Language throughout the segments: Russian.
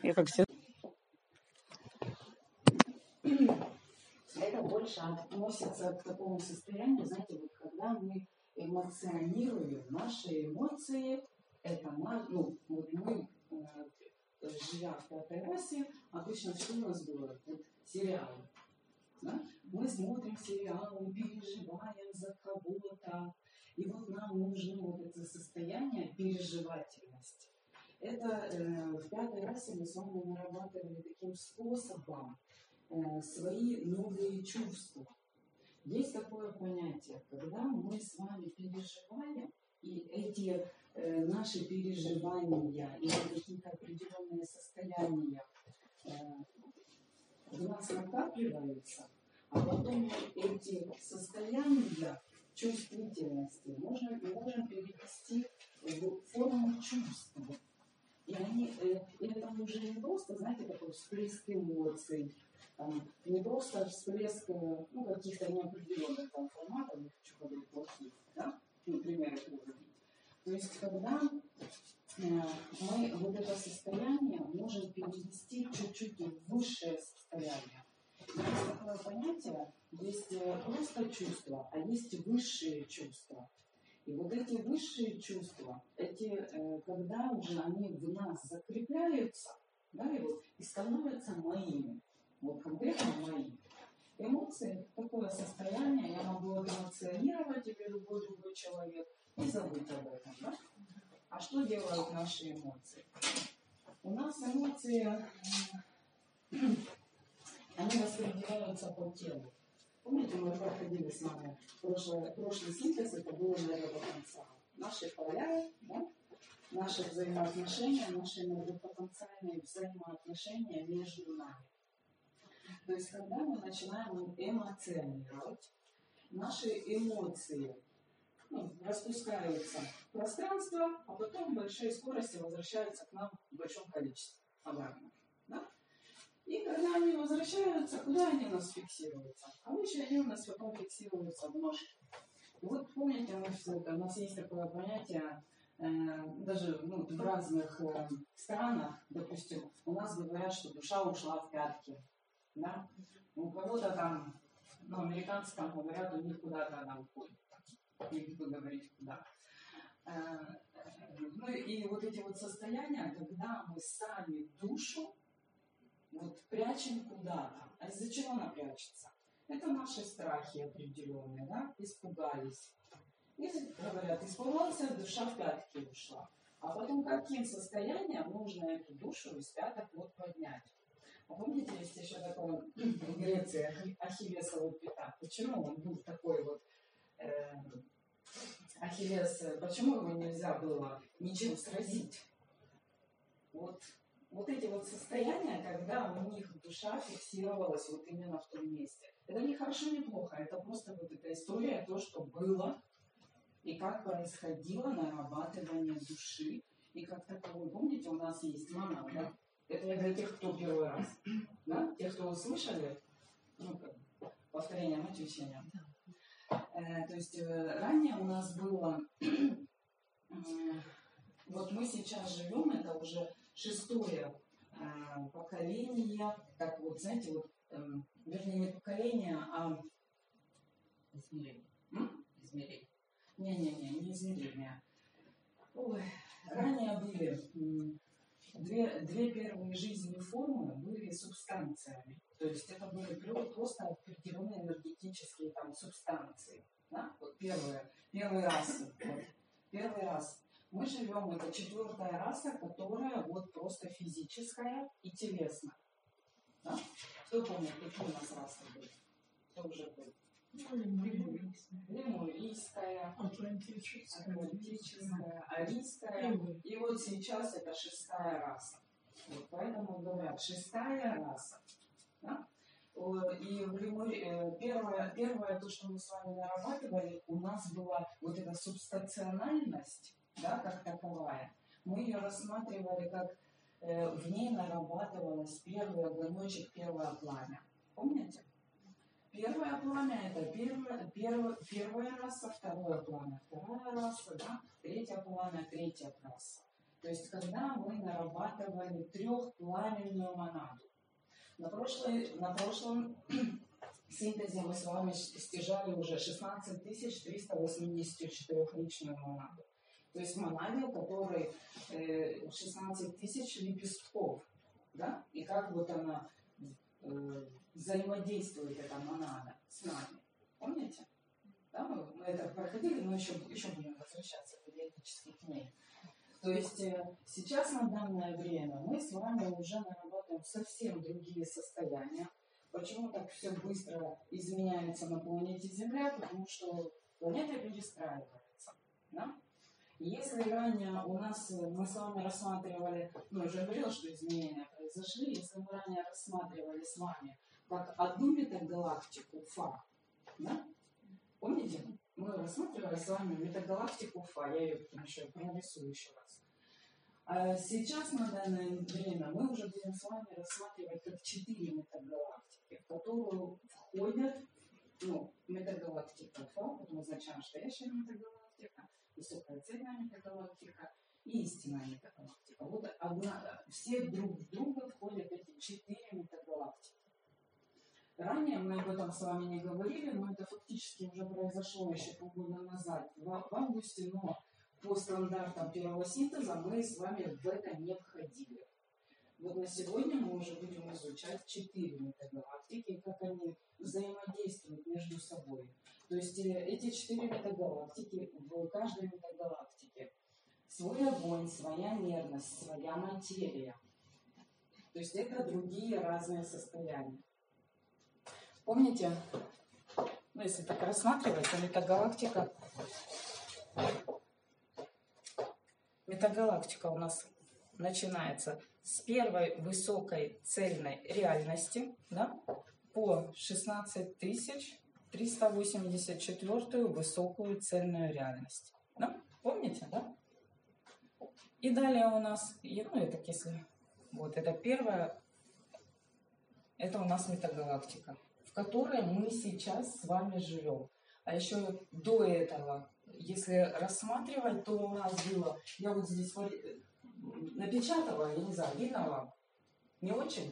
Я как всегда. Это больше относится к такому состоянию, знаете, вот когда мы эмоционируем, наши эмоции, это вот мы, живя в пятой расе, обычно что у нас было? Вот сериалы. Да? Мы смотрим сериалы, переживаем за кого-то, и вот нам нужно вот это состояние переживательности. Это в пятой расе мы с вами нарабатывали таким способом свои новые чувства. Есть такое понятие, когда мы с вами переживаем, и эти наши переживания или какие-то определенные состояния в нас накапливаются, а потом эти состояния чувствительности можем перевести в форму чувств. И это уже не просто, знаете, такой всплеск эмоций, не просто всплеск каких-то неопределенных форматов, не хочу говорить плохих, да? Например, это говорить. То есть, когда мы вот это состояние можем перевести чуть-чуть в высшее состояние. Есть такое понятие, есть просто чувства, а есть высшие чувства. И вот эти высшие чувства, когда уже они в нас закрепляются, да, и становятся моими, вот конкретно моими. Эмоции – такое состояние, я могу эмоционировать, или любой другой человек, и забыть об этом. Да? А что делают наши эмоции? У нас эмоции, они распределяются по телу. Помните, мы проходили с вами прошлый синтез, это было энергопотенциал. Наши поля, да? Наши взаимоотношения, наши энергопотенциальные взаимоотношения между нами. То есть, когда мы начинаем эмоционировать, наши эмоции распускаются в пространство, а потом в большой скорости возвращаются к нам в большом количестве обратно. Да? И когда они возвращаются, куда они у нас фиксируются? Обычно они у нас потом фиксируются в ножке. И вот помните, у нас есть такое понятие, даже в разных странах, допустим, у нас говорят, что душа ушла в пятки. Да? У кого-то там, американцы там говорят, у них куда-то она уходит. Не буду говорить куда. И вот эти вот состояния, когда мы сами душу прячем куда-то. А из-за чего она прячется? Это наши страхи определенные, да? Испугались. И говорят, испугался, душа в пятки ушла. А потом каким состоянием нужно эту душу из пяток поднять? А помните, есть еще такое в Греции Ахиллесова пята. Почему он был такой Ахиллес, почему его нельзя было ничем сразить? Вот эти вот состояния, когда у них душа фиксировалась именно в том месте. Это не хорошо, не плохо, это просто эта история, то, что было, и как происходило нарабатывание души, и как таковой, помните, у нас есть мана, да? Это для тех, кто первый раз, да? Тех, кто услышали, повторение, отвечение. То есть ранее у нас было, мы сейчас живем, это уже 6-е поколение, так знаете, вернее, не поколение, а измерение. Измерение. Не измерение. Ранее были две первые жизненные формы были субстанциями. То есть это были просто определенные энергетические субстанции. Да? Первый раз. Первый раз. Мы живем, это 4-я раса, которая просто физическая и телесная. Да? Кто помнит, какие у нас расы были? Кто уже был? Лемурийская, атлантическая, арийская. И сейчас это 6-я раса. Поэтому говорят, 6-я раса. Да? И первое, то, что мы с вами нарабатывали, у нас была эта субстанциональность, да, как таковая. Мы ее рассматривали, как в ней нарабатывалось первый огонечек, первое пламя. Помните? Первое пламя – это первая раса, 2-е пламя, 2-я раса, да? 3-е пламя, 3-я раса. То есть, когда мы нарабатывали трехпламенную монаду. На прошлом синтезе мы с вами стяжали уже 16 384-личную монаду. То есть монаде, у которой 16 тысяч лепестков. Да? И как вот она взаимодействует, эта монада, с нами. Помните? Да, мы это проходили, но еще будем возвращаться периодически к ней. То есть сейчас на данное время мы с вами уже нарабатываем совсем другие состояния. Почему так все быстро изменяется на планете Земля? Потому что планета перестраивается. Да? Если ранее у нас, мы с вами рассматривали, я уже говорила, что изменения произошли, если мы ранее рассматривали с вами как одну метагалактику ФА, да? Помните? Мы рассматривали с вами метагалактику ФА, я ее потом еще прорисую еще раз. А сейчас на данное время мы уже будем с вами рассматривать как 4 метагалактики, в которую входят метагалактика ФА, это означает настоящая метагалактика, высокая цельная метагалактика и истинная метагалактика. Вот все друг в друга входят эти 4 метагалактики. Ранее мы об этом с вами не говорили, но это фактически уже произошло еще полгода назад, в августе, но по стандартам первого синтеза мы с вами в это не входили. Вот на сегодня мы уже будем изучать 4 метагалактики и как они взаимодействуют между собой. То есть эти 4 метагалактики, в каждой метагалактике свой огонь, своя мерность, своя материя. То есть это другие разные состояния. Помните, если так рассматривать, то метагалактика у нас начинается с первой высокой цельной реальности, да, по 16 384 высокую цельную реальность. Да? Помните, да? И далее у нас, это первая, это у нас метагалактика, в которой мы сейчас с вами живем. А еще до этого, если рассматривать, то у нас было, я вот здесь напечатала, я не знаю, видно вам? Не очень?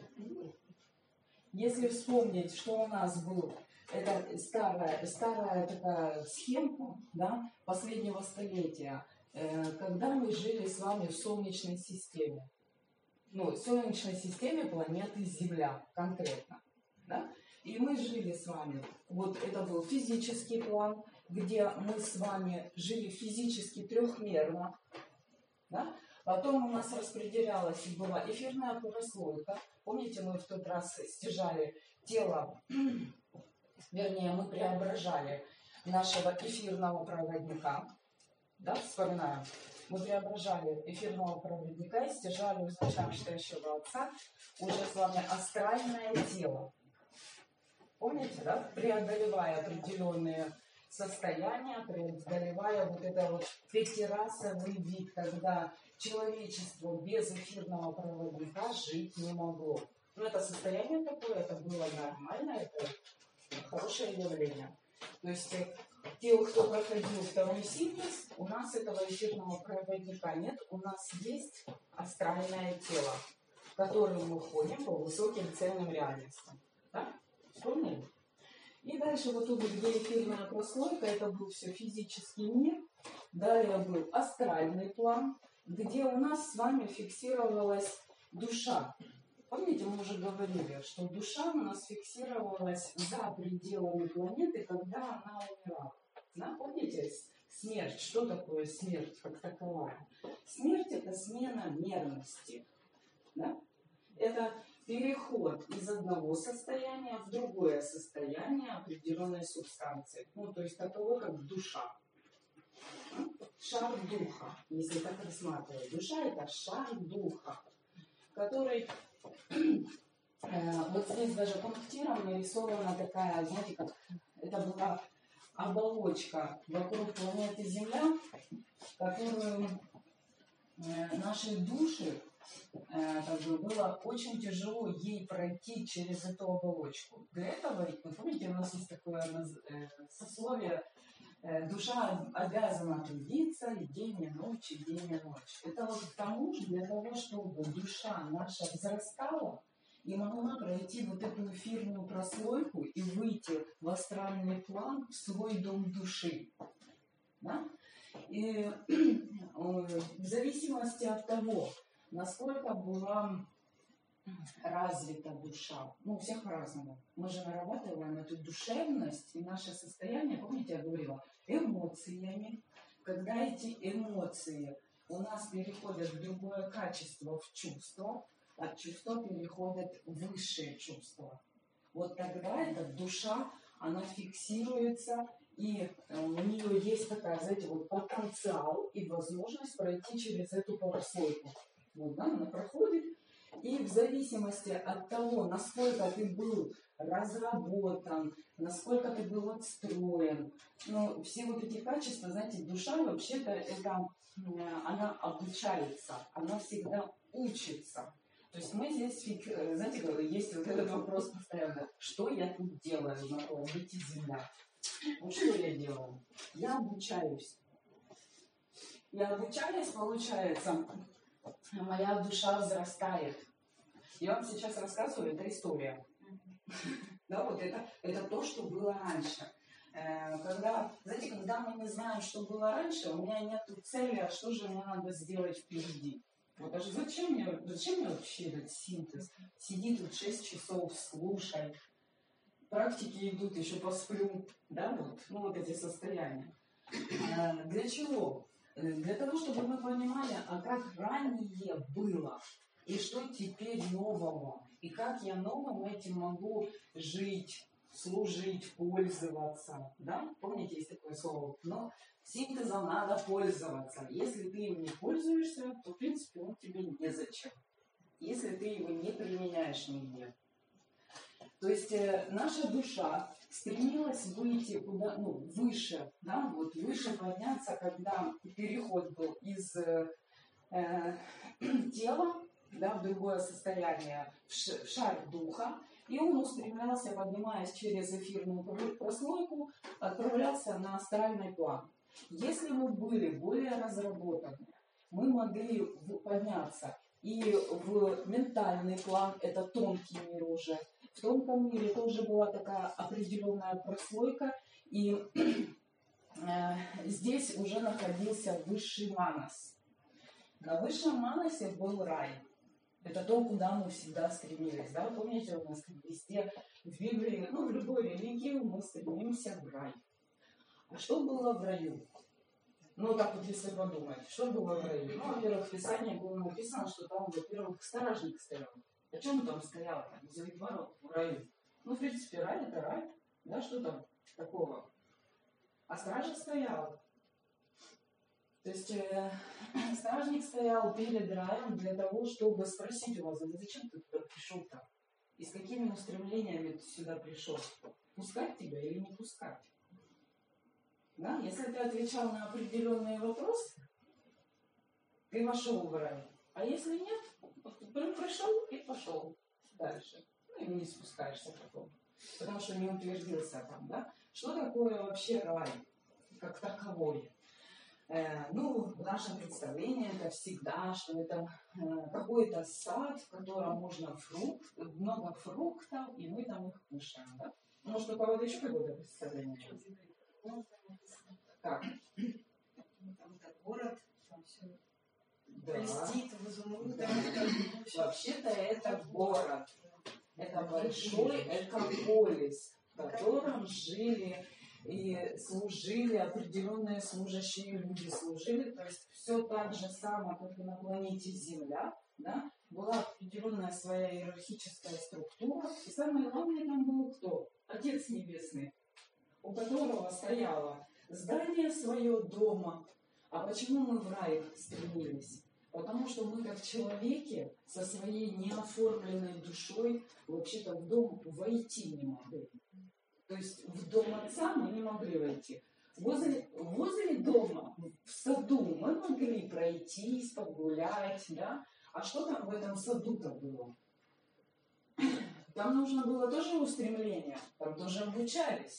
Если вспомнить, что у нас был, это старая такая схема, да, последнего столетия, когда мы жили с вами в Солнечной системе. В Солнечной системе планеты Земля конкретно. Да? И мы жили с вами, вот это был физический план, где мы с вами жили физически трехмерно. Да? Потом у нас распределялась и была эфирная прослойка. Помните, мы в тот раз стяжали тело, вернее, мы преображали нашего эфирного проводника. Да, вспоминаем. Мы преображали эфирного проводника и стяжали у настоящего отца уже с вами астральное тело. Помните, да? Преодолевая определенные состояния, преодолевая вот это вот пятирасовый вид, когда человечество без эфирного проводника жить не могло. Это состояние такое, это было нормально, это хорошее явление. То есть те, кто проходил второй синтез, у нас этого эфирного проводника нет, у нас есть астральное тело, в котором мы ходим по высоким цельным реальностям. Да? Вспомнили? И дальше вот тут, где эфирная прослойка, это был все физический мир. Далее был астральный план, где у нас с вами фиксировалась душа. Помните, мы уже говорили, что душа у нас фиксировалась за пределами планеты, когда она умирала. Да? Помните, смерть. Что такое смерть как таковая? Смерть – это смена мерности. Да? Это переход из одного состояния в другое состояние определенной субстанции. То есть такого, как душа. Шар духа, если так рассматривать. Душа – это шар духа, который... Вот здесь даже пунктиром нарисована такая, знаете, как это была оболочка вокруг планеты Земля, которую нашей души было очень тяжело ей пройти через эту оболочку. Для этого, вы помните, у нас есть такое сословие душа обязана трудиться и день и ночь, и день и ночь. Это вот к тому же, для того, чтобы душа наша взрастала и могла пройти вот эту эфирную прослойку и выйти в астральный план, в свой дом души. Да? И в зависимости от того, насколько была развита душа, ну, у всех по-разному. Мы же нарабатываем эту душевность и наше состояние, помните, я говорила, эмоциями. Когда эти эмоции у нас переходят в другое качество, в чувство, от чувства переходят в высшие чувства. Вот тогда эта душа, она фиксируется, и у нее есть такая, знаете, вот потенциал и возможность пройти через эту прослойку. Вот, да, она проходит, и в зависимости от того, насколько ты был разработан, насколько ты был отстроен, ну, все вот эти качества, знаете, душа вообще-то это, она обучается, она всегда учится. То есть мы здесь, знаете, есть вот этот вопрос постоянно, что я тут делаю на планете Земля? Вот что я делаю? Я обучаюсь. Я обучаюсь, получается, моя душа взрастает. Я вам сейчас рассказываю, это история. Да, вот это то, что было раньше. Знаете, когда мы не знаем, что было раньше, у меня нет цели, а что же мне надо сделать впереди. Вот даже зачем мне вообще этот синтез? Сиди тут 6 часов, слушай. Практики идут, еще посплю. Да, вот, ну, вот эти состояния. Для чего? Для того, чтобы мы понимали, а как ранее было, и что теперь нового, и как я новым этим могу жить, служить, пользоваться. Да? Помните, есть такое слово? Но синтезом надо пользоваться. Если ты им не пользуешься, то, в принципе, он тебе незачем. Если ты его не применяешь нигде. То есть наша душа стремилась выйти куда, ну, выше, да, вот выше подняться, когда переход был из тела, да, в другое состояние, в шар духа, и он устремлялся, поднимаясь через эфирную прослойку, отправлялся на астральный план. Если мы были более разработаны, мы могли подняться и в ментальный план, это тонкий мир уже. В тонком мире тоже была такая определенная прослойка, и здесь уже находился высший манас. На высшем манасе был рай. Это то, куда мы всегда стремились. Да? Помните, у нас везде в Библии, ну, в любой религии мы стремимся в рай. А что было в раю? Ну, так вот, если подумать, что было в раю? Ну, во-первых, в Писании было написано, что там, во-первых, стражник стоял. О чем там стоял? Из ворот в раю. Ну, в принципе, рай — это рай. Да, что там такого? А стража стояла. То есть стражник стоял перед раем для того, чтобы спросить у вас, а зачем ты туда пришел-то? И с какими устремлениями ты сюда пришел? Пускать тебя или не пускать? Да? Если ты отвечал на определенные вопросы, ты вошел в рай. А если нет, пришел и пошел дальше. Ну, и не спускаешься потом. Потому что не утвердился там, да? Что такое вообще рай, как таковой? Ну, в нашем представлении это всегда, что это какой-то сад, в котором можно много фруктов, и мы там их кушаем, да? Может, у кого-то еще какое-то представление? Как? Там это город, там все Да. блестит в изумрудах. Вообще-то это город. Это большой экополис, в котором жили и служили определенные служащие люди, служили, то есть все так же самое, как и на планете Земля, да, была определенная своя иерархическая структура, и самое главное там был кто? Отец Небесный, у которого стояло здание свое дома. А почему мы в рай стремились? Потому что мы, как человеки, со своей неоформленной душой вообще-то в дом войти не могли. То есть в дом отца мы не могли войти. Возле дома, в саду, мы могли пройтись, погулять, да? А что там в этом саду-то было? Там нужно было тоже устремление, там тоже обучались.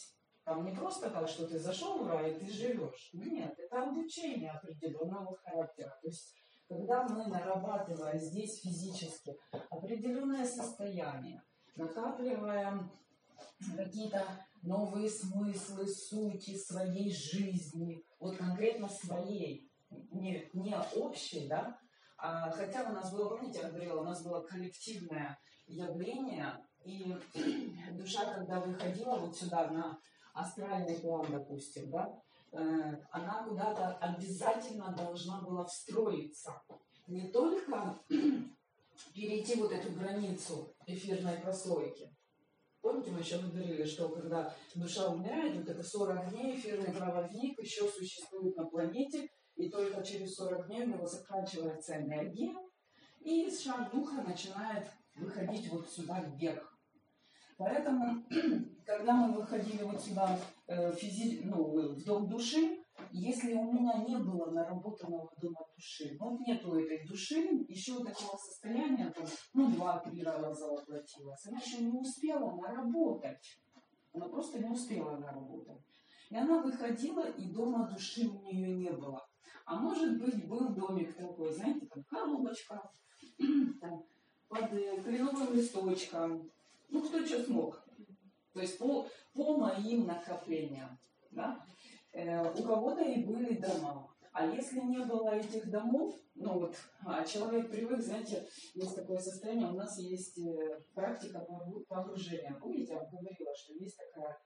Там не просто так, что ты зашел в рай и ты живешь. Нет, это обучение определенного характера. То есть, когда мы нарабатываем здесь физически определенное состояние, накапливаем какие-то новые смыслы, сути своей жизни, вот конкретно своей, не общей, да, хотя у нас было, помните, я говорила, у нас было коллективное явление, и душа, когда выходила вот сюда на астральный план, допустим, да, она куда-то обязательно должна была встроиться. Не только перейти вот эту границу эфирной прослойки. Помните, мы еще говорили, что когда душа умирает, вот это 40 дней эфирный проводник еще существует на планете, и только через 40 дней у него заканчивается энергия, и шар духа начинает выходить вот сюда вверх. Поэтому, когда мы выходили вот сюда в дом души, если у меня не было наработанного дома души, вот нету этой души, еще такого состояния, там, 2-3 раза воплотилась, она еще не успела наработать. Она просто не успела наработать. И она выходила, и дома души у нее не было. А может быть, был домик такой, знаете, там коробочка, там, под кленовым листочком. Кто что смог. То есть по моим накоплениям. Да? У кого-то и были дома. А если не было этих домов, человек привык, знаете, есть такое состояние, у нас есть практика погружения. Помните, я вам говорила, что есть такая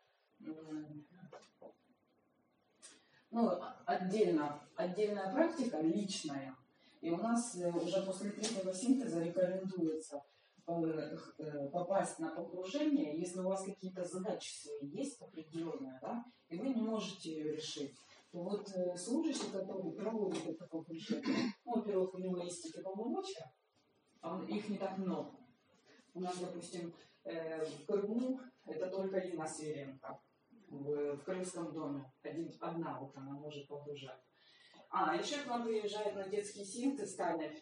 отдельная практика, личная. И у нас уже после третьего синтеза рекомендуется попасть на погружение, если у вас какие-то задачи свои есть определенные, да, и вы не можете ее решить. То вот служащий, который проводит это погружение, во-первых, у него есть эти полномочия, их не так много. У нас, допустим, в Крыму это только Лина Сверенко. В Крымском доме одна вот она может погружать. Еще к нам приезжает на детский синтез Таня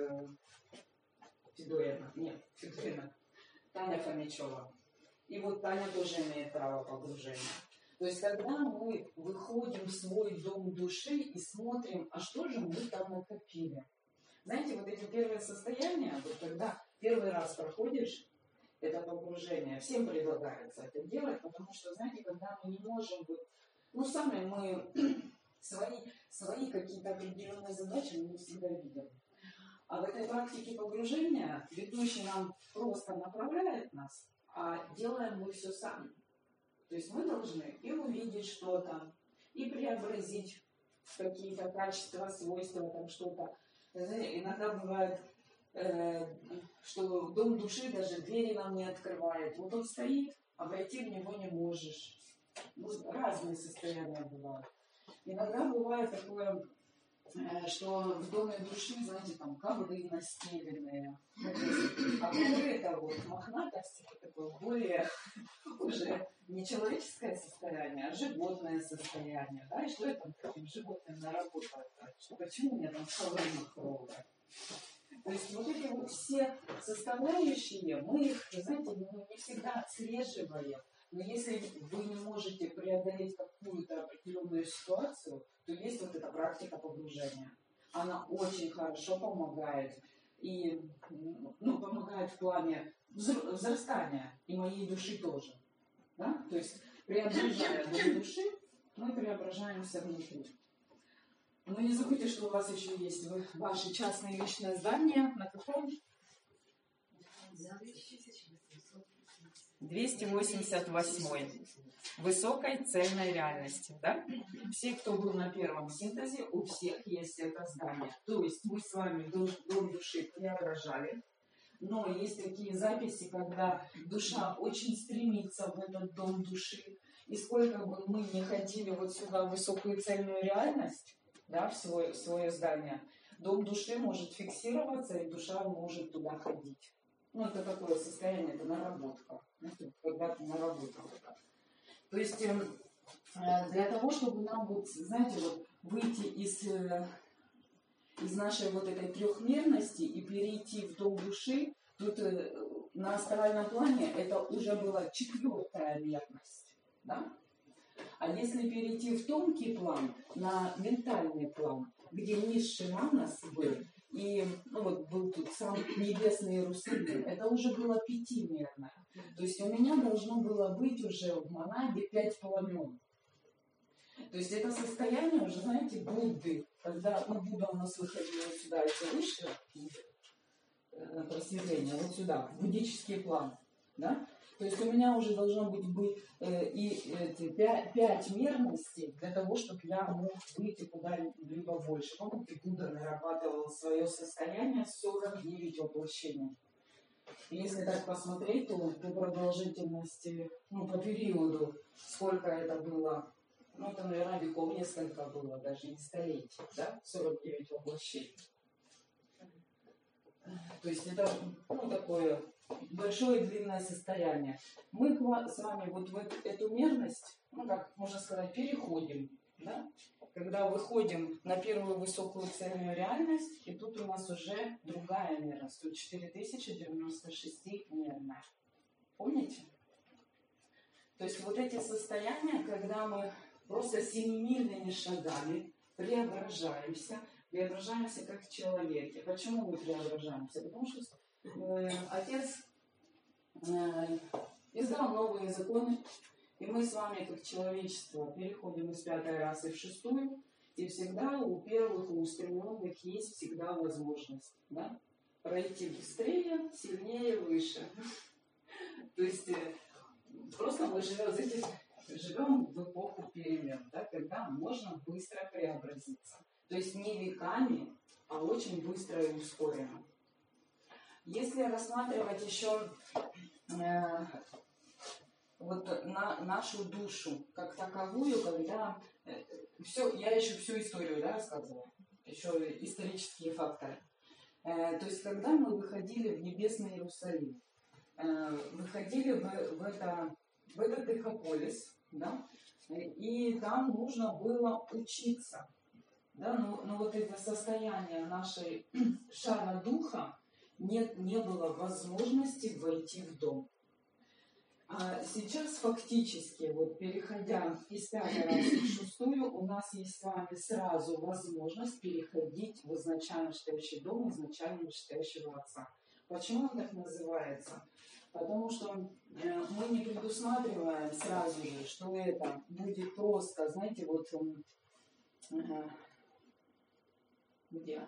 Федорина, Таня Фомичева. И вот Таня тоже имеет право погружения. То есть, когда мы выходим в свой дом души и смотрим, а что же мы там накопили. Знаете, вот эти первые состояния, вот когда первый раз проходишь это погружение, всем предлагается это делать, потому что, знаете, когда мы не можем, сами мы свои какие-то определенные задачи мы не всегда видим. А в этой практике погружения ведущий нам просто направляет нас, а делаем мы все сами. То есть мы должны и увидеть что-то, и преобразить какие-то качества, свойства, там что-то. Иногда бывает, что дом души даже двери нам не открывает. Вот он стоит, а войти в него не можешь. Разные состояния бывают. Иногда бывает такое, что в доме души, знаете, там ковры настеленные. А ковры это вот мохнатость, это такое более уже не человеческое состояние, а животное состояние. Да? И что я там таким животным наработала? Почему у меня там ковры махровые? То есть вот эти вот все составляющие, мы их, знаете, не всегда отслеживаем. Но если вы не можете преодолеть какую-то определенную ситуацию, то есть вот эта практика погружения. Она очень хорошо помогает. И помогает в плане взрастания и моей души тоже. Да? То есть преображая мою души, мы преображаемся внутри. Но не забудьте, что у вас еще есть ваши частные личные здания. На каком? 288. Высокой цельной реальности. Да? Все, кто был на первом синтезе, у всех есть это здание. То есть мы с вами дом души преображали. Но есть такие записи, когда душа очень стремится в этот дом души. И сколько бы мы не ходили вот сюда в высокую цельную реальность, да, в свое здание, дом души может фиксироваться, и душа может туда ходить. Это такое состояние, это наработка. Когда ты наработал это. То есть для того, чтобы нам, выйти из нашей вот этой трехмерности и перейти в дом души, тут на астральном плане это уже была 4-я мерность. Да? А если перейти в тонкий план, на ментальный план, где низший манас был, и ну, вот был тут сам небесный Иерусалим, это уже было пятимерное. То есть у меня должно было быть уже в монаде 5 пламен. То есть это состояние уже, знаете, Будды, когда Будда у нас выходила вот сюда, эти вышли, просветление, вот сюда, в буддический план, да? То есть у меня уже должно быть эти 5 мерностей для того, чтобы я мог выйти куда-либо больше. Помните, Будда нарабатывал свое состояние 49 воплощений. И если так посмотреть, то по продолжительности, по периоду, сколько это было, это, наверное, веков несколько было, даже не столетий, да, 49 воплощений. То есть это, такое большое длинное состояние. Мы с вами вот в эту мерность, как можно сказать, переходим, да? Когда выходим на первую высокую цельную реальность, и тут у нас уже другая мерность, тут 4096 мерная. Помните? То есть вот эти состояния, когда мы просто семимильными шагами преображаемся как человеки. Почему мы преображаемся? Потому что Отец издал новые законы, и мы с вами, как человечество, переходим из 5-й расы в 6-ю, и всегда у первых, у устремленных есть всегда возможность, да? Пройти быстрее, сильнее, выше. То есть просто мы живем в эпоху перемен, да, когда можно быстро преобразиться. То есть не веками, а очень быстро и ускоренно. Если рассматривать еще нашу душу как таковую, когда я еще всю историю, да, рассказывала, еще исторические факторы. То есть когда мы выходили в небесный Иерусалим, выходили в этот Эхополис, да, и там нужно было учиться. Да, но вот это состояние нашей шара духа не было возможности войти в дом. А сейчас фактически, переходя из 5-й расы в 6-ю, у нас есть с вами сразу возможность переходить в изначально читающий дом, изначально читающего отца. Почему он так называется? Потому что мы не предусматриваем сразу же, что это будет просто, знаете, где?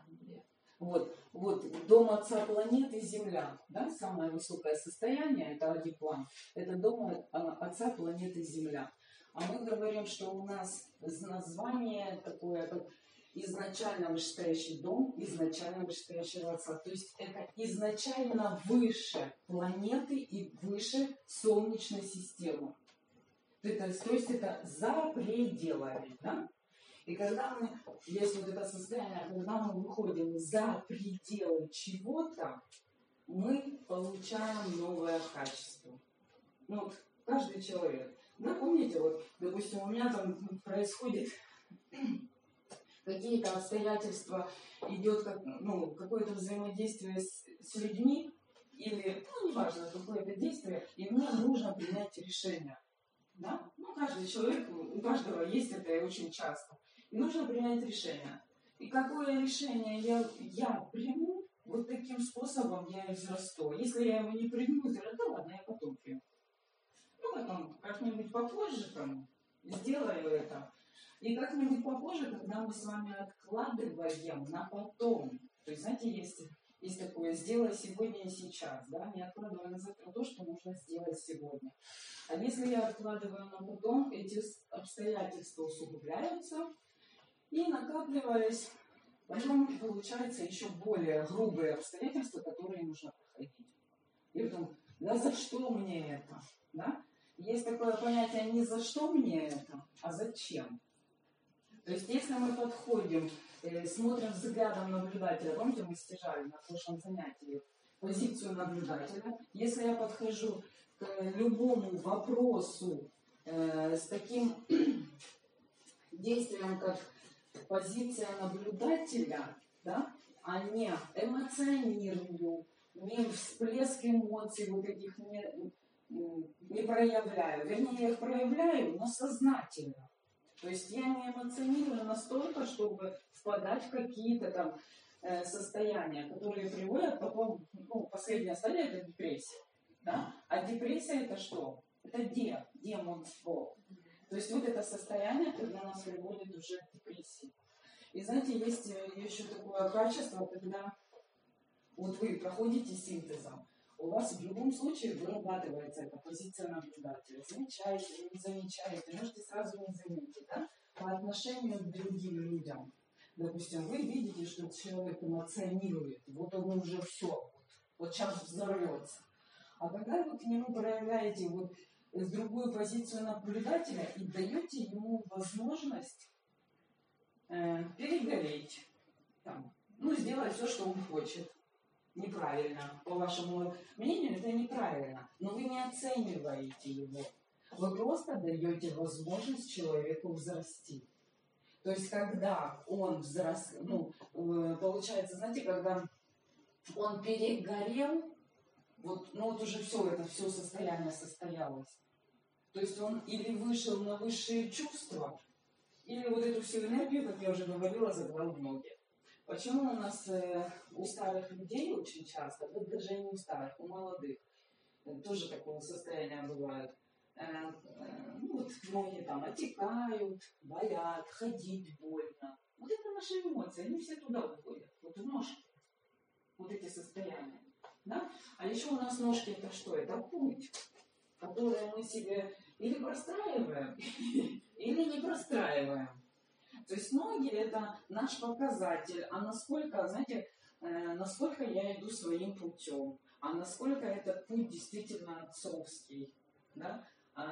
Вот дом отца планеты Земля, да, самое высокое состояние, это Адиплан, это дом отца планеты Земля. А мы говорим, что у нас название такое, как изначально вышестоящий дом, изначально вышестоящего отца. То есть это изначально выше планеты и выше Солнечной системы. То есть это за пределами, да? И когда есть это состояние, когда мы выходим за пределы чего-то, мы получаем новое качество. Каждый человек. Да, помните, допустим, у меня там происходит какие-то обстоятельства, идет какое-то взаимодействие с людьми, или, неважно, какое-то действие, и мне нужно принять решение. Да? Каждый человек, у каждого есть это, и очень часто. И нужно принять решение. И какое решение я приму, таким способом я и взрасту. Если я его не приму, то ладно, я потом приму. Потом как-нибудь попозже сделаю это. И как-нибудь попозже, когда мы с вами откладываем на потом. То есть, знаете, есть такое «сделай сегодня и сейчас». Да? Не откладывая на завтра то, что нужно сделать сегодня. А если я откладываю на потом, эти обстоятельства усугубляются, и накапливаясь, потом получается еще более грубые обстоятельства, которые нужно проходить. И потом, да за что мне это? Да? Есть такое понятие не за что мне это, а зачем. То есть если мы подходим, смотрим взглядом наблюдателя, помните, мы стяжали на прошлом занятии позицию наблюдателя, если я подхожу к любому вопросу с таким действием, как позиция наблюдателя, да, а не эмоционирую, не всплеск эмоций, этих не проявляю. Вернее, я их проявляю, но сознательно. То есть я не эмоционирую настолько, чтобы впадать в какие-то там состояния, которые приводят потом, ну, последняя стадия — это депрессия. Да? А депрессия — это что? Это демонство. То есть вот это состояние, когда нас приводит уже к депрессии. И знаете, есть еще такое качество, когда вот вы проходите синтезом, у вас в любом случае вырабатывается эта позиция наблюдателя. Замечаете, не замечаете, можете сразу не заметить, да? По отношению к другим людям. Допустим, вы видите, что человек эмоционирует, вот он уже все, вот сейчас взорвется. А когда вы к нему проявляете вот другую позицию наблюдателя и даете ему возможность перегореть, там, ну, сделать все, что он хочет. Неправильно, по вашему мнению, это неправильно, но вы не оцениваете его. Вы просто даете возможность человеку взрасти. То есть, когда он получается, знаете, когда он перегорел, вот, ну вот уже все, это все состояние состоялось. То есть он или вышел на высшие чувства, или вот эту всю энергию, как я уже говорила, забрал в ноги. Почему у нас у старых людей очень часто, вот даже не у старых, у молодых, тоже такое состояние бывает, ну вот ноги там отекают, болят, ходить больно. Вот это наши эмоции, они все туда уходят, вот в ножки, вот эти состояния. Да? А еще у нас ножки — это что? Это путь, который мы себе или простраиваем, или не простраиваем. То есть ноги — это наш показатель, а насколько, знаете, насколько я иду своим путем, а насколько этот путь действительно отцовский, да?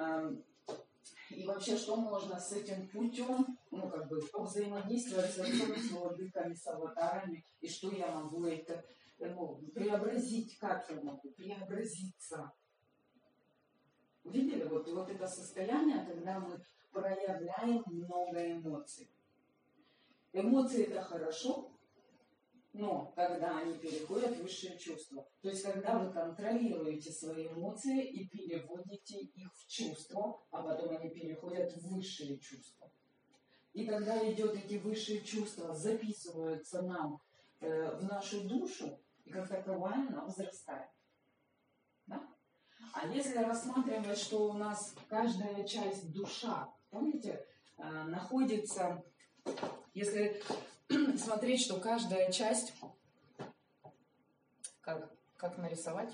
И вообще, что можно с этим путем, ну, как бы, взаимодействовать с отцом, с владыками, с аватарами, и что я могу это, ну, преобразить, как я могу преобразиться. Видели вот это состояние, когда мы проявляем много эмоций. Эмоции — это хорошо, но когда они переходят в высшие чувства. То есть, когда вы контролируете свои эмоции и переводите их в чувства, а потом они переходят в высшие чувства. И когда идет эти высшие чувства, записываются нам в нашу душу, и как таковая она возрастает. Да? А если рассматривать, что у нас каждая часть душа, помните, находится... Если смотреть, что каждая часть, как нарисовать,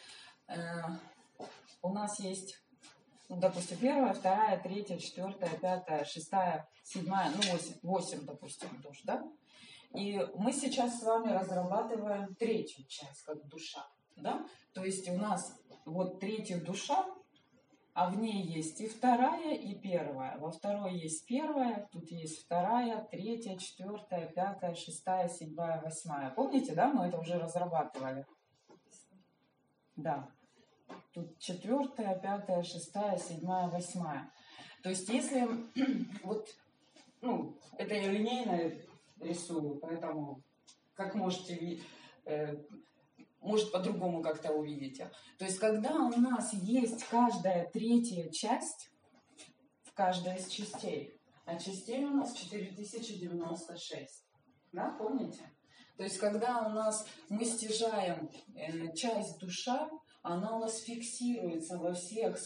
у нас есть, ну, допустим, 1, 2, 3, 4, 5, 6, 7, ну, 8, допустим, душ, да? И мы сейчас с вами разрабатываем 3-ю часть, как душа, да? То есть у нас вот 3-я душа, а в ней есть и 2-я, и 1-я. Во 2-й есть 1-я, тут есть 2-я, 3-я, 4-я, 5-я, 6-я, 7-я, 8-я. Помните, да, мы это уже разрабатывали? Да. Тут 4-я, 5-я, 6-я, 7-я, 8-я. То есть если вот, ну, это я линейно рисую, поэтому как можете видеть, может, по-другому как-то увидите. То есть, когда у нас есть каждая 3-я часть, в каждой из частей, а частей у нас 4096, да, помните? То есть, когда у нас мы стяжаем часть душа, она у нас фиксируется во всех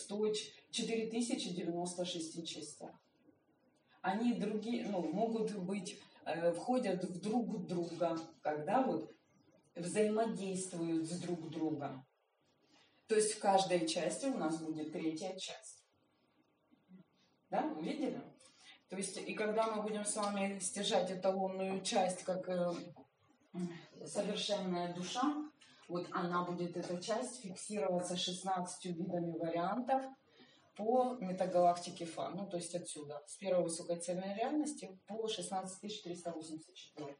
4096 частях. Они другие, ну, могут быть, входят в друг друга, когда вот взаимодействуют с друг другом. То есть в каждой части у нас будет 3-я часть. Да, увидели? То есть, и когда мы будем с вами стяжать эталонную часть, как совершенная душа, вот она будет, эта часть, фиксироваться 16 видами вариантов по метагалактике Фа. Ну, то есть отсюда, с первой высокой цельной реальности по 16384.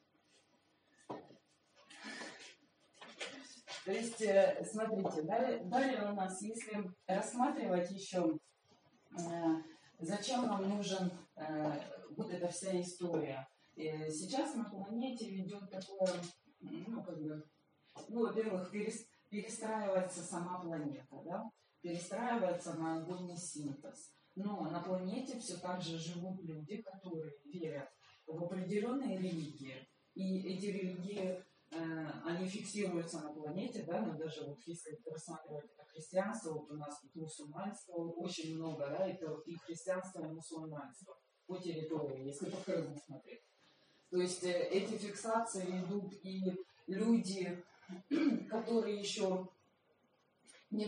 То есть, смотрите, далее у нас, если рассматривать еще, зачем нам нужен вот эта вся история. Сейчас на планете идет такое, ну, как бы, ну, во-первых, перестраивается сама планета, да? перестраивается на огонь и синтез. Но на планете все так же живут люди, которые верят в определенные религии. И эти религии, они фиксируются на планете, да, но даже вот если рассматривать это христианство, вот у нас тут мусульманство очень много, да, это и христианство, и мусульманство по территории, если по Крыму смотреть. То есть эти фиксации идут, и люди, которые еще не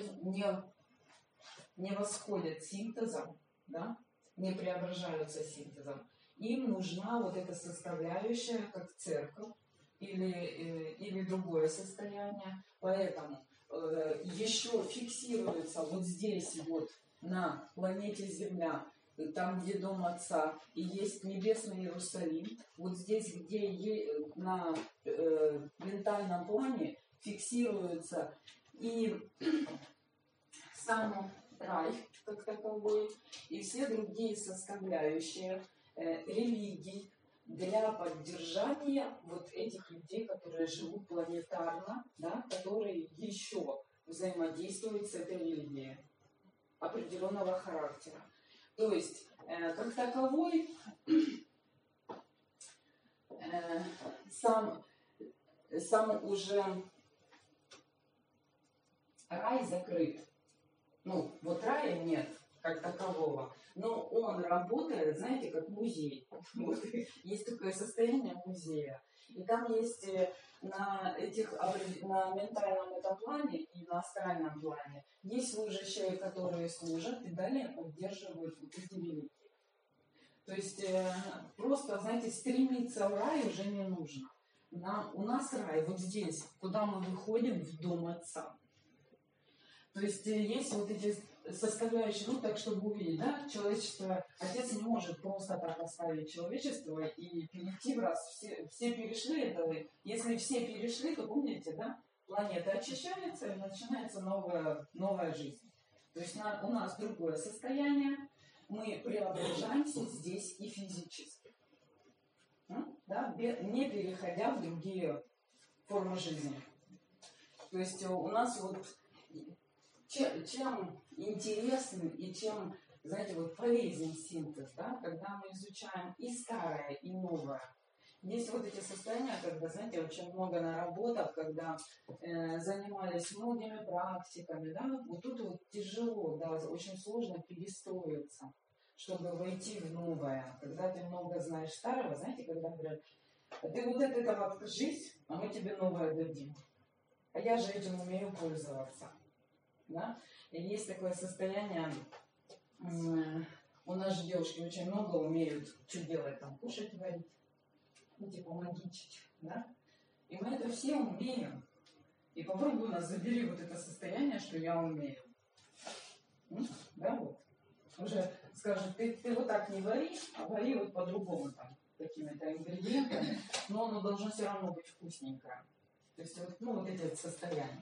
восходят синтезом, да, не преображаются синтезом, им нужна вот эта составляющая, как церковь или другое состояние. Поэтому еще фиксируется вот здесь вот на планете Земля, там, где дом Отца, и есть небесный Иерусалим, вот здесь, где на ментальном плане фиксируется и сам рай как таковой, и все другие составляющие религий для поддержания вот этих людей, которые живут планетарно, да, которые еще взаимодействуют с этой религией определенного характера. То есть, как таковой, сам уже рай закрыт. Ну, вот рая нет как такового, но он работает, знаете, как музей. Вот. Есть такое состояние музея. И там есть на ментальном этом плане и на астральном плане есть служащие, которые служат и далее поддерживают вот эти великие. То есть просто, знаете, стремиться в рай уже не нужно. У нас рай вот здесь, куда мы выходим, в дом Отца. То есть есть вот эти составляющие, ну так, чтобы увидеть, да, человечество, Отец не может просто так оставить человечество и перейти в раз. Все перешли это, если все перешли, то помните, да, планета очищается и начинается новая жизнь. То есть у нас другое состояние, мы преображаемся здесь и физически, да, не переходя в другие формы жизни. То есть у нас вот чем интересным и чем, знаете, вот полезен синтез, да, когда мы изучаем и старое, и новое. Есть вот эти состояния, когда, знаете, очень много наработок, когда занимались многими практиками, да, вот тут вот тяжело, да, очень сложно перестроиться, чтобы войти в новое. Когда ты много знаешь старого, знаете, когда говорят, ты вот от этого откажись, а мы тебе новое дадим. А я же этим умею пользоваться. Да? И есть такое состояние, у нас же девушки очень много умеют, что делать, там, кушать, варить, ну, типа магичить, да? И мы это все умеем. И попробуй нас, забери вот это состояние, что я умею. Да, вот. Уже скажут, ты вот так не вари, а вари вот по-другому там, какими-то ингредиентами, но оно должно все равно быть вкусненькое. То есть вот, ну, вот эти вот состояния.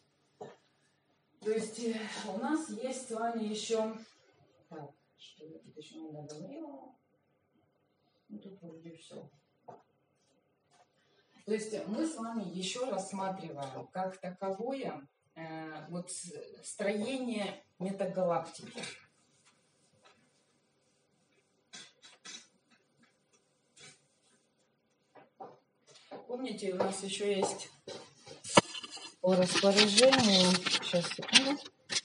То есть у нас есть с вами еще... Так, что я тут еще не договорила? Ну, тут вроде все. То есть мы с вами еще рассматриваем как таковое вот строение метагалактики. Помните, у нас еще есть по распоряжению... Сейчас, секунду.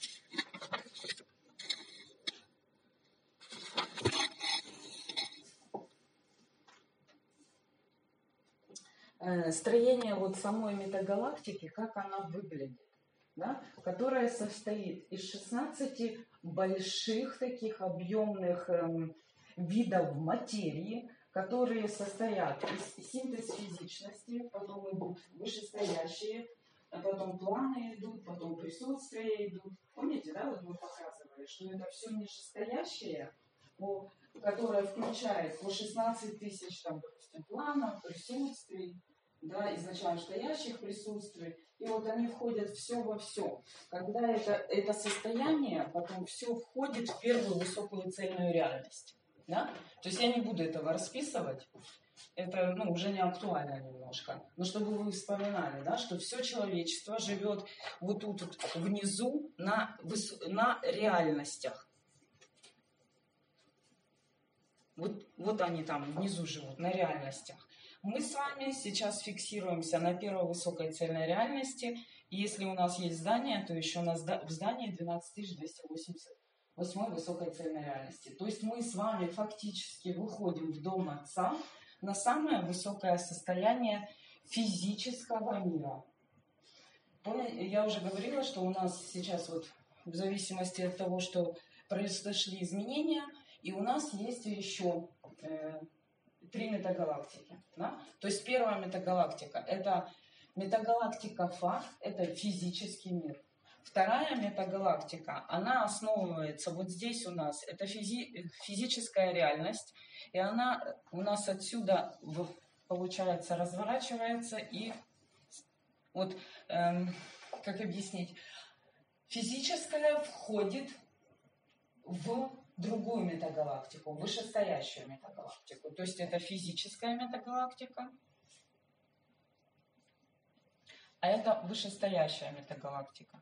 Строение вот самой метагалактики, как она выглядит, да? Которая состоит из 16 больших таких объемных видов материи, которые состоят из синтез физичности, потом идут вышестоящие, а потом планы идут, потом присутствия идут. Помните, да, вот мы показывали, что это все нижестоящее, которое включает по 16 тысяч, там, допустим, планов, присутствий, да, изначально стоящих присутствий, и вот они входят все во все. Когда это состояние, потом все входит в первую высокую цельную реальность. Да? То есть я не буду этого расписывать. это уже не актуально немножко. Но чтобы вы вспоминали, да, что все человечество живет вот тут вот внизу на реальностях. Вот они там внизу живут, на реальностях. Мы с вами сейчас фиксируемся на первой высокой цельной реальности. И если у нас есть здание, то еще у нас в здании 12288 высокой цельной реальности. То есть мы с вами фактически выходим в дом Отца на самое высокое состояние физического мира. Я уже говорила, что у нас сейчас вот в зависимости от того, что произошли изменения, и у нас есть еще 3 метагалактики. Да? То есть первая метагалактика – это метагалактика Фа, это физический мир. Вторая метагалактика, она основывается вот здесь у нас, это физическая реальность, и она у нас отсюда, получается, разворачивается и вот, как объяснить, физическая входит в другую метагалактику, вышестоящую метагалактику. То есть это физическая метагалактика, а это вышестоящая метагалактика.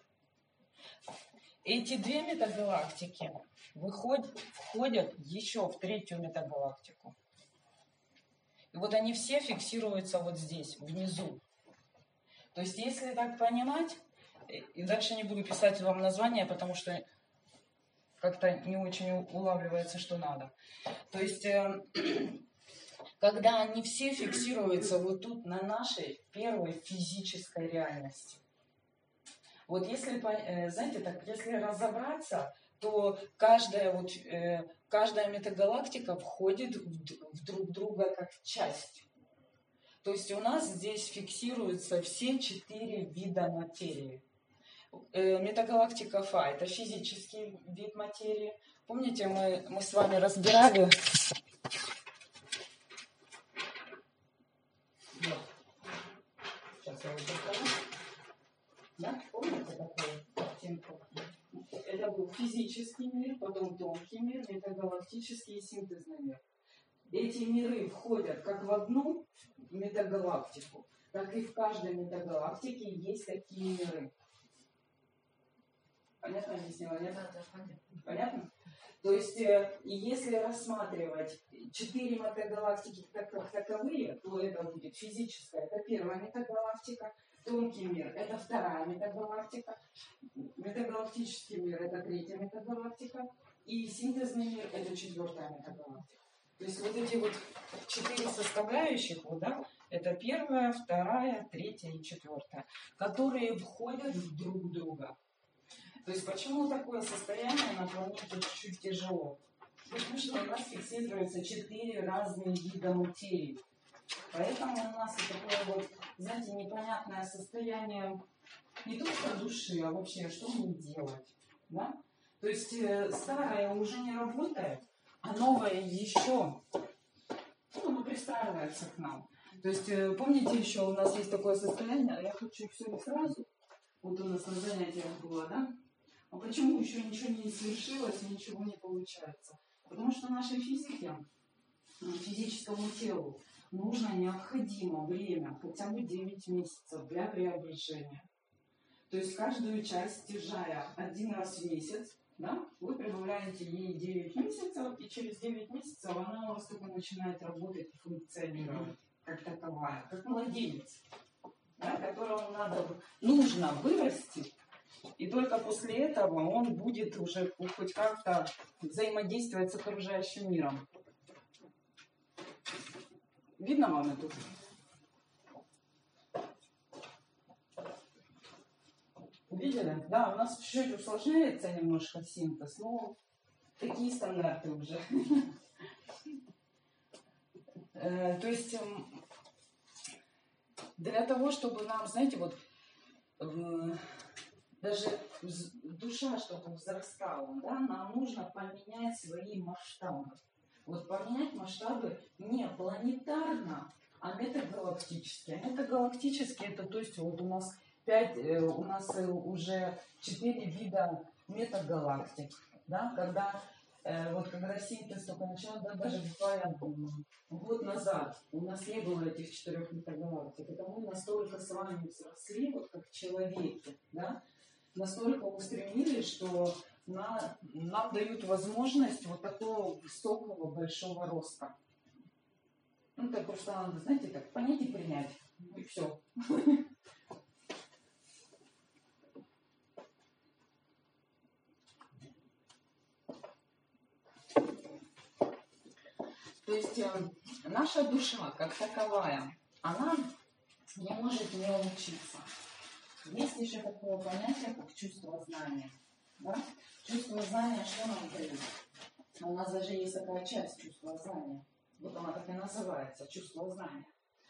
Эти 2 метагалактики входят еще в 3-ю метагалактику. И вот они все фиксируются вот здесь, внизу. То есть если так понимать, и дальше не буду писать вам название, потому что как-то не очень улавливается, что надо. То есть, когда они все фиксируются вот тут, на нашей первой физической реальности. Вот если, знаете, так, если разобраться, то каждая метагалактика входит в друг друга как часть. То есть у нас здесь фиксируются все 4 вида материи. Метагалактика Фа – это физический вид материи. Помните, мы с вами разбирали. Сейчас я его покажу. Да? Помните такую картинку? Это был физический мир, потом тонкий мир, метагалактический и синтезный мир. Эти миры входят как в одну метагалактику, так и в каждой метагалактике есть такие миры. Понятно объяснила? Нет? Да, понятно. Понятно? То есть, если рассматривать 4 метагалактики как таковые, то это будет физическая, это первая метагалактика, тонкий мир, это вторая метагалактика, метагалактический мир, это 3-я метагалактика, и синтезный мир, это 4-я метагалактика. То есть вот эти вот 4 составляющих, вот, да, это 1-я, 2-я, 3-я и 4-я, которые входят в друг друга. То есть почему такое состояние на планете чуть-чуть тяжело? Потому что у нас фиксируются 4 разные вида материи. Поэтому у нас и такое вот, знаете, непонятное состояние не только души, а вообще, что мне делать? Да? То есть старое уже не работает, а новое еще пристраивается к нам. То есть помните еще, у нас есть такое состояние, я хочу все и сразу. Вот у нас на занятиях было, да? А почему еще ничего не свершилось, ничего не получается? Потому что нашей физике, физическому телу, нужно необходимо время, хотя бы 9 месяцев для преображения. То есть каждую часть, стяжая 1 раз в месяц, да, вы прибавляете ей 9 месяцев, и через 9 месяцев она у вас только начинает работать и функционировать как таковая, как младенец, да, которому нужно вырасти. И только после этого он будет уже хоть как-то взаимодействовать с окружающим миром. Видно вам это? Видели? Да, у нас чуть-чуть усложняется немножко синтез, но такие стандарты уже. То есть для того, чтобы нам, знаете, вот даже душа, чтобы взрастала, да, нам нужно поменять свои масштабы. Вот поменять масштабы не планетарно, а метагалактические. Метагалактические, это то есть вот у нас уже 4 вида метагалактик, да, когда вот когда синтез только начал, да, даже буквально год назад у нас не было этих 4 метагалактик. Это мы настолько с вами взросли, вот как человеки, да, настолько устремились, что нам дают возможность вот такого высокого, большого роста. Ну, так просто надо, знаете, так понять и принять. И все. То есть наша душа, как таковая, она не может не учиться. Есть еще такое понятие, как чувство знания. Да? Чувство знания, что нам дает? У нас даже есть такая часть чувства знания. Вот она так и называется, чувство знания.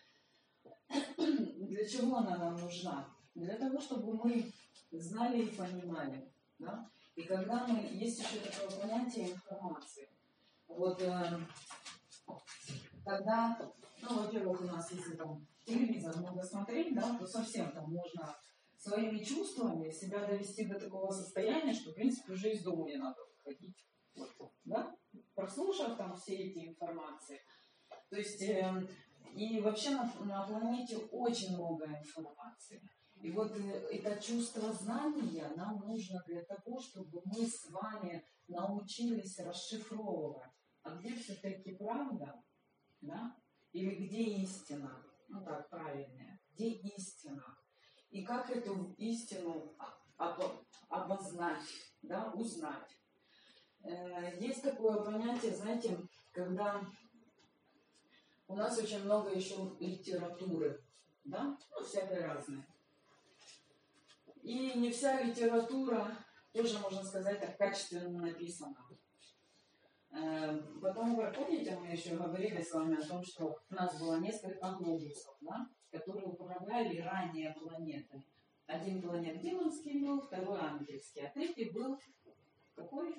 Для чего она нам нужна? Для того, чтобы мы знали и понимали. Да? И когда мы... Есть еще такое понятие информации. Вот когда, ну, во-первых, у нас, если там телевизор много смотреть, да, то совсем там можно своими чувствами себя довести до такого состояния, что, в принципе, уже из дома не надо выходить. Вот, да? Прослушав там все эти информации. То есть, и вообще на планете очень много информации. И вот это чувство знания нам нужно для того, чтобы мы с вами научились расшифровывать. А где все-таки правда? Да? Или где истина? Ну так, правильнее. Где истина? И как эту истину обознать, да, узнать? Есть такое понятие, знаете, когда у нас очень много еще литературы, да, ну, всякой разной. И не вся литература тоже, можно сказать, так качественно написана. Потом, вы помните, мы еще говорили с вами о том, что у нас было несколько глобусов, да, которые управляли ранее планетой. Один планет демонский был, второй ангельский, а третий был какой?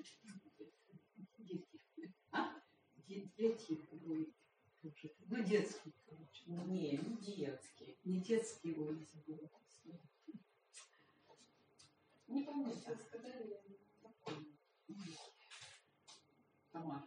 А? Детский. Ну, детский, короче. Не детский. Не детский его не забыла. Не помню, сейчас сказали. Амар.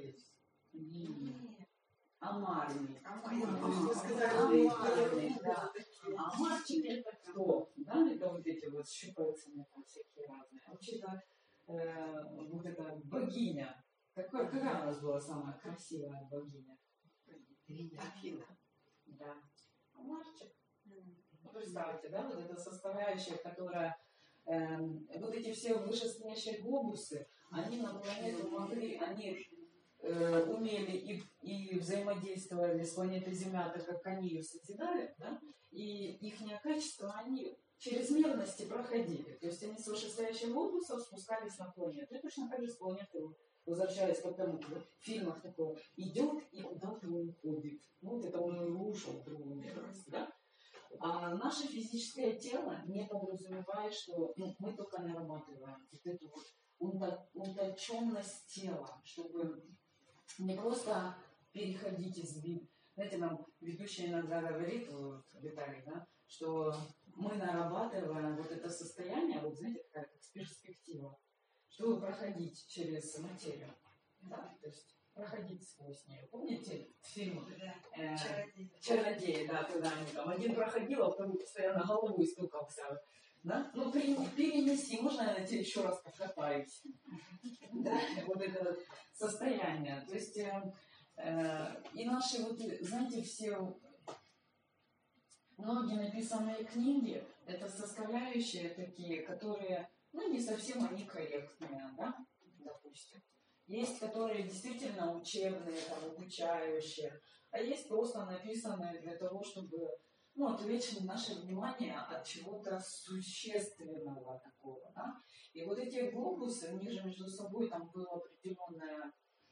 Нет. Амарный. Амарный, Да. А мальчик это кто? Да, это вот эти вот щупальцами там всякие разные. А вообще-то вот эта богиня. Какая у нас была самая красивая богиня? Афина. Да. А мальчик. Ну, представьте, да, вот эта составляющая, которая вот эти все вышестоящие глобусы, они на планету могли, они умели и взаимодействовали с планетой Земля, так как они ее созидали, да, и их качество они чрезмерности проходили. То есть они с вышестоящих глобусов спускались на планету. И точно так же с планеты, возвращаясь к тому, в фильмах такое, идет и куда-то уходит. Ну, вот это он ушел в другую мирность, да? А наше физическое тело не подразумевает, что мы только нарабатываем вот эту вот утонченность тела, чтобы не просто переходить из вида. Знаете, нам ведущая иногда говорит, Виталий, да, что мы нарабатываем вот это состояние, вот знаете, такая как перспектива, чтобы проходить через материю. Да? То есть проходить сквозь нее. Помните фильм «Чародеи», да, когда они там один проходил, а второй постоянно головой стукался. Да? Ну, перенеси, можно я тебе еще раз покатаюсь? Да, вот это вот состояние. То есть, и наши, вот, знаете, все многие написанные книги, это составляющие такие, которые, ну, не совсем они корректные, да, допустим. Есть, которые действительно учебные, там, обучающие, а есть просто написанные для того, чтобы, ну, отвлечь наше внимание от чего-то существенного такого, да. И вот эти глобусы, у них же между собой там была определенная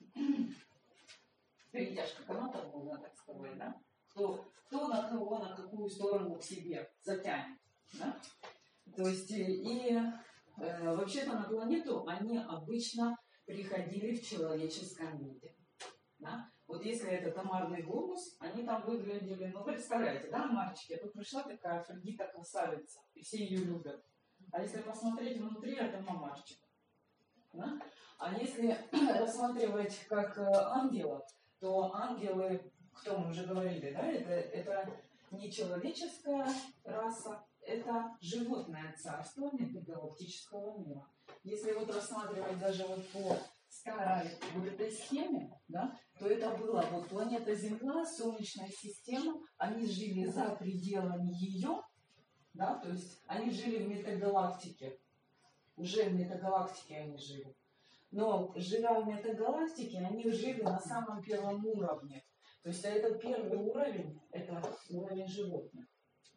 перетяжка канатов, можно так сказать, да. Кто на кого, на какую сторону к себе затянет, да. То есть, вообще-то на планету они обычно приходили в человеческом виде. Да? Вот если это тамарный глобус, они там выглядели, ну, представляете, да, мальчики, тут пришла такая Афродита красавица, и все ее любят. А если посмотреть внутри, это мамарчик. Да? А если рассматривать как ангелов, то ангелы, кто мы уже говорили, да, это не человеческая раса, это животное царство межгалактического мира. Если вот рассматривать даже вот по старой вот этой схеме, да, то это было вот планета Земля, Солнечная система, они жили за пределами ее, да, то есть они жили в метагалактике, уже в метагалактике они жили. Но живя в метагалактике, они жили на самом первом уровне. То есть этот первый уровень, это уровень животных.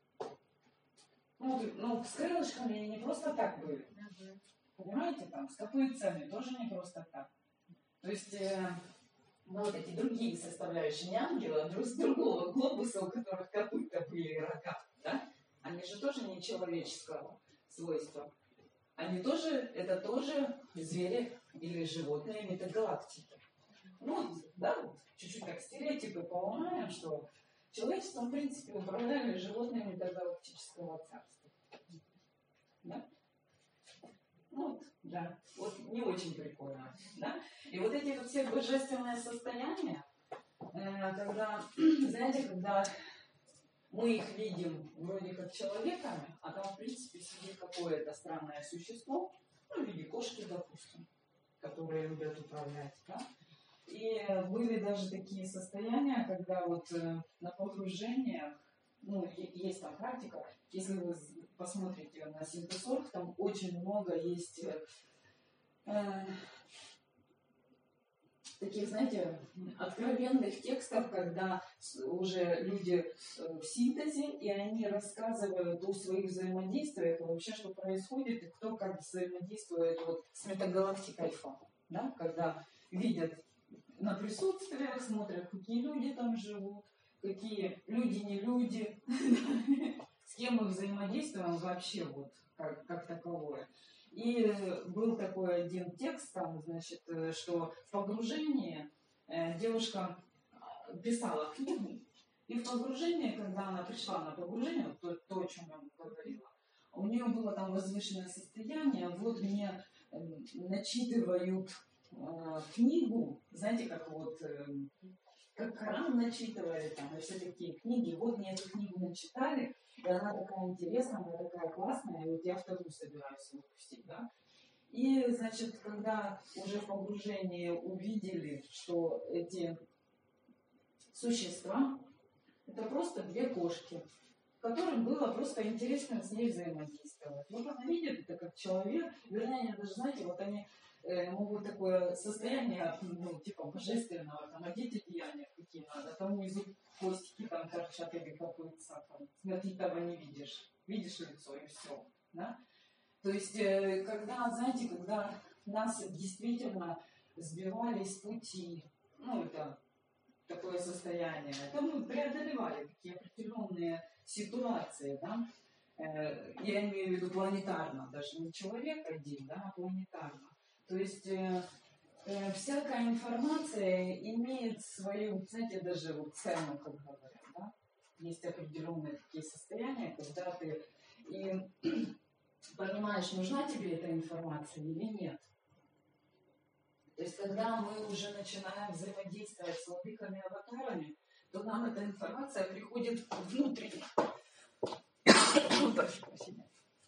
Ну, с крылышками они не просто так были. Понимаете, там, с копытцами тоже не просто так. То есть, вот эти другие составляющие, не ангела, а с другого глобуса, у которых копыта были и рога, да? Они же тоже не человеческого свойства. Они тоже, это тоже звери или животные метагалактики. Ну, да, вот, чуть-чуть так стереотипы поломаем, что человечеством, в принципе, управляли животные метагалактического царства. Да? Вот, да, вот не очень прикольно, да? И вот эти вот все божественные состояния, когда, знаете, когда мы их видим вроде как человеками, а там, в принципе, сидит какое-то странное существо, ну, в виде кошки, допустим, которые любят управлять, да? И были даже такие состояния, когда вот на погружениях, ну, есть там практика, если вы посмотрите на Синтез.орг, там очень много есть таких, знаете, откровенных текстов, когда уже люди в синтезе, и они рассказывают о своих взаимодействиях, вообще, что происходит, и кто как взаимодействует вот с метагалактикой Альфа, да, когда видят на присутствиях, смотрят, какие люди там живут, какие люди не люди, с кем мы взаимодействуем вообще вот как таковое. И был такой один текст, там, значит, что в погружении девушка писала книгу, и в погружении, когда она пришла на погружение, то о чем я говорила, у нее было там возвышенное состояние, вот мне начитывают книгу, знаете, как вот, как Коран начитывали, там, и все такие книги, вот мне эту книгу начитали, и она такая интересная, она такая классная, и вот я вторую собираюсь выпустить, да. И, значит, когда уже в погружении увидели, что эти существа, это просто две кошки, которым было просто интересно с ней взаимодействовать. Вот она видит это как человек, вернее, они даже, знаете, вот они могут такое состояние, ну, типа божественного, там, одеть одеяния какие надо, там внизу хвостики там торчат или копытца, там, ты этого не видишь, видишь лицо и все, да? То есть, когда, знаете, когда нас действительно сбивали с пути, ну, это такое состояние, это мы преодолевали такие определенные ситуации, да, я имею в виду планетарно, даже не человек один, да, а планетарно. То есть всякая информация имеет свою, знаете, даже вот цену, как говорят, да? Есть определенные такие состояния, когда ты и понимаешь, нужна тебе эта информация или нет. То есть когда мы уже начинаем взаимодействовать с владыками-аватарами, то нам эта информация приходит внутренне. Прошу прощения.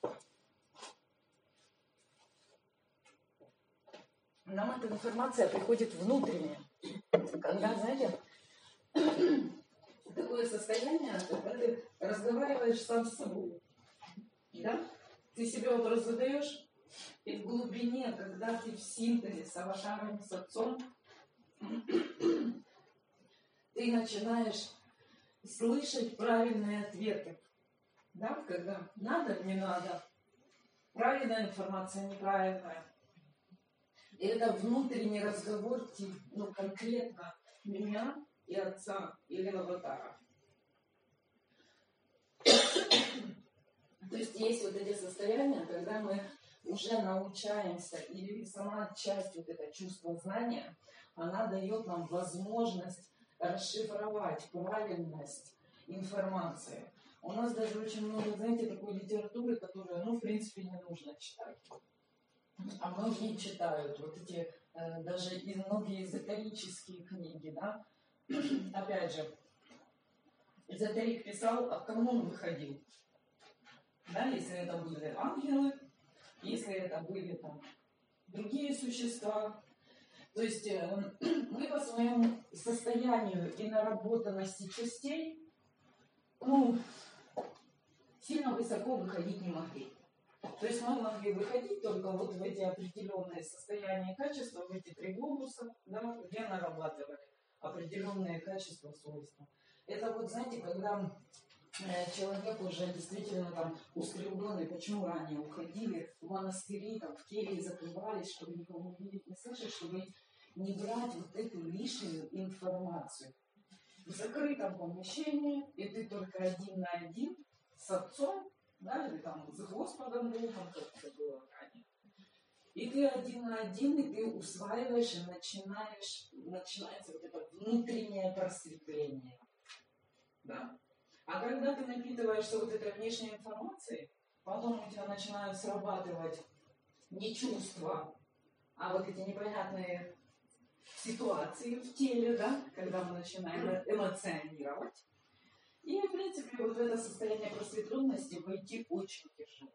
Нам эта информация приходит внутренне. Когда, знаете, такое состояние, когда ты разговариваешь сам с собой. Да? Ты себе вопрос задаешь, и в глубине, когда ты в синтезе с аватаром, с отцом, ты начинаешь слышать правильные ответы. Да? Когда надо, не надо. Правильная информация, неправильная. И это внутренний разговор, ну, конкретно меня и отца или аватара. То есть есть вот эти состояния, когда мы уже научаемся, или сама часть вот этого чувства знания, она дает нам возможность расшифровать правильность информации. У нас даже очень много, знаете, такой литературы, которую, ну, в принципе, не нужно читать. А многие читают вот эти, даже и многие эзотерические книги, да. Опять же, эзотерик писал, а к кому он выходил? Да, если это были ангелы, если это были там другие существа. То есть мы по своему состоянию и наработанности частей, ну, сильно высоко выходить не могли. То есть мы могли выходить только вот в эти определенные состояния и качества, в эти 3 глобуса, да, где нарабатывали определенные качества, свойства. Это вот, знаете, когда человек уже действительно там устремленный, почему ранее уходили в монастыри, там, в кельи закрывались, чтобы никого не видеть, не слышать, чтобы не брать вот эту лишнюю информацию. В закрытом помещении, и ты только один на один с отцом, да, или там с Господом Богом, как это было ранее. И ты один на один, и ты усваиваешь, и начинается вот это внутреннее просветление. Да? А когда ты напитываешься вот этой внешней информацией, потом у тебя начинают срабатывать не чувства, а вот эти непонятные ситуации в теле, да, когда мы начинаем эмоционировать. И, в принципе, вот в это состояние просветленности войти очень тяжело.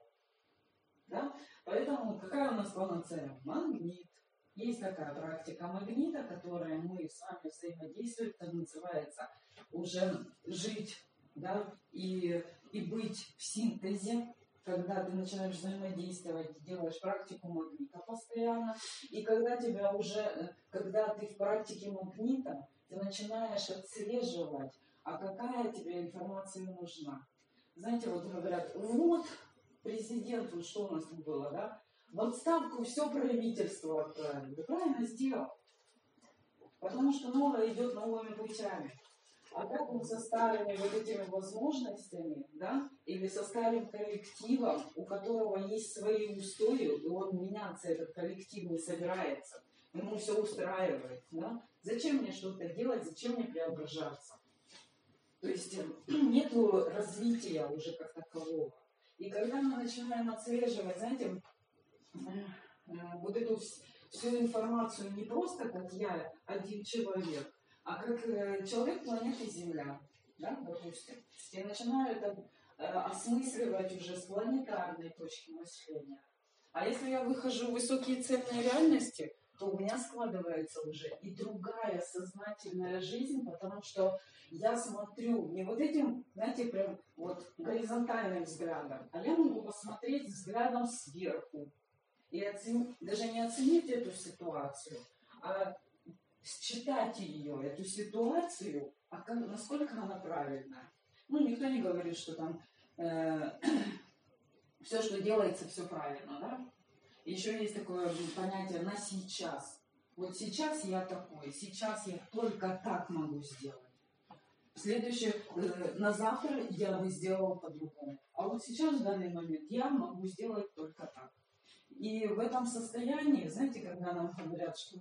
Да? Поэтому какая у нас панацея? Магнит. Есть такая практика магнита, которой мы с вами взаимодействуем, это называется уже жить, да, и быть в синтезе, когда ты начинаешь взаимодействовать, делаешь практику магнита постоянно, и когда тебя уже, когда ты в практике магнита, ты начинаешь отслеживать, а какая тебе информация нужна. Знаете, вот говорят, вот президент, вот что у нас тут было, да, в отставку все правительство отправили. Да правильно сделал. Потому что новое идет новыми путями. А как он со старыми вот этими возможностями, да, или со старым коллективом, у которого есть свои устои, и он меняться, этот коллектив, не собирается, ему все устраивает, да? Зачем мне что-то делать, зачем мне преображаться? То есть нету развития уже как такового. И когда мы начинаем отслеживать, знаете, вот эту всю информацию не просто как я один человек, а как человек планеты Земля, да, допустим. Я начинаю это осмысливать уже с планетарной точки мышления. А если я выхожу в высокие цельные реальности, то у меня складывается уже и другая сознательная жизнь, потому что я смотрю не вот этим, знаете, прям вот горизонтальным взглядом, а я могу посмотреть взглядом сверху и даже не оценить эту ситуацию, а считать ее, эту ситуацию, насколько она правильная. Ну, никто не говорит, что там все, что делается, все правильно, да? Еще есть такое понятие «на сейчас». Вот сейчас я такой, сейчас я только так могу сделать. На завтра я бы сделал по-другому. А вот сейчас, в данный момент, я могу сделать только так. И в этом состоянии, знаете, когда нам говорят, что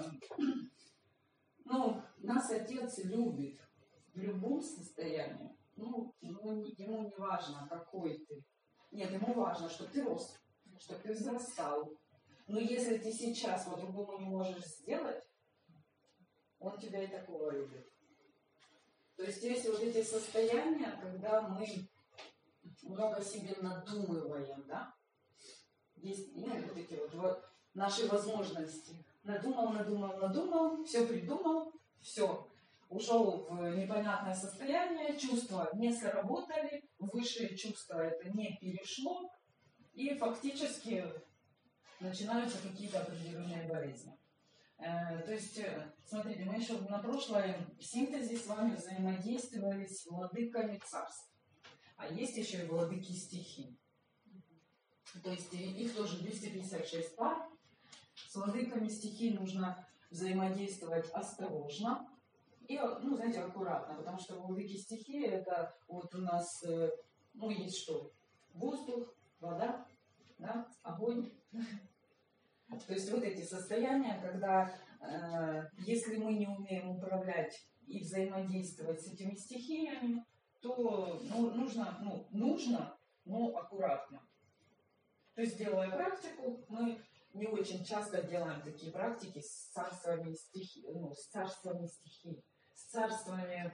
нас Отец любит в любом состоянии, ему не важно, какой ты. Нет, ему важно, чтобы ты рос, чтобы ты взрастал. Но если ты сейчас по-другому не можешь сделать, он тебя и такого любит. То есть есть вот эти состояния, когда мы много себе надумываем, да? Есть вот эти вот наши возможности. Надумал, все придумал, все. Ушел в непонятное состояние, чувства не сработали, высшие чувства это не перешло, и фактически начинаются какие-то определенные болезни. То есть, смотрите, мы еще на прошлой синтезе с вами взаимодействовали с владыками царств. А есть еще и владыки стихий. То есть их тоже 256 пар. С владыками стихий нужно взаимодействовать осторожно и, знаете, аккуратно, потому что владыки стихии это вот у нас, есть что? Воздух, вода, да, огонь. То есть вот эти состояния, когда если мы не умеем управлять и взаимодействовать с этими стихиями, то нужно, но аккуратно. То есть, делая практику, мы не очень часто делаем такие практики с царствами стихий, ну, с царствами стихий, с царствами,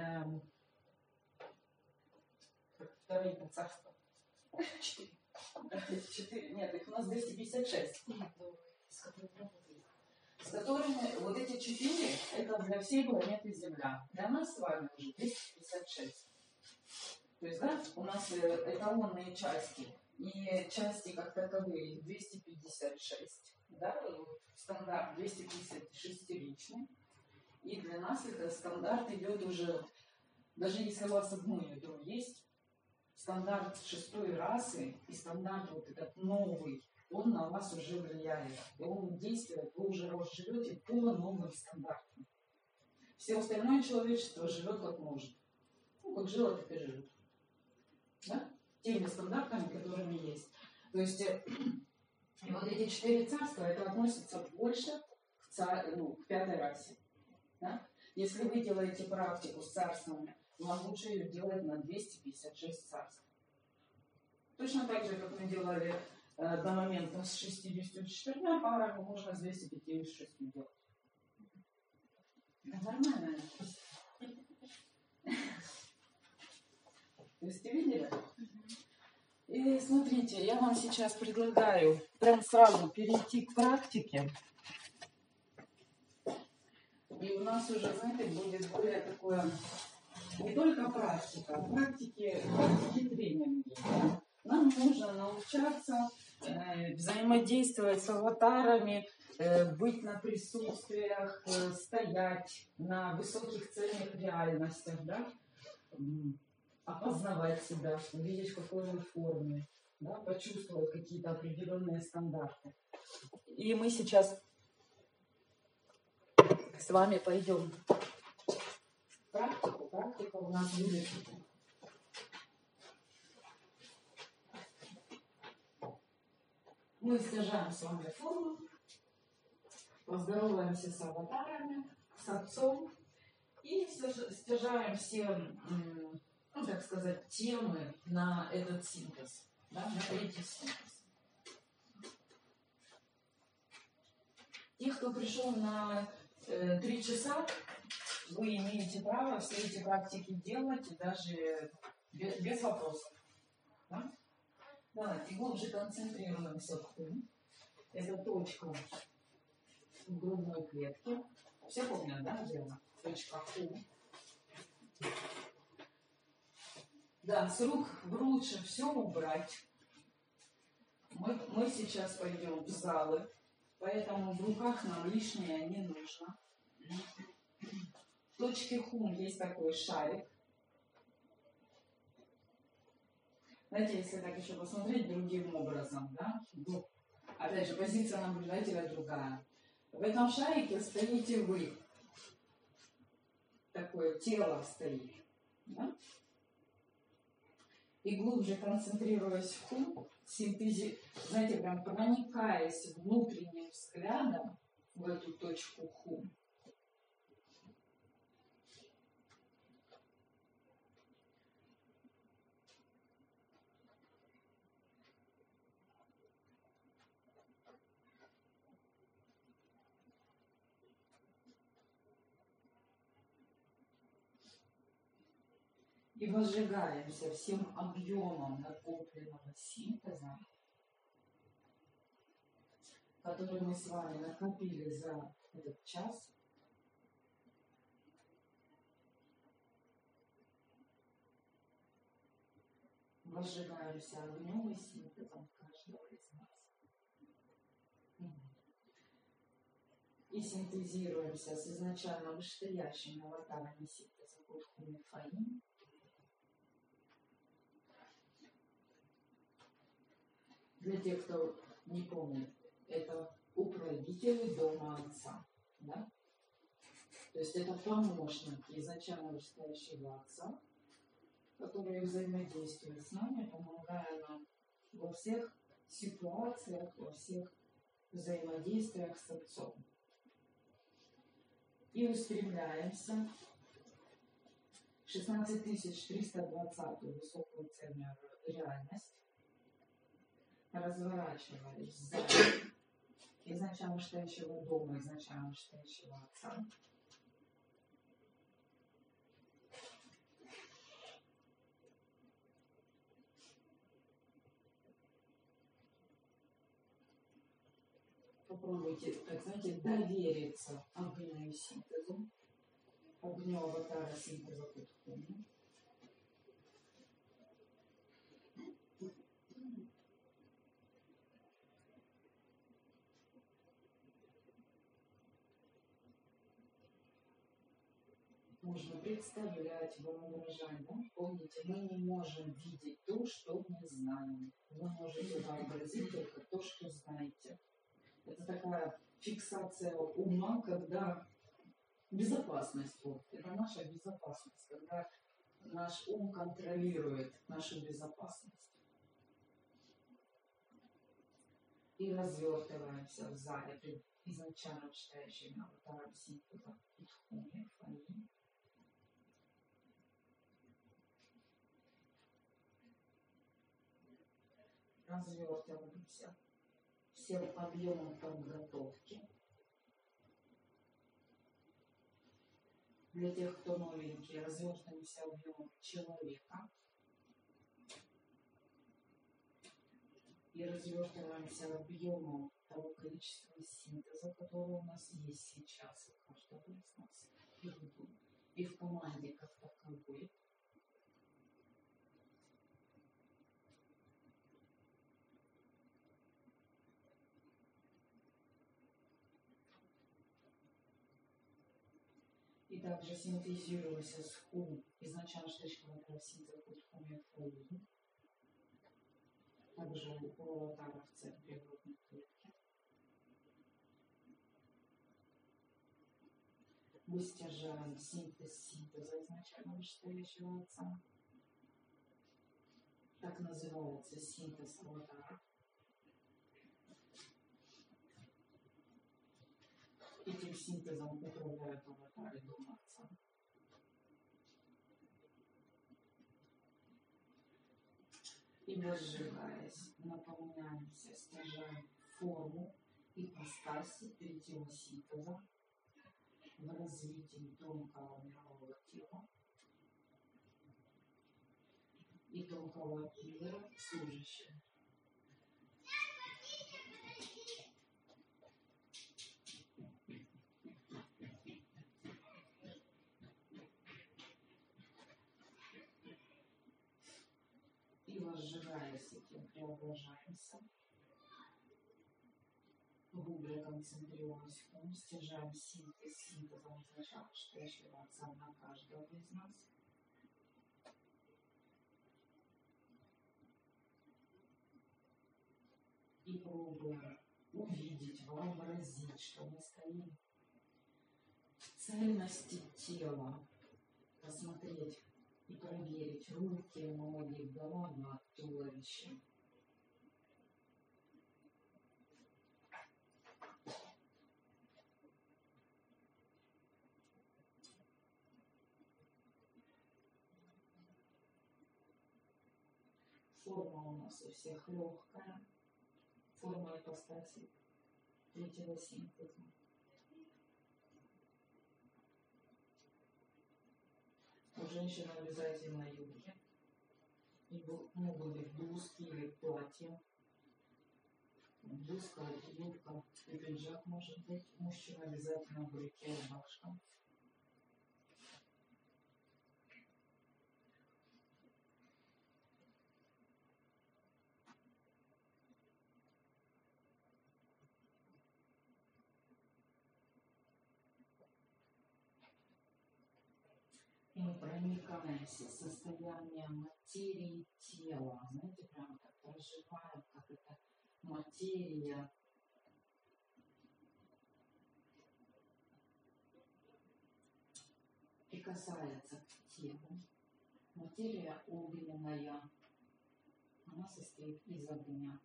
вторые царства. 4, нет, их у нас 256. С которыми вот эти 4, это для всей планеты Земля. Для нас с вами уже 256. То есть, да, у нас эталонные части и части как таковые 256. Да, стандарт 256 личный. И для нас это стандарт идет уже, даже если у вас одно ядро есть, стандарт 6-й расы и стандарт вот этот новый, он на вас уже влияет. И он действует, вы уже живете по новым стандартам. Все остальное человечество живет как может. Ну, как жило, так и живет. Да? Теми стандартами, которыми есть. То есть, и вот эти 4 царства, это относится больше к 5-й расе. Да? Если вы делаете практику с царствами, вам лучше ее делать на 256 царств. Точно так же, как мы делали одномоментно с 64 парами, можно с 256 делать. Это нормально. То есть, видели? И смотрите, я вам сейчас предлагаю прям сразу перейти к практике. И у нас уже, знаете, будет более такое, не только практика, а практики тренинги. Нам нужно научаться взаимодействовать с аватарами, быть на присутствиях, стоять на высоких цельных реальностях, да? Опознавать себя, увидеть, в какой мы форме, да? Почувствовать какие-то определенные стандарты. И мы сейчас с вами пойдем в практику. Практика у нас будет мы стяжаем с вами форму, поздороваемся с аватарами, с отцом и стяжаем все, ну, так сказать, темы на этот синтез, да, на третий синтез. Те, кто пришел на 3 часа, вы имеете право все эти практики делать даже без вопросов. Да? Давайте глубже концентрируемся в хум. Это точка в грудной клетке. Все помнят, да, где она? Точка хум. Да, с рук лучше все убрать. Мы сейчас пойдем в залы, поэтому в руках нам лишнее не нужно. В точке хум есть такой шарик. Знаете, если так еще посмотреть другим образом, да, ну, опять же, позиция наблюдателя другая. В этом шарике стоите вы. Такое тело стоит. Да? И глубже концентрируясь в хум, знаете, прям проникаясь внутренним взглядом в эту точку хум, и возжигаемся всем объемом накопленного синтеза, который мы с вами накопили за этот час. Возжигаемся огнем и синтезом каждого из нас. И синтезируемся с изначально вышестоящими аватарами синтеза Будху и Фаин. Для тех, кто не помнит, это управители дома отца. Да? То есть это помощники изначально вышестоящего отца, которые взаимодействуют с нами, помогая нам во всех ситуациях, во всех взаимодействиях с отцом. И устремляемся в 16320 высокую цельную реальность, разворачиваясь сзади изначально стоящего дома, изначально стоящего отца. Попробуйте, так знаете, довериться огню и синтезу, огню аватара синтеза Кутхуми. Можно представлять, воображать, да? Помните, мы не можем видеть то, что мы знаем. Вы можете вообразить только то, что знаете. Это такая фиксация ума, когда безопасность, вот, это наша безопасность, когда наш ум контролирует нашу безопасность. И развертываемся в зале пред изначально читающими аватаром синтеза Кутхуми, Фани. Развертываемся всем объемом подготовки. Для тех, кто новенький, развертываемся объемом человека. И развертываемся объемом того количества синтеза, которое у нас есть сейчас у каждого из нас. И в команде как таковой. И также синтезируемся с хум, изначально штучка синтеза Кутхуми Фаи. Также у аватара в центре грудной клетки. Мы стяжаем синтез синтеза изначально вышестоящего отца. Так называется синтез аватара. Этим синтезом управляют аватары дома отца. И возжигаясь, наполняемся, стяжаем форму ипостаси третьего синтеза в развитии тонкого мирового тела и тонкого мира служащего. И возжигаясь этим, преображаемся. Глубже концентрируясь в том, стяжаем синтез синтезом изначально штучного отца на каждого из нас. И пробуем увидеть, вообразить, что мы стоим в цельности тела, посмотреть и проверить руки, ноги, голова, туловище. Форма у нас у всех легкая. Форма ипостаси третьего синтеза. У женщин обязательно юбки. И могут быть блузки или платья. Блузка, юбка и пиджак может быть. Мужчина обязательно брюки и рубашка. И мы проникаемся в состояние материи тела. Знаете, прямо так проживаем, как эта материя прикасается к телу. Материя огненная. Она состоит из огня.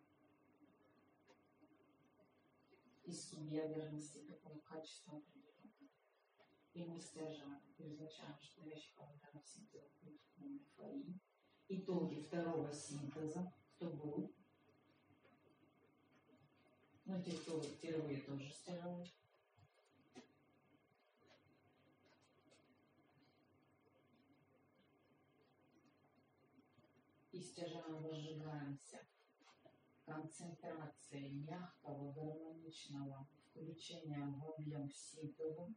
Из субъядерности такого качества определенного. И мы стяжаем изначально штучных аватаров синтеза Кутхуми Фаи. Итоги второго синтеза, кто был. Ну, те, кто впервые тоже стирают. И стяжаем, разжигаемся концентрацией мягкого, гармоничного включения в объем синтеза.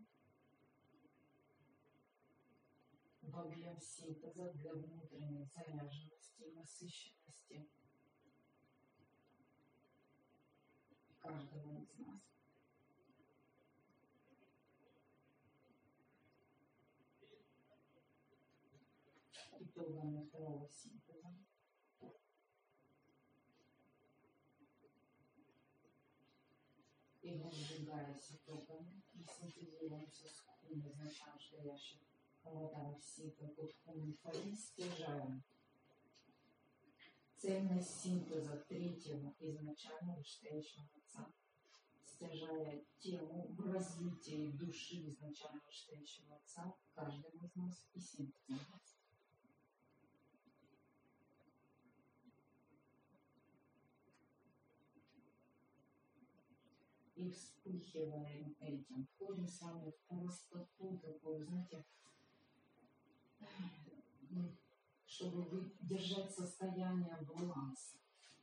В объем синтеза для внутренней заряженности и насыщенности каждого из нас. Итогами второго синтеза. И разжигаясь итогами, и синтезируемся с хун, изначально стоящих аватаров синтеза под хун фари, стяжаем цельность синтеза третьего изначально вышестоящего отца, стяжая тему в развитии души изначально вышестоящего отца каждому из нас и синтезом. И вспыхиваем этим, входим с вами в простоту такую, знаете, чтобы держать состояние баланса.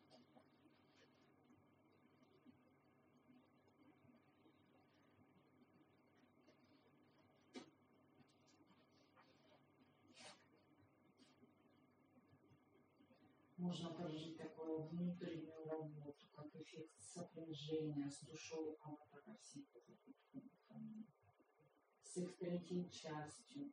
Можно прожить такую внутреннюю работу, как эффект сопряжения с душой аватара синтеза, с их третьей частью.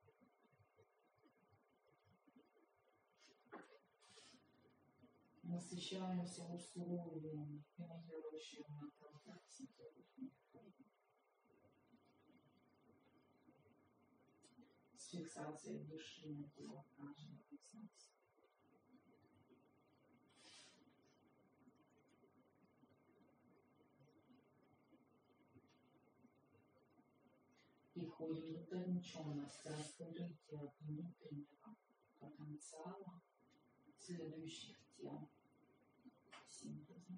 Насыщаемся условиями, эманирующими от аватара синтеза. С фиксацией души на тело каждого из нас. И ходим утонченность раскрытия внутреннего потенциала следующих тел синтеза.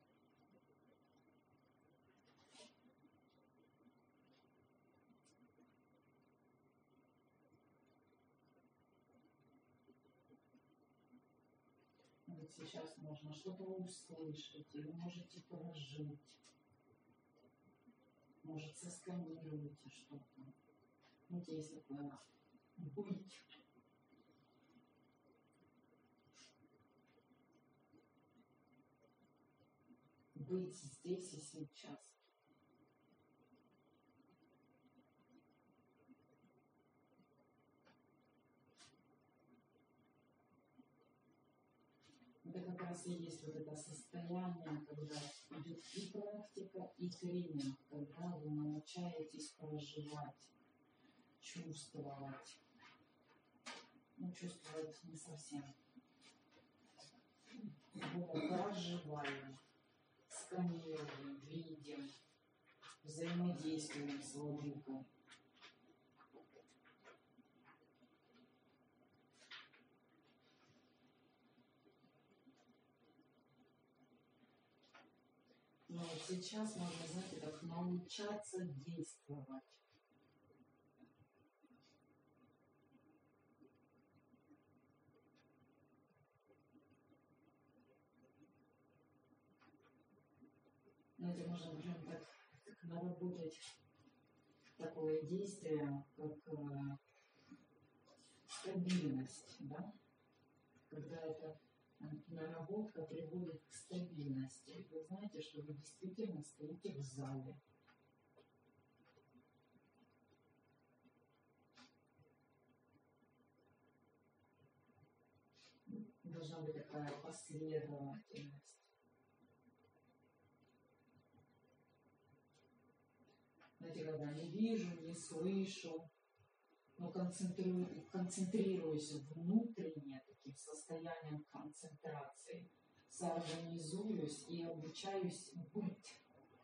Вот сейчас можно что-то услышать, или можете прожить. Может, сосканируете что-то. Вот есть такое быть. Быть здесь и сейчас. Это как раз и есть вот это состояние, когда идет и практика, и тренинг, когда вы научаетесь проживать, чувствовать. Ну, чувствовать не совсем. Проживаем, сканируем, видим, взаимодействуем с владыкой. Но вот сейчас можно, знаете, как научаться действовать. Знаете, можно прям так наработать такое действие, как стабильность, да? Когда эта наработка приводит к стабильности. Вы знаете, что вы действительно стоите в зале. Должна быть такая последовательность. Знаете, когда не вижу, не слышу, но концентрируюсь внутренне таким состоянием концентрации, соорганизуюсь и обучаюсь быть.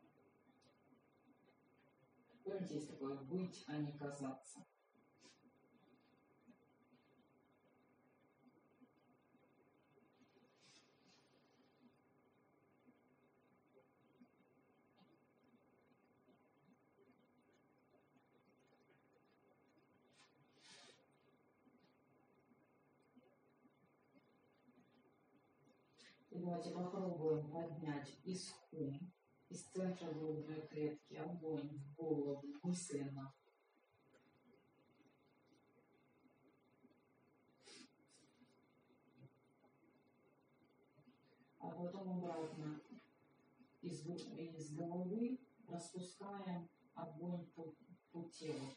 Помните, есть такое быть, а не казаться. И давайте попробуем поднять из хум, из центра грудной клетки, огонь в голову мысленно. А потом обратно из головы распускаем огонь по телу.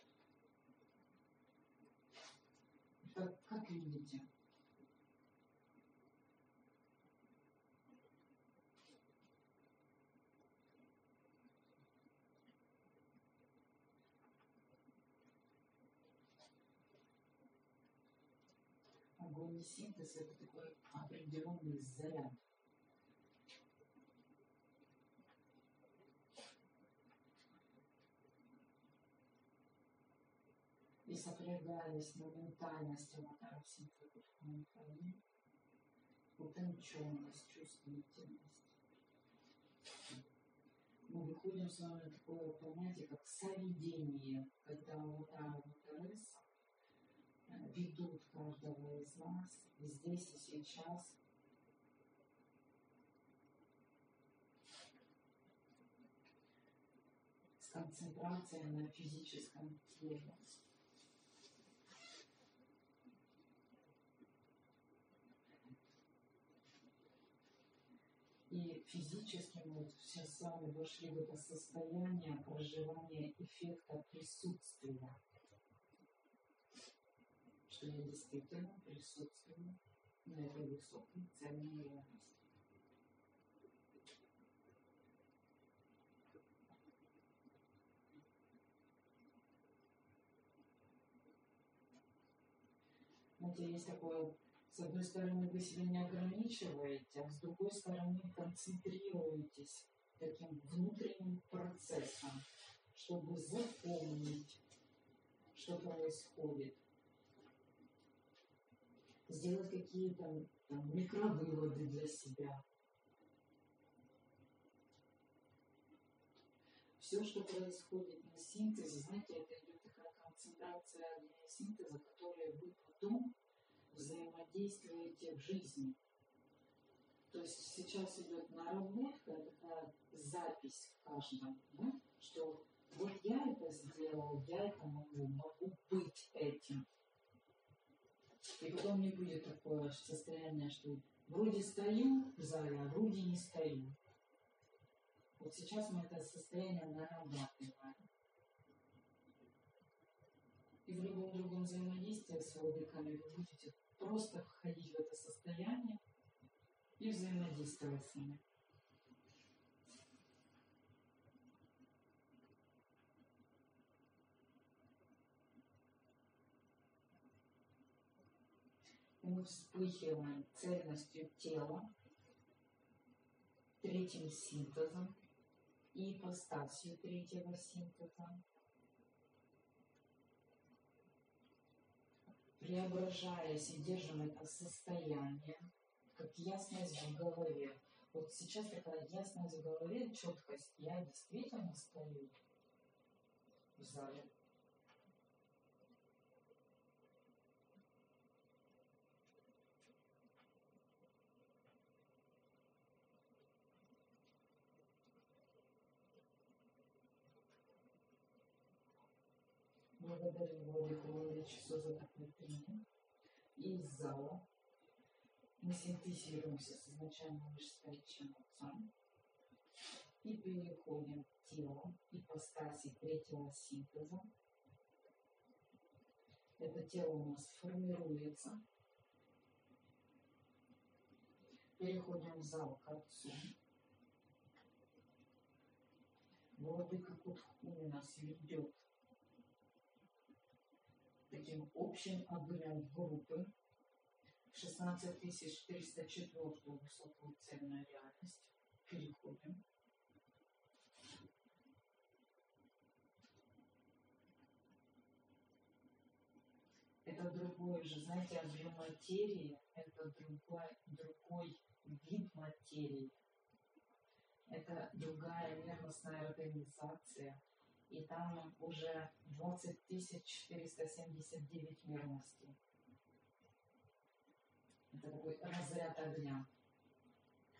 Как видите? Огонь и синтез — это такой определенный заряд. И сопрягаясь моментальность аватаров синтеза, утонченность, чувствительность, мы выходим с вами на такое понятие, как соведение, когда аватары аватаресса ведут каждого из нас здесь и сейчас с концентрацией на физическом теле. И физически мы сейчас с вами вошли в это состояние проживания эффекта присутствия. Что я действительно присутствую на этой высокой цельной реальности. Знаете, есть такое, с одной стороны, вы себя не ограничиваете, а с другой стороны, концентрируетесь таким внутренним процессом, чтобы запомнить, что происходит. Сделать какие-то микровыводы для себя. Все, что происходит на синтезе, знаете, это идет такая концентрация огня синтеза, которой вы потом взаимодействуете в жизни. То есть сейчас идет наработка, такая запись в каждом, да? Что вот я это сделал, я это могу быть этим. И потом не будет такое состояние, что вроде стою в зале, а вроде не стою. Вот сейчас мы это состояние нарабатываем. И в любом другом взаимодействии с владыками вы будете просто входить в это состояние и взаимодействовать с ними. И мы вспыхиваем цельностью тела, третьим синтезом и ипостасью третьего синтеза, преображаясь и держим это состояние, как ясность в голове. Вот сейчас такая ясность в голове, четкость. Я действительно стою в зале. Благодарю Владыку Владычицу за такой пример. И из зала мы синтезируемся с изначальным вышестоящим отцом и переходим к телу ипостаси третьего синтеза. Это тело у нас формируется. Переходим в зал к отцу. Владыка Кутхуми нас ведет таким общим огнем группы в 16304 высокую цельную реальность. Переходим. Это другой же, знаете, объем материи, это другой вид материи. Это другая нервностная организация. И там уже 20 479 нервностей. Это такой разряд огня.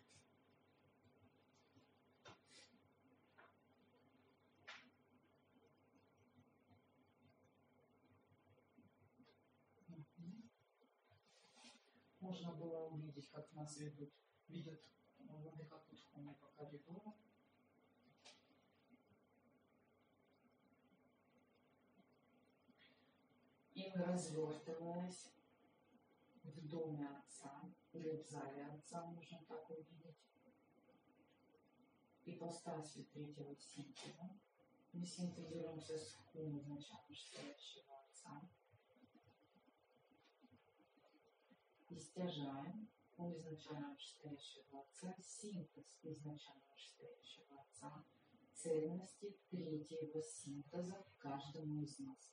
можно было увидеть, как нас ведут Владыка Кутхуми по коридору. И мы, развертываясь в доме Отца, или в зале Отца, можно так увидеть, ипостасью третьего синтеза, мы синтезируемся с Хум, изначально стоящего Отца, и стяжаем Хум, изначально стоящего Отца, синтез изначально стоящего Отца, ценности третьего синтеза в каждому из нас.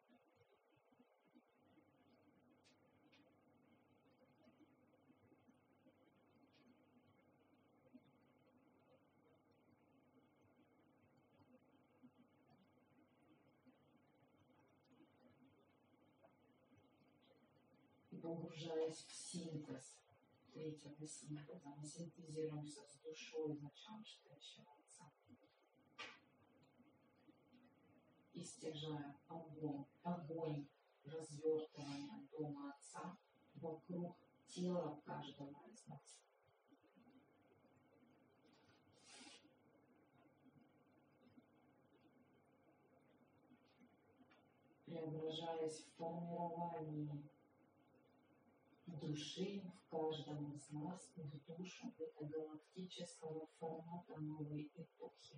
Погружаясь в синтез третьего синтеза, мы синтезируемся с душой изначально стоящего Отца. И стяжаем огонь развертывания дома Отца вокруг тела каждого из нас. Преображаясь в формировании души в каждом из нас, в душу этого галактического формата новой эпохи.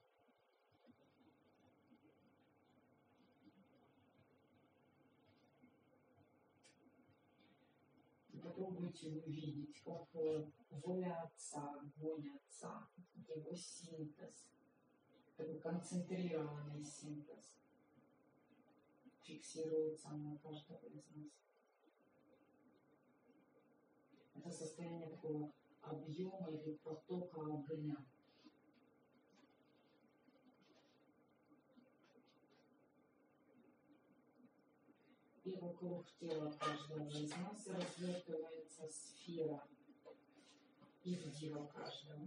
Попробуйте увидеть, как воля Отца, огонь Отца, его синтез, такой концентрированный синтез, фиксируется на каждого из нас. Это состояние такого объема или потока огня. И вокруг тела каждого из нас развертывается сфера идеала каждого.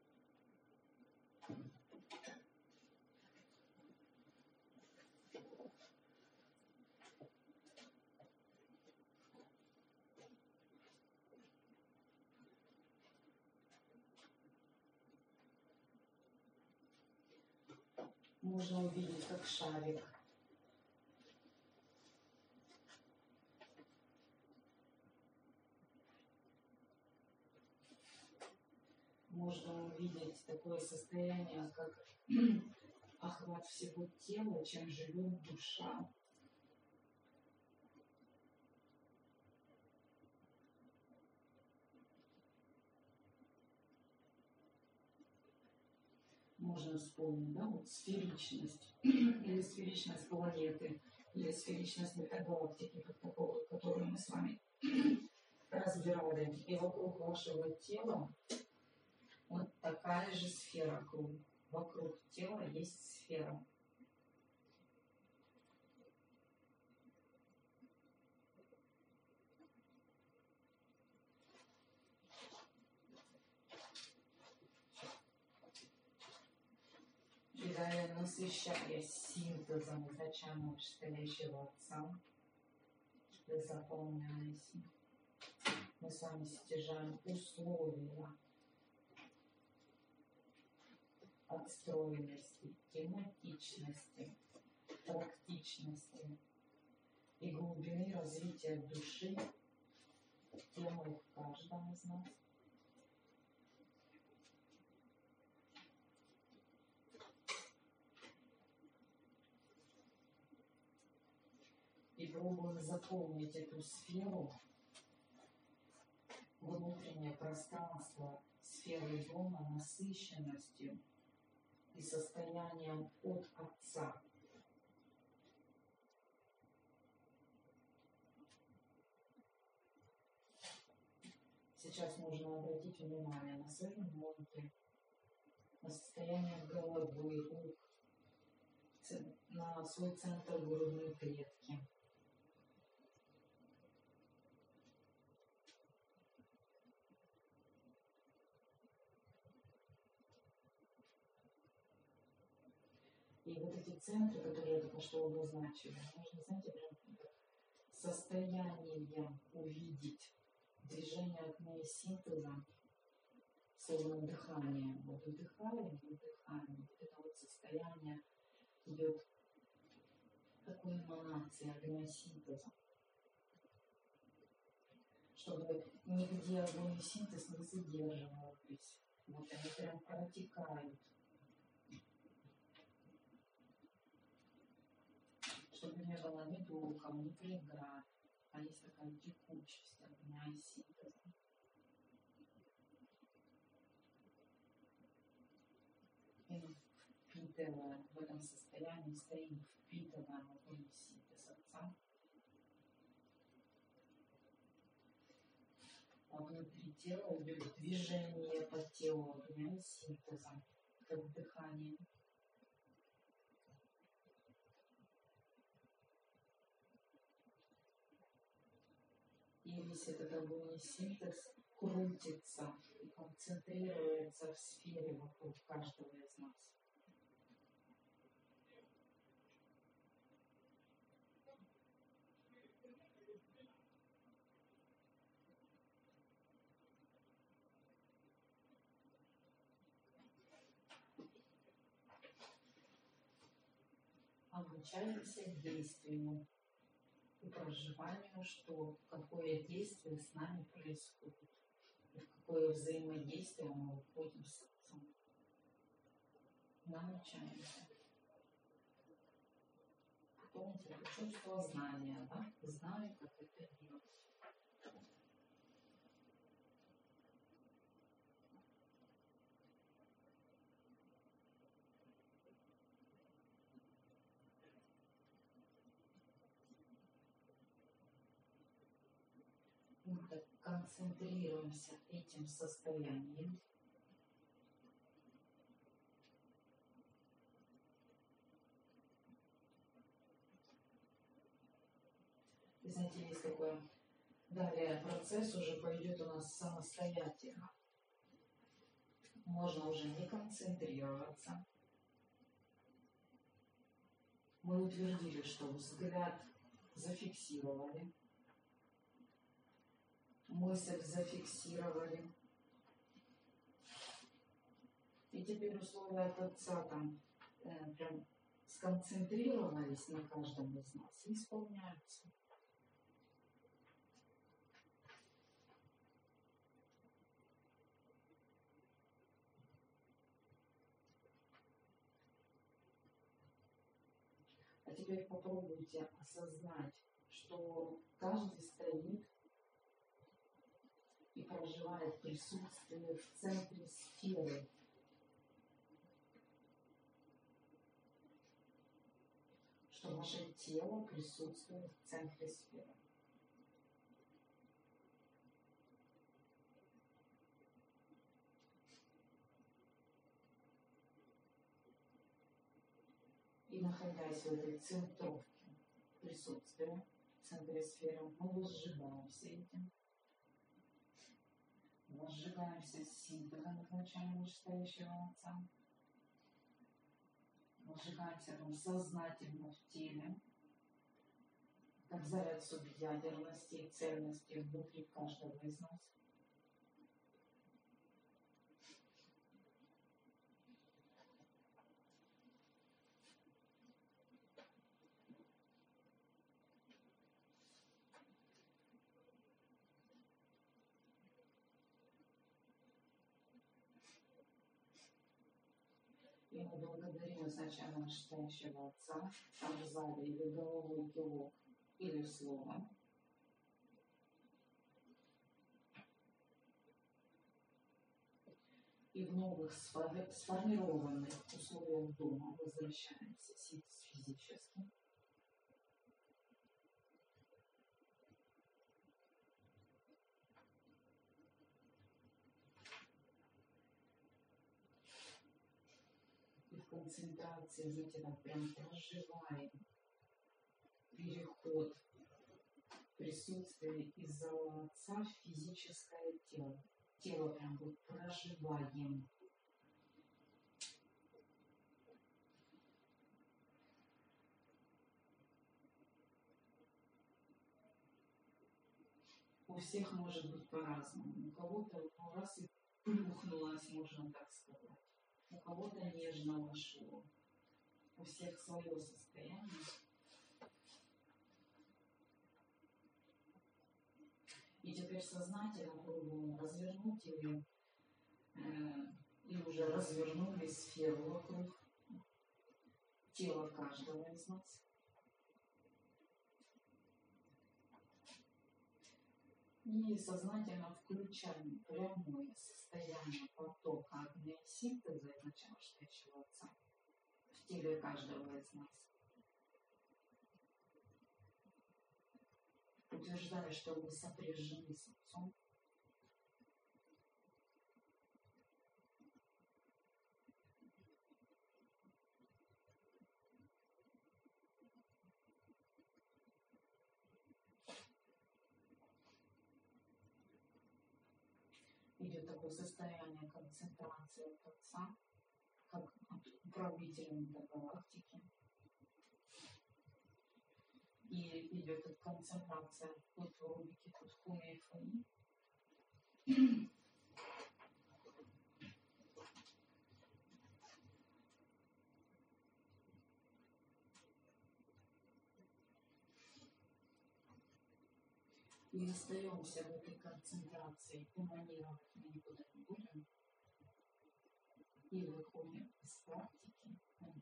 Можно увидеть, как шарик можно увидеть такое состояние, как охват всего тела, чем живет душа. Можно вспомнить, да, вот сферичность, или сферичность планеты, или сферичность метагалактики, как такого, которую мы с вами разбирали. И вокруг вашего тела вот такая же сфера круг. Вокруг тела есть сфера. И далее, насыщаясь синтезом изначально стоящего Отца, заполняясь, мы с вами стяжаем условия отстроенности, тематичности, практичности и глубины развития души, темы в каждом из нас. И пробуем заполнить эту сферу, внутреннее пространство сферы дома насыщенностью и состоянием от Отца. Сейчас можно обратить внимание на свои ноги, на состояние головы, рук, на свой центр грудной клетки. И вот эти центры, которые я только что обозначила, можно, знаете, прям состояние увидеть движение огня и синтеза, словно дыхание. Вот вдыхаем, выдыхаем. Вот это вот состояние идет такой эманации огня и синтеза. Чтобы нигде огонь и синтез не задерживались. Вот они прям протекают. Чтобы не было ни блоков, ни преград. А есть такая текучесть огня и синтеза. И впитывая в этом состоянии, стоим, впитываем огонь и синтез Отца. А внутри тела идет движение по телу огня и синтеза, как дыхание. И весь этот огонь и синтез крутится и концентрируется в сфере вокруг каждого из нас. Обучаемся действию и проживанию, что какое действие с нами происходит, и в какое взаимодействие мы уходим с Отцом. Научаемся. Помните, это чувство знания, да? Знаю, как это делать. Мы так концентрируемся этим состоянием. И знаете, есть такое, далее процесс уже пойдет у нас самостоятельно. Можно уже не концентрироваться. Мы утвердили, что взгляд зафиксировали, мысль зафиксировали. И теперь условия от Отца там прям сконцентрировались на каждом из нас и исполняются. А теперь попробуйте осознать, что каждый стоит и проживает присутствие в центре сферы. Что ваше тело присутствует в центре сферы. И находясь в этой центровке присутствия, в центре сферы, мы возжигаемся этим. Возжигаемся синтезом изначально вышестоящего Отца. Возжигаемся там сознательно в теле, как заряд субъядерности и цельности внутри каждого из нас. И мы благодарим изначально вышестоящего Отца, там в зале или головой кивок, или словом. И в новых сформированных условиях дома возвращаемся физически. И в концентрации, знаете, так прям проживаем переход присутствия из зала Отца в физическое тело. Тело прям вот проживаем. у всех может быть по-разному. У кого-то раз и плюхнулось, можно так сказать. У кого-то нежно вошло. У всех свое состояние. И теперь сознательно пробуем развернуть и уже развернули сферу вокруг тела каждого из нас. И сознательно включаем прямое состояние потока огня и синтеза из начала шлящего отца в теле каждого из нас. Утверждая, что мы сопряжены с Отцом. Идет такое состояние концентрации от Отца, как управителя метагалактики. И идет концентрация тут в рубике, тут в Куме и Фоне. И остаемся в этой концентрации, эманировать мы никуда не будем. И выходим из практики.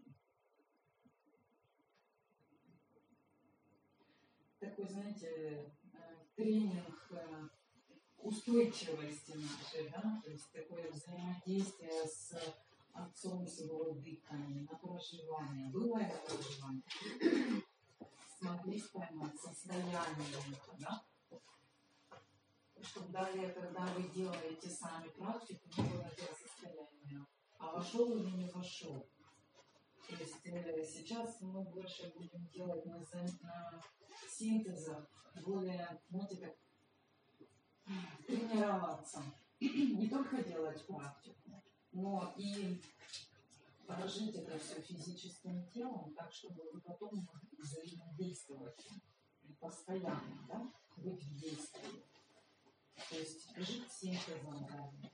Такой, знаете, тренинг устойчивости нашей, да, то есть такое взаимодействие с Отцом, с его дыханием, на проживание. Было это проживание? Смогли поймать состояние, да? Чтобы далее, когда вы делаете сами практику, не было этого состояния. А вошел или не вошел? То есть сейчас мы больше будем делать на синтезах, более, знаете, как тренироваться. Не только делать практику, но и прожить это все физическим телом, так, чтобы вы потом могли взаимодействовать постоянно, да? Быть в действии. То есть жить синтезом.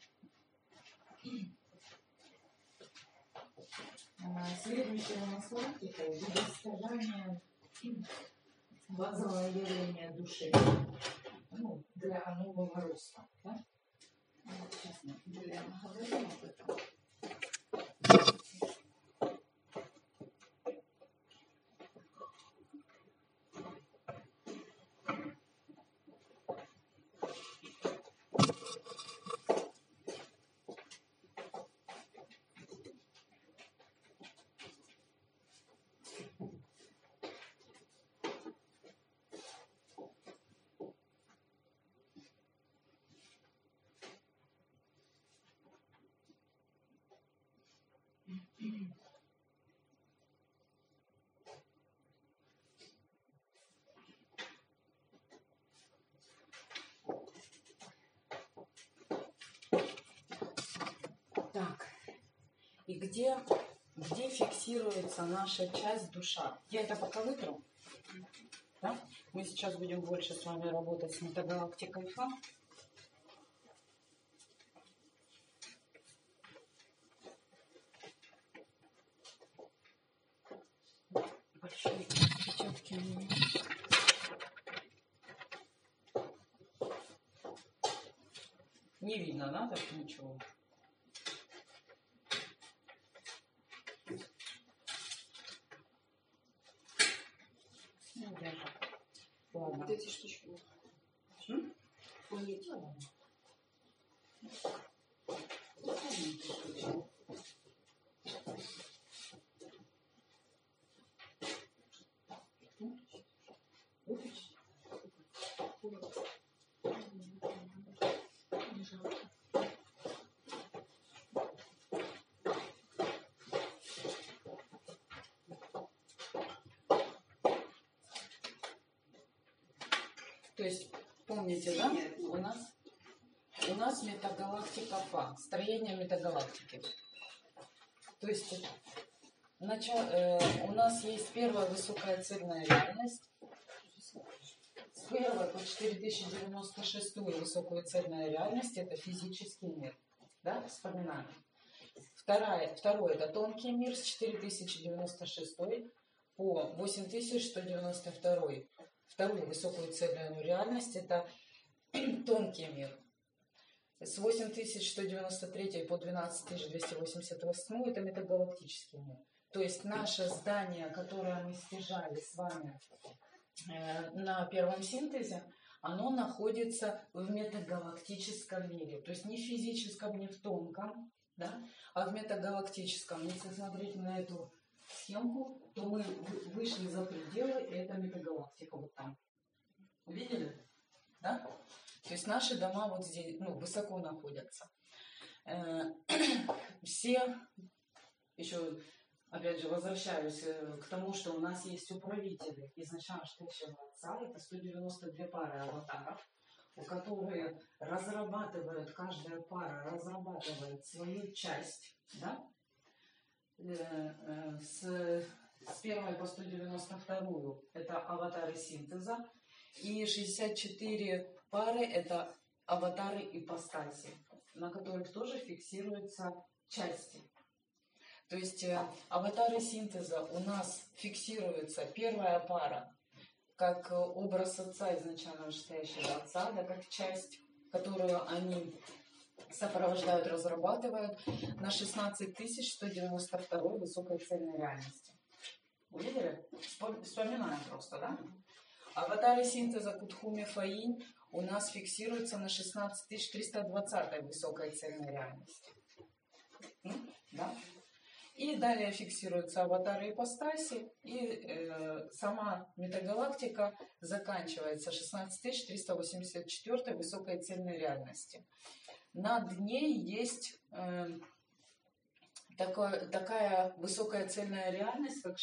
Следующая у нас практика – это состояние базового явления души, ну, для нового роста. Да? Сейчас мы поговорим об этом. Так, и где фиксируется наша часть душа? Я это пока вытру. Да? Мы сейчас будем больше с вами работать с метагалактикой Фа. Большие печатки у меня. Не видно, да, так ничего? Ну, даже. Ладно. Вот эти штучки. Полетела. То есть, помните, да? У нас метагалактика Фа, строение метагалактики. То есть у нас есть первая высокая цельная реальность. первой по 4096 высокую цельную реальность — это физический мир. Да? Вспоминаем. Второй — это тонкий мир с 4096 по 8192. Вторую высокую цельную реальность — это тонкий мир. С 8193 по 12288 это метагалактический мир. То есть наше здание, которое мы стяжали с вами на первом синтезе, оно находится в метагалактическом мире. То есть не в физическом, не в тонком, да, а в метагалактическом. Если смотреть на эту схемку, то мы вышли за пределы, и это метагалактика вот там. Увидели? Да? То есть наши дома вот здесь, высоко находятся. Все, еще, опять же, возвращаюсь к тому, что у нас есть управители изначально штучного отца, это 192 пары аватаров, у которых каждая пара разрабатывает свою часть, да? С первой по 192 это аватары синтеза, и 64 пары это аватары ипостаси, на которых тоже фиксируются части. То есть аватары синтеза у нас фиксируется первая пара как образ отца, изначально вышестоящего отца, да, как часть, которую они сопровождают, разрабатывают на 16192 высокой цельной реальности. Увидели? Вспоминаем просто, да? Аватары синтеза Кутхуми Фаинь у нас фиксируются на 16320 высокой цельной реальности. Да? И далее фиксируются аватары ипостаси, и сама метагалактика заканчивается 16384 высокой цельной реальности. Над ней есть такая высокая цельная реальность, как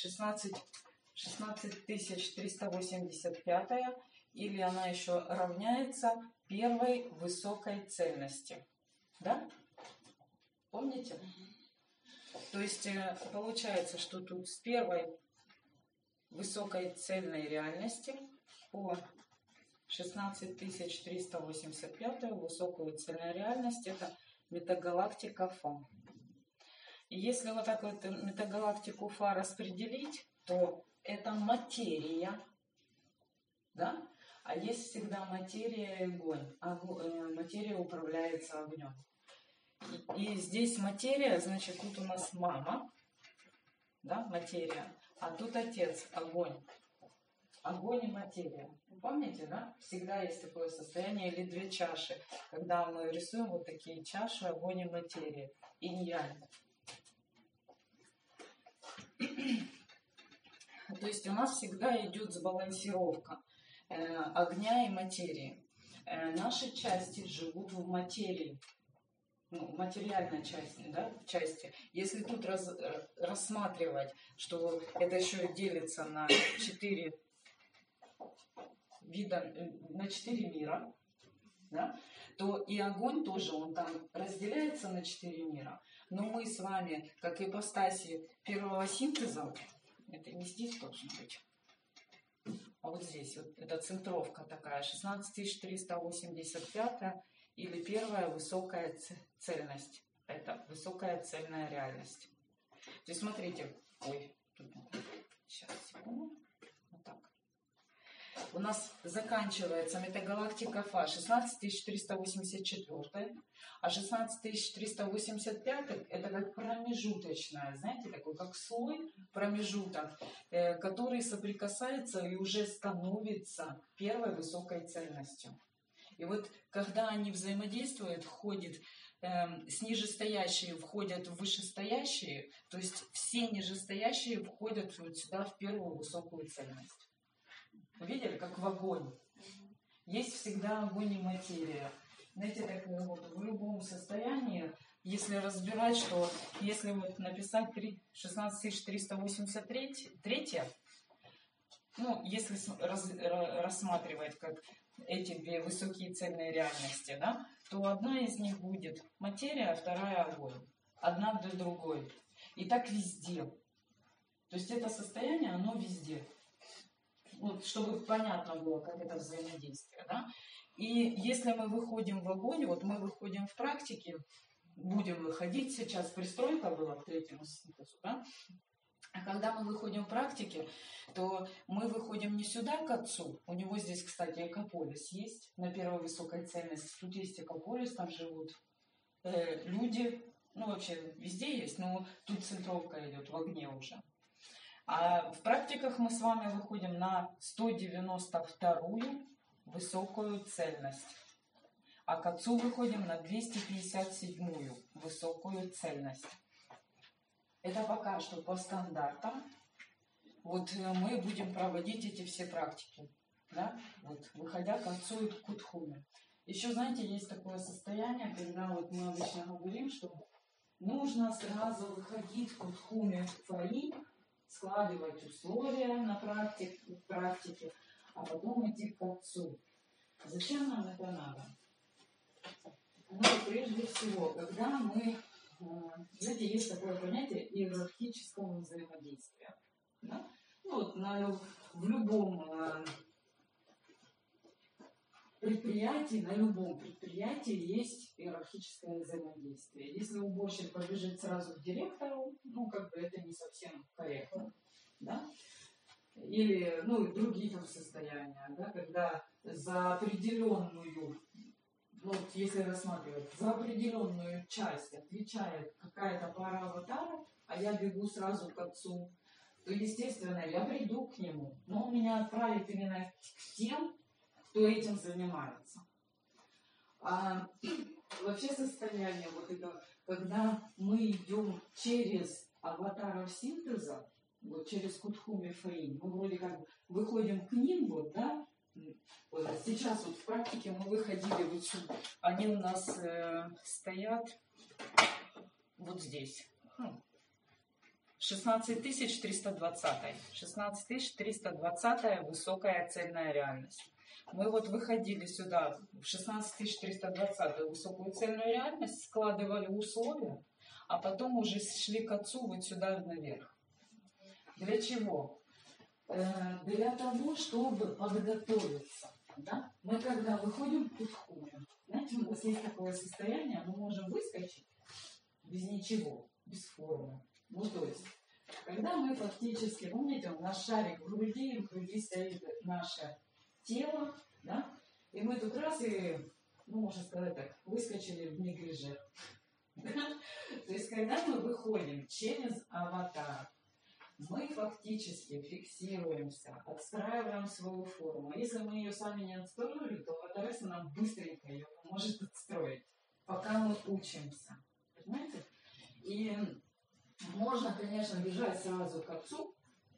16385, или она еще равняется первой высокой цельности. Да? Помните? То есть получается, что тут с первой высокой цельной реальности по 16385 высокую цельную реальность — это метагалактика Фа. И если вот так вот метагалактику Фа распределить, то это материя, да? А есть всегда материя и огонь. Материя управляется огнем. И здесь материя, значит, тут у нас мама, да, материя, а тут отец, огонь. Огонь и материя. Вы помните, да? Всегда есть такое состояние, или две чаши, когда мы рисуем вот такие чаши, огонь и материя, инь-янь. То есть у нас всегда идет сбалансировка огня и материи. Наши части живут в материи. Материальной части, да, части. Если тут рассматривать, что это еще делится на 4 вида, на 4 мира, да, то и огонь тоже, он там разделяется на 4 мира. Но мы с вами, как ипостаси первого синтеза, это не здесь должно быть, а вот здесь, вот эта центровка такая, 16385, или первая высокая цельность. Это высокая цельная реальность. То есть смотрите. Сейчас, секунду. Вот так. У нас заканчивается метагалактика Фа 16384, а 16385 это как промежуточная, знаете, такой как слой, промежуток, который соприкасается и уже становится первой высокой цельностью. И вот когда они взаимодействуют, с нижестоящие входят в вышестоящие, то есть все нижестоящие входят вот сюда в первую высокую цельность. Вы видели, как в огонь? Есть всегда огонь и материя. Знаете, так вот, в любом состоянии, если разбирать, что если вот написать 16383, если рассматривать как эти две высокие цельные реальности, да, то одна из них будет материя, а вторая огонь. Одна для другой. И так везде. То есть это состояние, оно везде. вот, чтобы понятно было, как это взаимодействие, да. И если мы выходим в огонь, вот мы выходим в практике, будем выходить сейчас, пристройка была к третьему синтезу, да. А когда мы выходим в практике, то мы выходим не сюда к Отцу. У него здесь, кстати, экополис есть на первой высокой цельности. Тут есть экополис, там живут люди. Ну, вообще везде есть, но тут центровка идет в огне уже. А в практиках мы с вами выходим на 192-ю высокую цельность. А к Отцу выходим на 257-ю высокую цельность. Это пока что по стандартам. Вот мы будем проводить эти все практики, да? Вот, выходя к Отцу и к Кутхуме. Еще, знаете, есть такое состояние, когда вот мы обычно говорим, что нужно сразу выходить к Кутхуме Фаи, складывать условия на практике, а потом идти к Отцу. Зачем нам это надо? Ну, прежде всего, когда мы... Знаете, есть такое понятие иерархического взаимодействия. Да? Ну, вот в любом предприятии, на любом предприятии есть иерархическое взаимодействие. Если уборщик побежит сразу к директору, ну, как бы это не совсем корректно. Да? Или, ну, другие там состояния, да, когда за определенную, ну, если рассматривать, за определенную часть отвечает какая-то пара аватаров, а я бегу сразу к Отцу, то, естественно, я приду к нему, но он меня отправит именно к тем, кто этим занимается. А вообще состояние вот это, когда мы идем через аватаров синтеза, вот через Кутхуме Фаи, мы вроде как выходим к ним, вот, да, вот сейчас вот в практике мы выходили вот сюда. Они у нас стоят вот здесь. 16320. 16320 высокая цельная реальность. Мы вот выходили сюда в 16320 высокую цельную реальность, складывали условия, а потом уже шли к Отцу вот сюда наверх. Для чего? Для того, чтобы подготовиться. Да? Мы когда выходим к Кутхуме, знаете, у нас есть такое состояние, мы можем выскочить без ничего, без формы. Ну, то есть, когда мы фактически, помните, у нас шарик в груди стоит наше тело, да? И мы тут раз и, ну, можно сказать так, выскочили в неглиже. То есть, когда мы выходим через аватар, мы фактически фиксируемся, отстраиваем свою форму. Если мы ее сами не отстроили, то аватар нам быстренько ее может отстроить, пока мы учимся. Понимаете? И можно, конечно, бежать сразу к Отцу,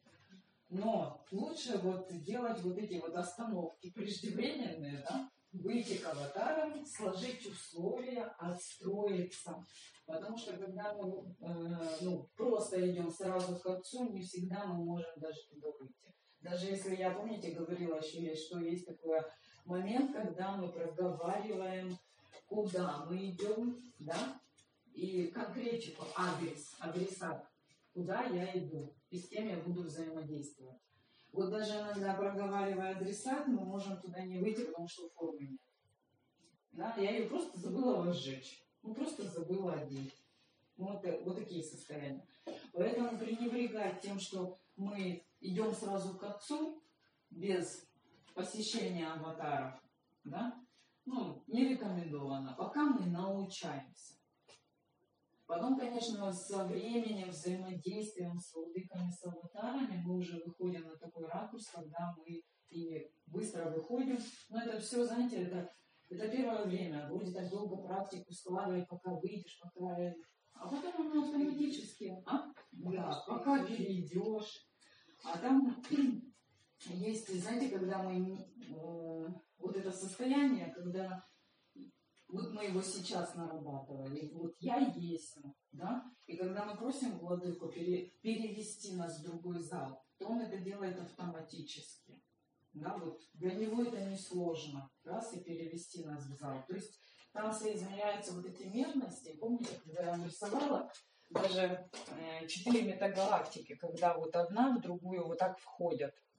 но лучше вот делать вот эти вот остановки преждевременные, да? Выйти к аватарам, сложить условия, отстроиться. Потому что когда мы просто идем сразу к Отцу, не всегда мы можем даже туда выйти. Даже если я, помните, говорила еще, что есть такой момент, когда мы проговариваем, куда мы идем, да, и конкретику, адресат, куда я иду и с кем я буду взаимодействовать. Вот даже иногда, проговаривая адресат, мы можем туда не выйти, потому что формы нет. Да? Я ее просто забыла возжечь. Ну, просто забыла одеть. Вот такие состояния. Поэтому пренебрегать тем, что мы идем сразу к Отцу, без посещения аватаров, да? Ну, не рекомендовано, пока мы научаемся. Потом, конечно, со временем, взаимодействием с владыками, с аватарами, мы уже выходим на такой ракурс, когда мы и быстро выходим. Но это все, знаете, это первое время. Вроде так долго практику складывать, пока выйдешь, пока... А потом оно автоматически, да, пока перейдешь. А там есть, знаете, когда мы... вот это состояние, когда... Вот мы его сейчас нарабатывали. Вот я есть, да? И когда мы просим владыку перевести нас в другой зал, то он это делает автоматически. Да? Вот для него это несложно. Раз и перевести нас в зал. То есть там соизмеряются вот эти мерности. Помните, когда я вам рисовала, даже 4 метагалактики, когда вот одна в другую вот так входят.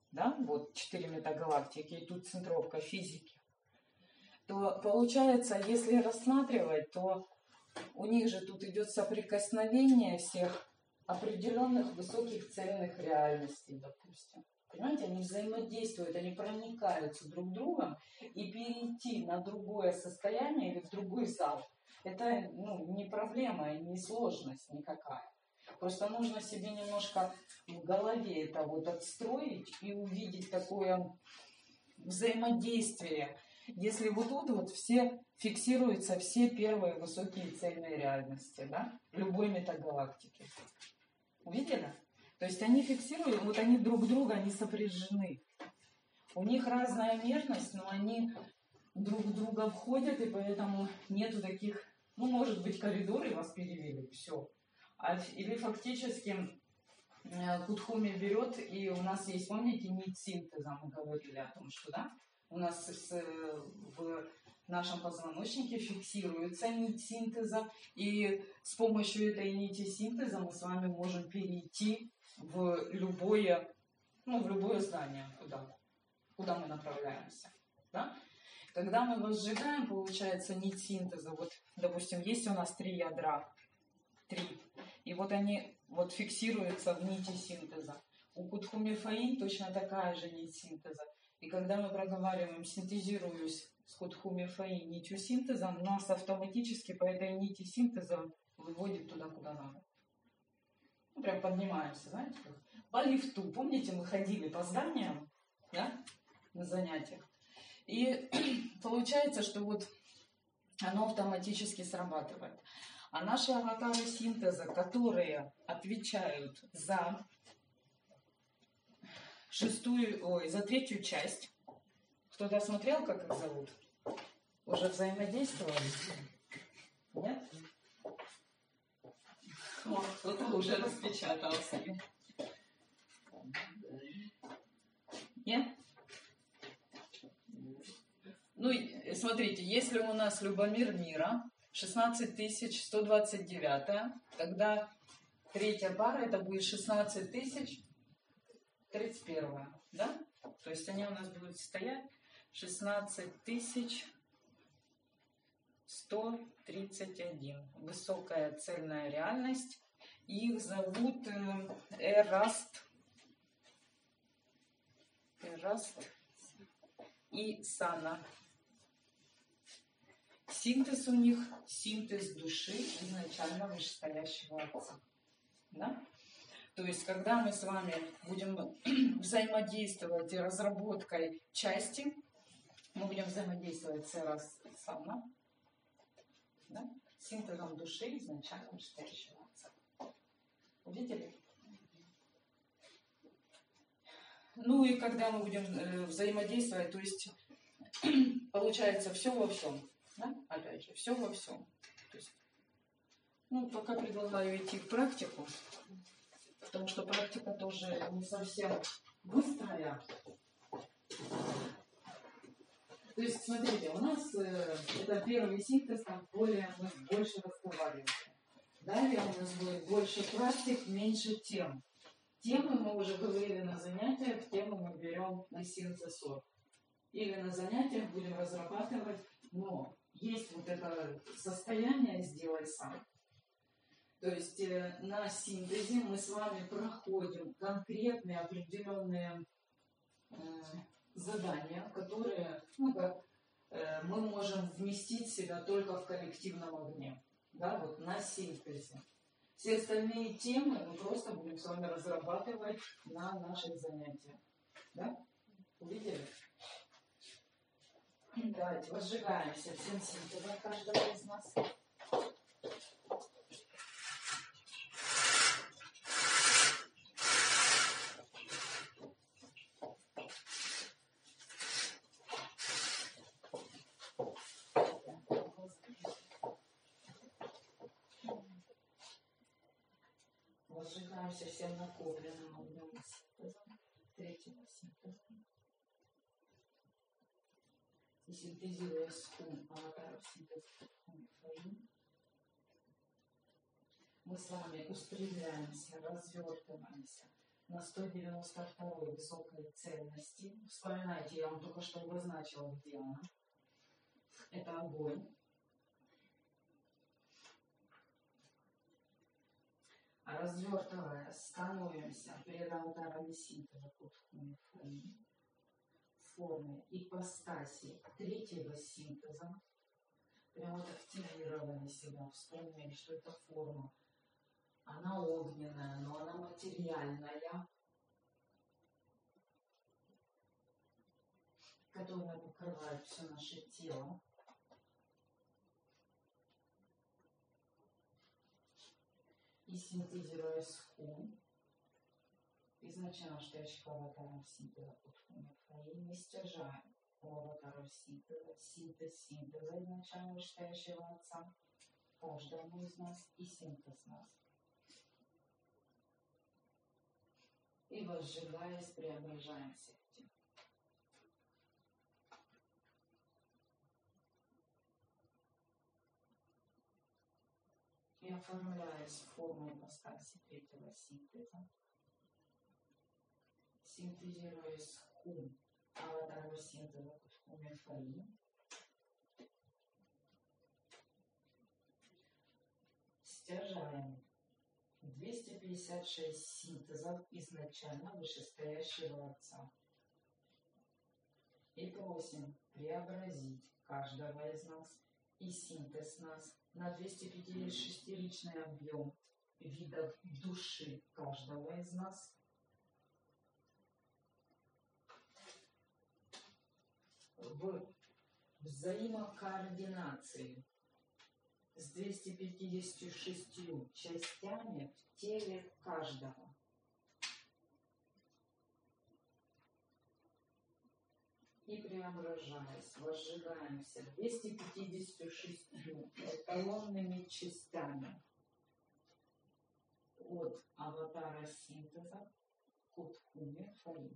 да, вот 4 метагалактики, и тут центровка физики, то получается, если рассматривать, то у них же тут идет соприкосновение всех определенных высоких цельных реальностей, допустим. Понимаете, они взаимодействуют, они проникаются друг другом, и перейти на другое состояние или в другой зал, это не проблема и не сложность никакая. Просто нужно себе немножко в голове это вот отстроить и увидеть такое взаимодействие. Если вот тут вот все фиксируются все первые высокие цельные реальности, да, любой метагалактики. Увидели? То есть они фиксируют, вот они друг друга, они сопряжены. У них разная мерность, но они друг в друга входят, и поэтому нету таких, может быть, коридоры вас перевели, все. Или фактически Кутхуми берет, и у нас есть, помните, нить синтеза, мы говорили о том, что, да, у нас в нашем позвоночнике фиксируется нить синтеза, и с помощью этой нити синтеза мы с вами можем перейти в любое здание, куда мы направляемся. Да? Когда мы возжигаем, получается нить синтеза, вот, допустим, есть у нас 3 ядра, 3, и вот они фиксируются в нити синтеза. У Кутхуми Фаин точно такая же нить синтеза. И когда мы проговариваем, синтезируюсь с Кутхуми Фаин нитью синтеза, нас автоматически по этой нити синтеза выводит туда, куда надо. Прям поднимаемся, знаете, как по лифту. Помните, мы ходили по зданиям, да, на занятиях. И получается, что вот оно автоматически срабатывает. А наши аватары синтеза, которые отвечают за за 3-ю часть. Кто-то смотрел, как их зовут? Уже взаимодействовали? Нет? Кто-то уже распечатал себе. Нет? Смотрите, если у нас Любомир мира, 16129, тогда 3-я пара, это будет 16031, да? То есть они у нас будут стоять 16131. Высокая цельная реальность. Их зовут Эраст и Сана. Синтез у них – синтез души изначально вышестоящего Отца. Да? То есть, когда мы с вами будем взаимодействовать разработкой части, мы будем взаимодействовать с Эрас-Сана, да? Синтезом души изначально вышестоящего Отца. Увидели? И когда мы будем взаимодействовать, то есть, получается, все во всем. Да? Опять же, все во всем. То есть, пока предлагаю идти в практику, потому что практика тоже не совсем быстрая. То есть, смотрите, у нас это первый синтез, там мы больше разговариваем. Далее у нас будет больше практик, меньше тем. Темы мы уже говорили на занятиях, темы мы берем на синтезор. Или на занятиях будем разрабатывать, но есть вот это состояние «сделай сам». То есть на синтезе мы с вами проходим конкретные определенные задания, которые мы можем вместить в себя только в коллективном огне. Да, вот на синтезе. Все остальные темы мы просто будем с вами разрабатывать на наших занятиях. Да? Увидели? Давайте возжигаемся всем синтезом каждого из нас. Возжигаемся всем накопленным огнем синтезом, 3-го синтеза. И синтезируя схум аватаров синтеза Фаин, мы с вами устремляемся, развертываемся на 192 высокой ценности. Вспоминайте, я вам только что обозначила, где она. Это огонь. Развертывая, становимся перед аватарами синтеза в форме ипостаси третьего синтеза. Прям вот активировали себя, вспомнили, что это форма. Она огненная, но она материальная, которая покрывает все наше тело. И синтезируя сху, изначально стоящих аватаров синтеза мы стяжаем у аватаров синтеза синтеза изначально вышестоящего отца каждому из нас и синтез нас. И возжигаясь, преображаемся этим. И оформляясь в форму ипостаси третьего синтеза, синтезируясь хум аватару синтеза кутхумефаи, стяжаем 256 синтезов изначально вышестоящего отца. И просим преобразить каждого из нас и синтез нас на 256-личный объем видов души каждого из нас в взаимокоординации с 256 частями в теле каждого. И преображаясь, возжигаемся 256 эталонными частями от аватара синтеза кутхумефаи.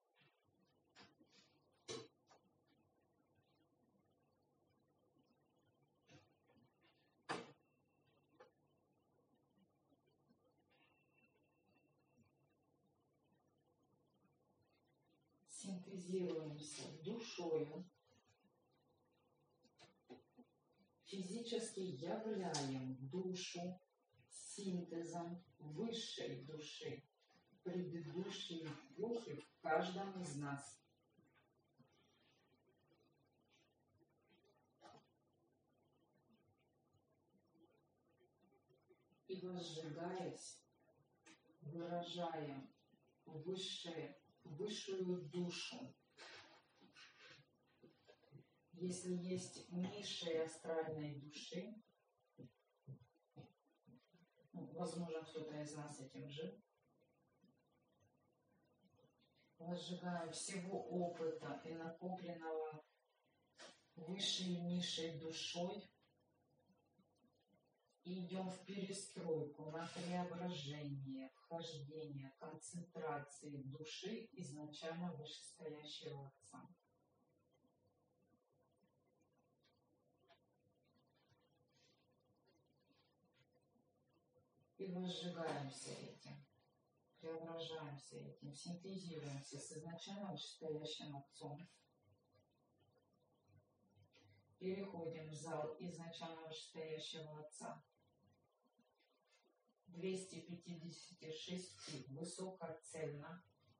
Синтезируемся душою, физически являем душу синтезом высшей души, предыдущей эпохи в каждом из нас. И возжигаясь, выражаем высшую душу. Если есть низшие астральной души, возможно, кто-то из нас этим жил, возжигаем всего опыта и накопленного высшей и низшей душой и идем в перестройку, на преображение, вхождение, концентрации души изначально вышестоящего отца. И возжигаемся этим, преображаемся этим, синтезируемся с изначально вышестоящим отцом. Переходим в зал изначально вышестоящего отца. 256 высокоцельно.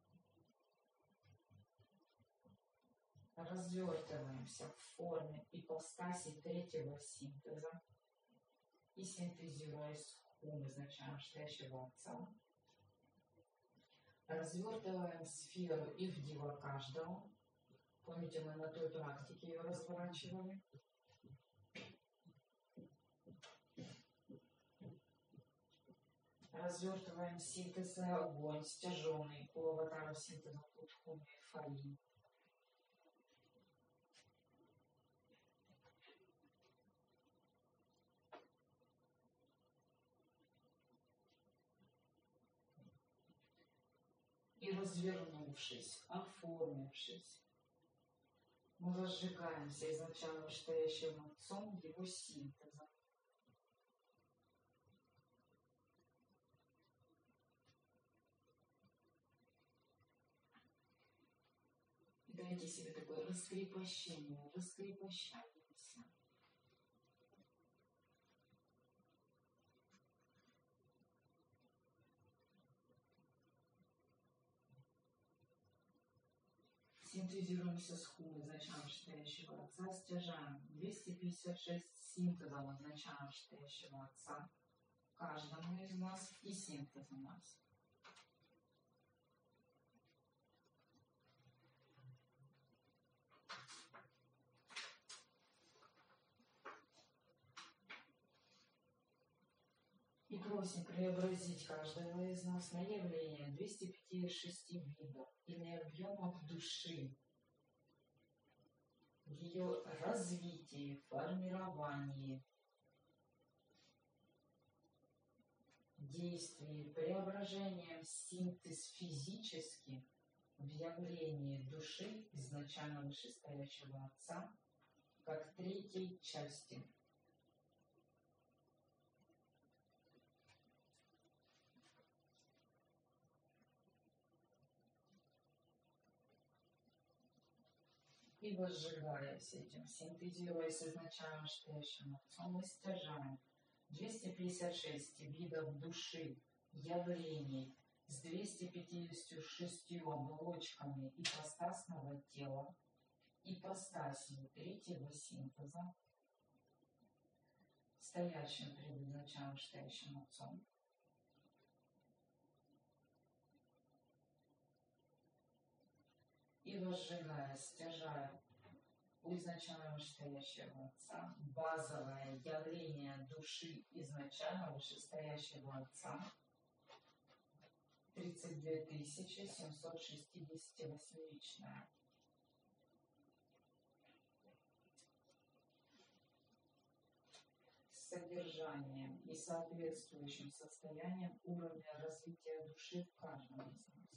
Развертываемся в форме ипостаси третьего синтеза и синтезируясь хум изначально вышестоящего отца. Развертываем сферу и в дива каждого. Помните, мы на той практике ее разворачивали. Развертываем синтез и огонь, стяженный у аватара синтеза кутхумефаи. И развернувшись, оформившись, мы возжигаемся изначально вышестоящим отцом его синтеза. Дайте себе такое раскрепощение, раскрепощаемся. Синтезируемся с ху, означаем шестящего отца, стяжаем 256 синтезов, означаем шестящего отца, каждому из нас и синтез у нас. И просим преобразить каждого из нас на явление 256 видов или объемов души, в ее развитии, формировании, действии, преображением синтез физически в явлении души изначально вышестоящего Отца, как третьей части. И возжигаясь этим, синтезируясь изначально вышестоящим Отцом, мы стяжаем 256 видов души, явлений с 256 оболочками ипостасного тела, ипостасью третьего синтеза, стоящим пред изначально вышестоящим Отцом. И возжигая, стяжая у изначально вышестоящего Отца базовое явление души изначально вышестоящего Отца 32 768-личная. С содержанием и соответствующим состоянием уровня развития души в каждом из нас.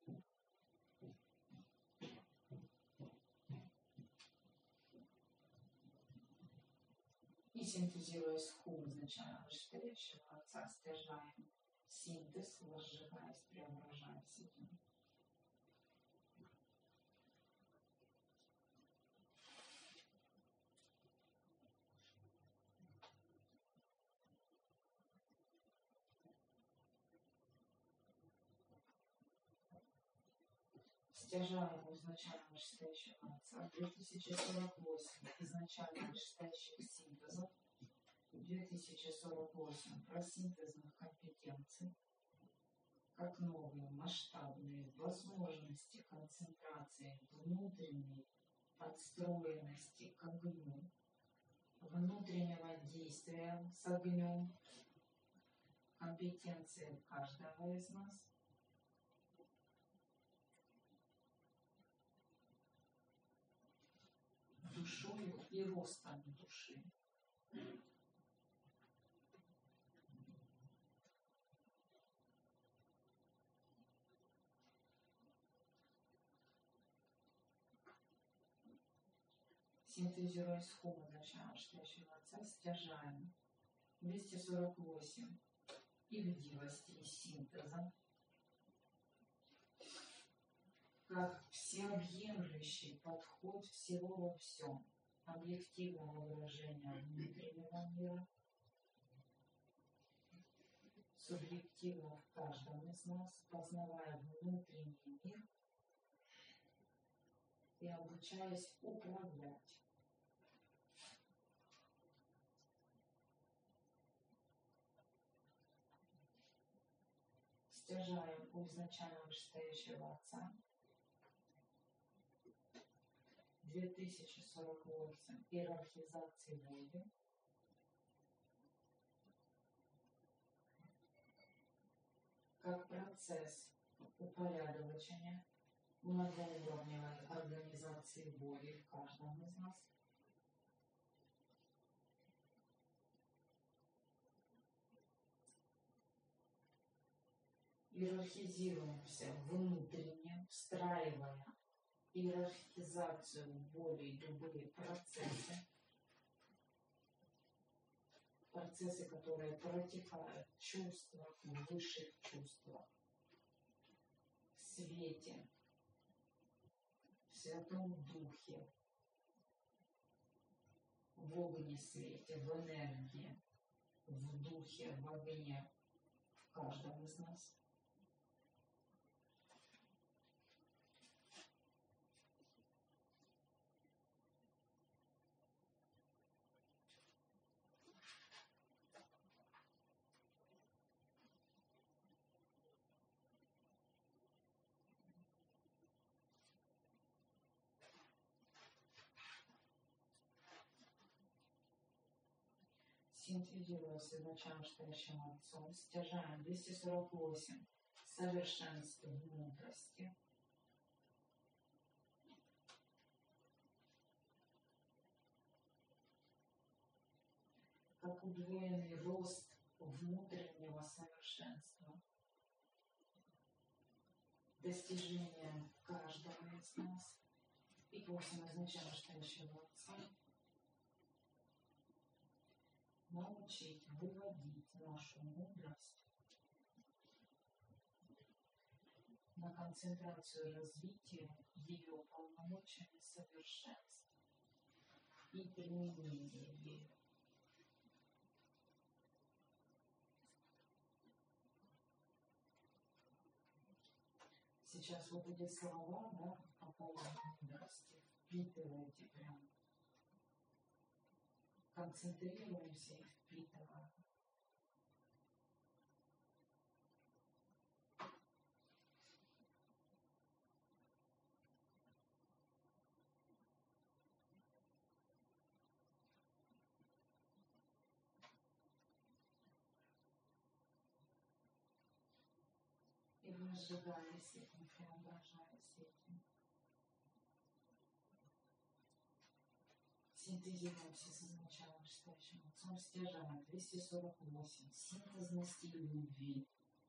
И синтезируясь в ху изначально вышестоящего Отца, стяжаем синтез, возжигаясь, преображаясь этим. Стяжаем у изначально вышестоящего Отца 2048 изначально вышестоящих синтезов, 2048 просинтезных компетенций, как новые масштабные возможности концентрации внутренней подстроенности к огню, внутреннего действия с огнем, компетенции каждого из нас, душою и ростом души. Синтезируясь с ху изначально вышестоящего Отца, стяжаем 248 игдивости синтеза, как всеобъемлющий подход всего во всем, объективного выражения внутреннего мира, субъективно в каждом из нас, познавая внутренний мир и обучаясь управлять. Стяжаем у изначально вышестоящего Отца 2048 иерархизации воли, как процесс упорядочения многоуровневой организации воли в каждом из нас, иерархизируемся внутренне, встраивая иерархизацию воли и любые процессы, которые протекают в чувствах, в высших чувствах, в свете, в Святом Духе, в огне свете, в энергии, в духе, в огне, в каждом из нас. Синтезируя с изначально стоящим Отцом, стяжаем 248 совершенства в мудрости. Как удвоенный рост внутреннего совершенства, достижение каждого из нас и просим изначально стоящего Отца научить выводить нашу мудрость на концентрацию развития ее полномочиями совершенств и применения ею. Сейчас вот эти слова, да, по поводу мудрости, впитывайте прям. Концентрируемся и впитываем. И разжигаясь этим, преображаясь этим. Синтезируемся с изначально стоящим Отцом, стяжаем 248 синтезности любви.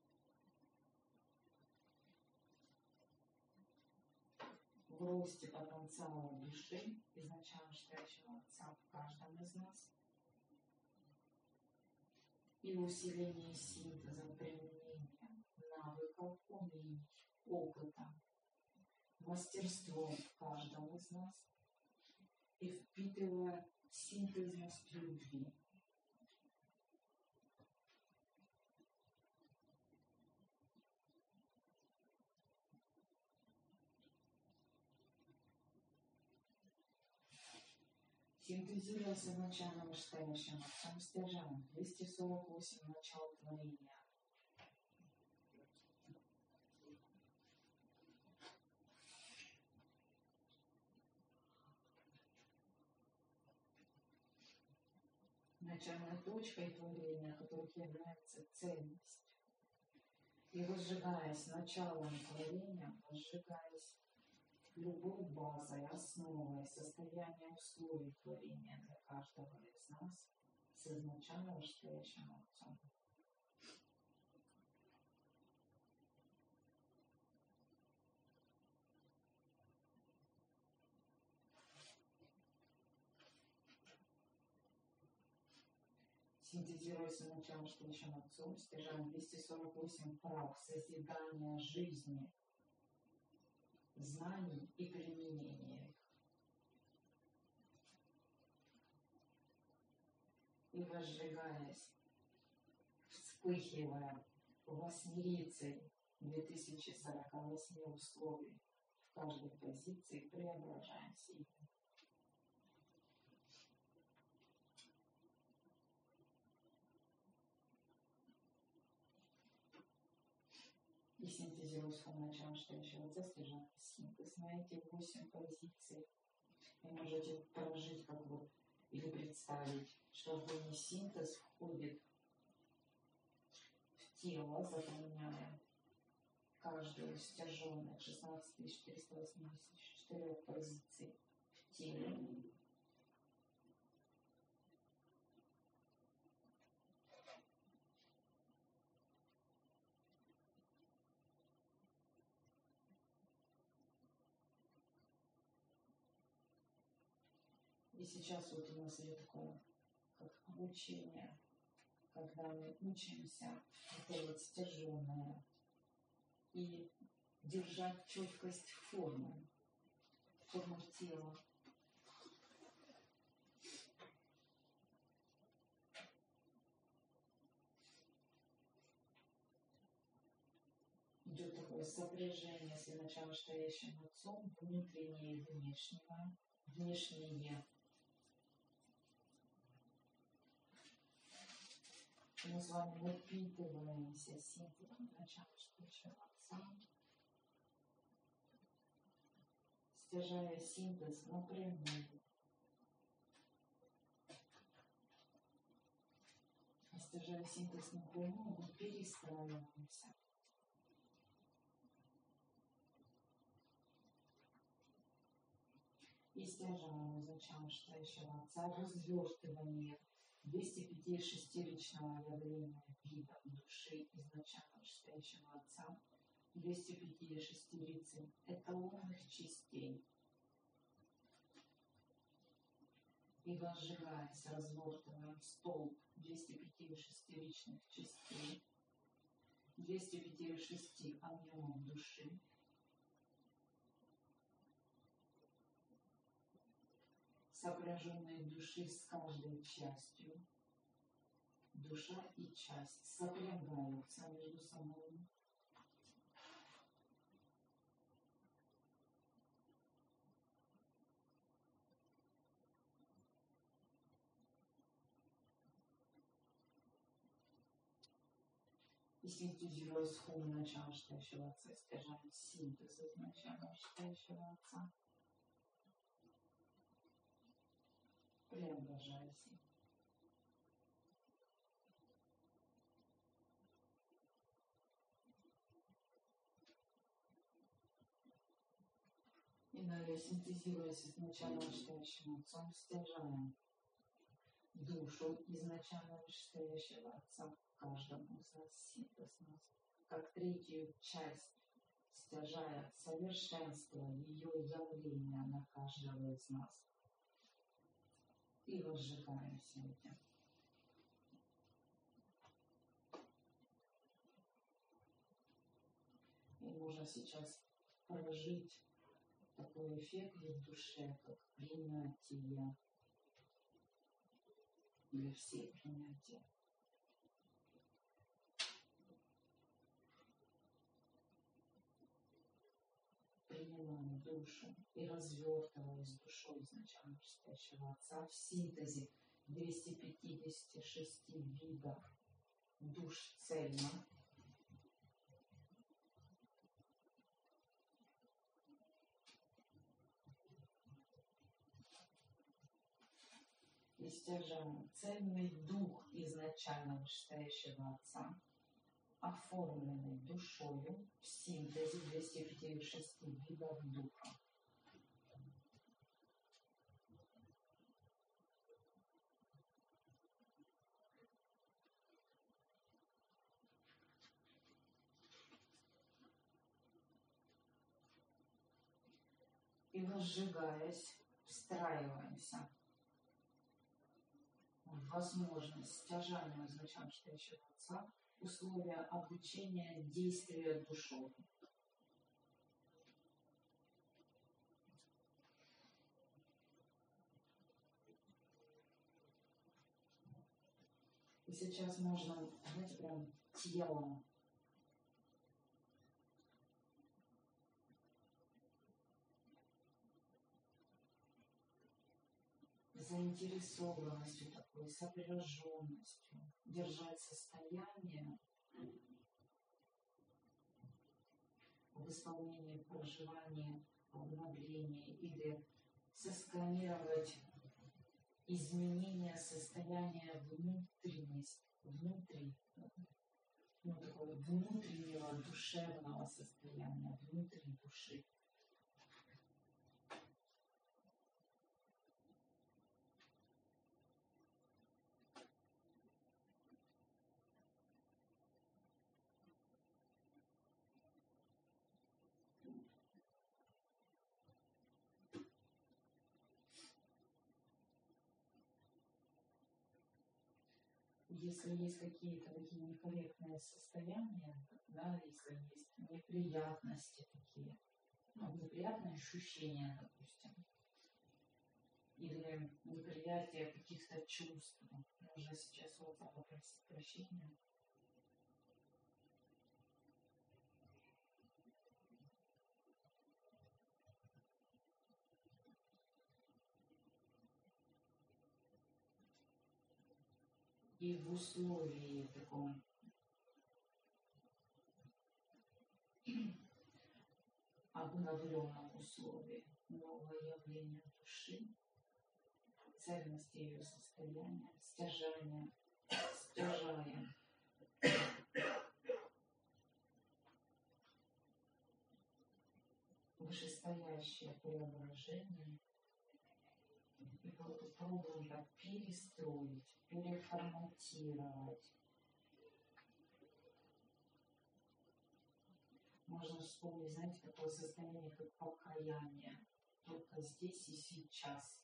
В росте потенциала души изначально стоящего Отца в каждом из нас и усилении синтеза, применения навыков, умений, опыта, мастерством в каждом из нас и впитывая синтезность любви. Синтезируя с изначально вышестоящим Отцом, стяжаем 248 начал творения. Начальной точкой творения, которых является ценность. И возжигаясь началом творения, возжигаясь любой базой, основой, состоянием условий творения для каждого из нас с изначально вышестоящим Отцом. Синтезируя с началом вышестоящим Отцом, стяжаем 248 прав созидания жизни, знаний и применения их. И возжигаясь, вспыхивая восьмерицей 2048 условий в каждой позиции, преображаемся. И синтезируя с началом стоящего Отца, стяжаем синтез на эти 8 позиций. И можете прожить как бы или представить, что в не синтез входит в тело, заполняя каждую из стяженных 16 484 позиций в теле. И сейчас вот у нас идет такое, как обучение, когда мы учимся делать стяженное и держать четкость формы. форму тела. Идет такое сопряжение с изначально стоящим отцом, внутреннее и внешнего. Внешнее. Мы с вами напитываемся синтезом изначально стоящего отца, стяжая синтез напрямую. Стяжая синтез напрямую, мы перестраиваемся. И стяжаем изначально стоящего отца развертывание 205-6-личного явления вида души изначально стоящего отца, 205-6 лицей эталонных частей. И возжигаясь, развертываем столб 205-6 личных частей, 205-6 объемов души, сопряженные души с каждой частью. Душа и часть сопрягаются между собой. И синтезируя схему начала считающего отца, стяжаем синтез из начала считающего отца, преображаясь. И далее, синтезируясь из начала считающим отцом, стяжаем душу изначально вышестоящего отца каждому из нас, синтез нас, как третью часть, стяжая совершенство ее явления на каждого из нас. И возжигаемся этим. И можно сейчас прожить такой эффект в душе, как принятие или все принятия. Принимаем душу и развертываясь душой изначально считающего отца в синтезе 256 видов душ цельно. И стяжаем цельный дух изначально вышестоящего отца, оформленный душою в синтезе 256 видов духа. И возжигаясь, встраиваемся в возможность стяжания изначально считающего отца, условия обучения действия душой. И сейчас можно, знаете, прям телом заинтересованностью такой, сопряженностью держать состояние в исполнении проживания, обновления или сосканировать изменение состояния такого внутреннего душевного состояния, внутри души. Если есть какие-то такие некорректные состояния, да, если есть неприятности такие, ну, неприятные ощущения, допустим, или неприятие каких-то чувств. Можно сейчас у отца попросить прощения. И в условии таком обновленном условии нового явления души, цельности ее состояния, стяжаем вышестоящее преображение и пробуем так перестроить, переформатировать. Можно вспомнить, знаете, такое состояние, как покаяние, только здесь и сейчас.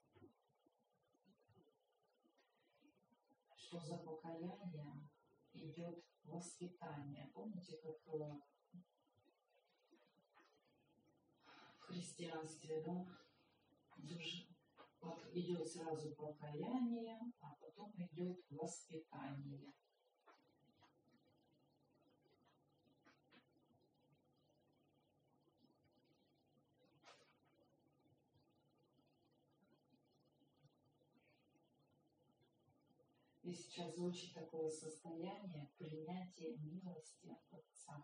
Что за покаяние идет воспитание. Помните, как в христианстве, да, идет сразу покаяние, а потом идет воспитание. И сейчас звучит такое состояние принятия милости от Отца.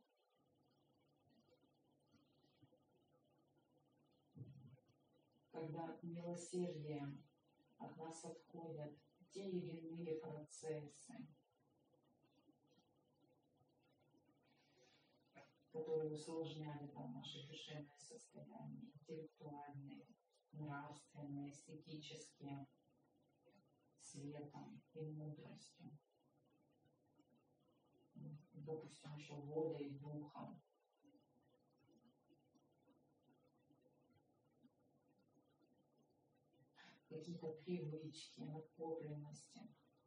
Когда милосердием от нас отходят те или иные процессы, которые усложняли там наши душевные состояния, интеллектуальные, нравственные, эстетические, светом и мудростью. Допустим, еще волей и духом. Какие-то привычки, накопленности,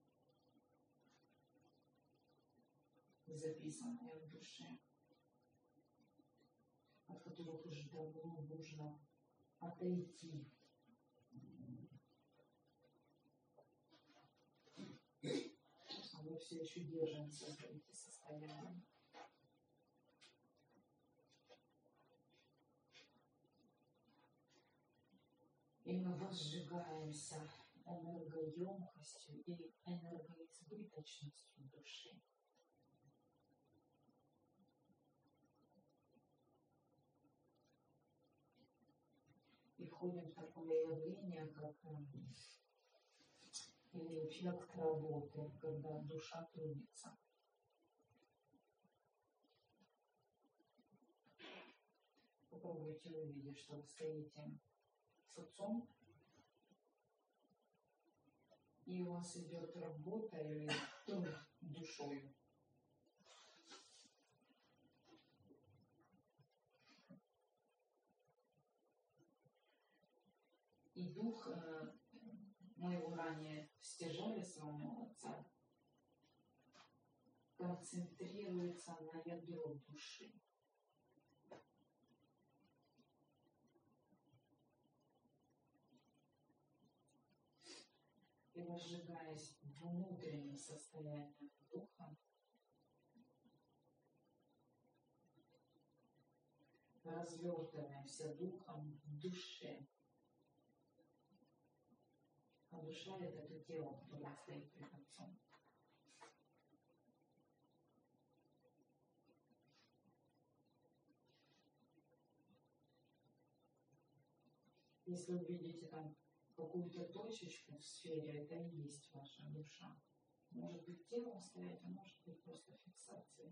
записанные в душе, от которых уже давно нужно отойти. А мы все еще держимся за эти состояния. И мы возжигаемся энергоемкостью и энергоизбыточностью души. И входим в такое явление, как или эффект работы, когда душа трудится. Попробуйте увидеть, что вы стоите с Отцом, и у вас идет работа или труд душою. И дух, мы его ранее стяжали с вами у Отца, концентрируется на ядро души. И возжигаясь внутренним состоянием духа, развертываемся духом в душе. А душа — это то тело, которое стоит перед Отцом. Если вы видите там какую-то точечку в сфере, это и есть ваша душа. Может быть телом стоять, а может быть просто фиксацией.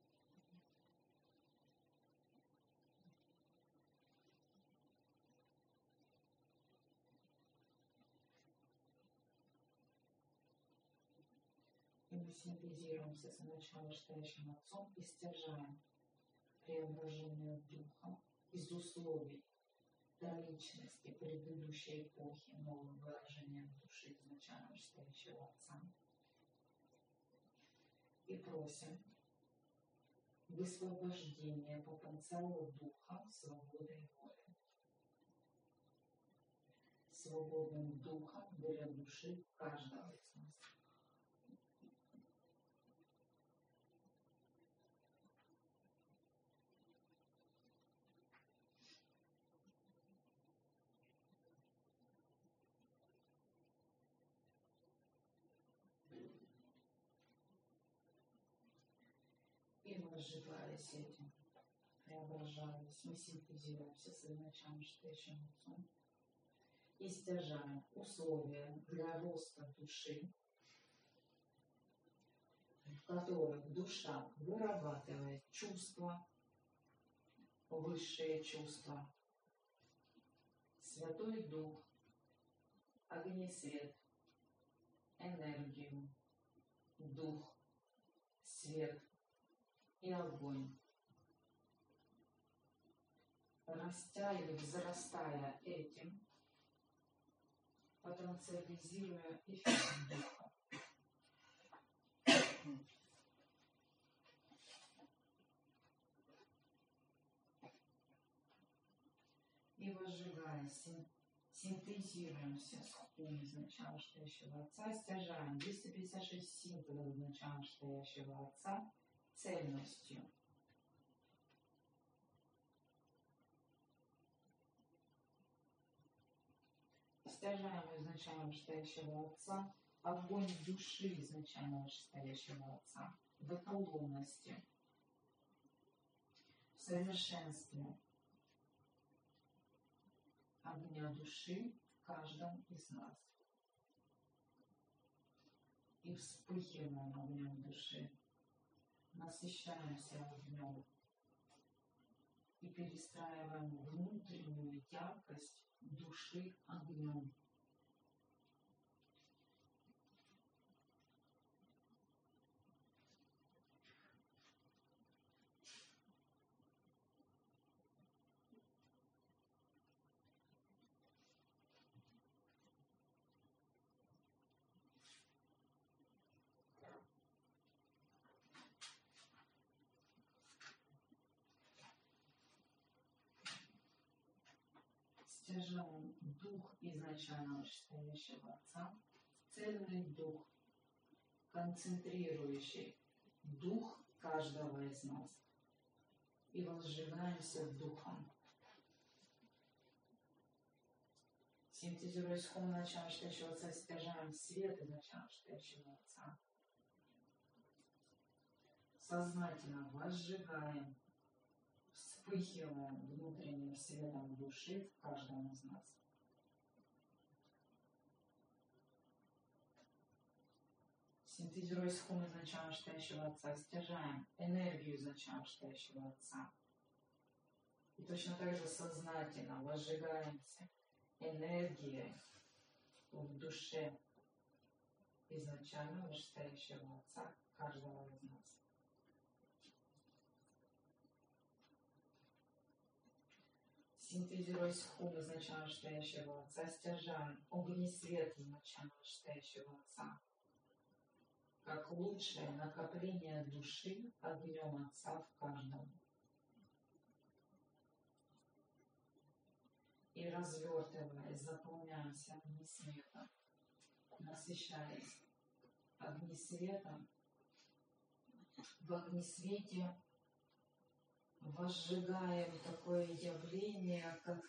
И мы синтезируемся с началостоящим Отцом и стяжаем преображение духа из условий троичности предыдущей эпохи новым выражением души изначально стоящего Отца. И просим высвобождение потенциала духа свободой воли. Свободным духом для души каждого из нас. И возжигаясь этим, преображаясь, мы синтезируемся с изначально стоящим отцом и стяжаем условия для роста души, в которых душа вырабатывает чувства, высшие чувства, Святой Дух, огнесвет, энергию, дух, свет и огонь. Растя или взрастая этим, потенциализируя эффект духа. И возжигая, синтезируемся с хум изначально стоящего Отца, стяжаем 256 символов изначально стоящего Отца цельностью. Стяжаем изначально стоящего Отца огонь души изначально стоящего Отца в эталонности, в совершенстве огня души в каждом из нас. И вспыхиваем огнем души, насыщаемся огнем и перестраиваем внутреннюю яркость души огнем. Стяжаем дух изначально стоящего Отца, цельный дух, концентрирующий дух каждого из нас. И возжигаемся духом. Синтезируя хум начала стоящего Отца, стяжаем свет изначально стоящего Отца. Сознательно возжигаем, вспыхиваем внутренним светом души в каждом из нас. Синтезируя хум изначально стоящего Отца, стяжаем энергию изначально стоящего Отца. И точно так же сознательно возжигаемся энергией в душе изначально стоящего Отца каждого из нас. Синтезируя хум изначально стоящего Отца, стяжаем огнесвет изначально стоящего Отца, как лучшее накопление души огнем Отца в каждом. И развертываясь, заполняемся огнесветом, насыщаясь огнесветом, в огнесвете возжигаем такое явление, как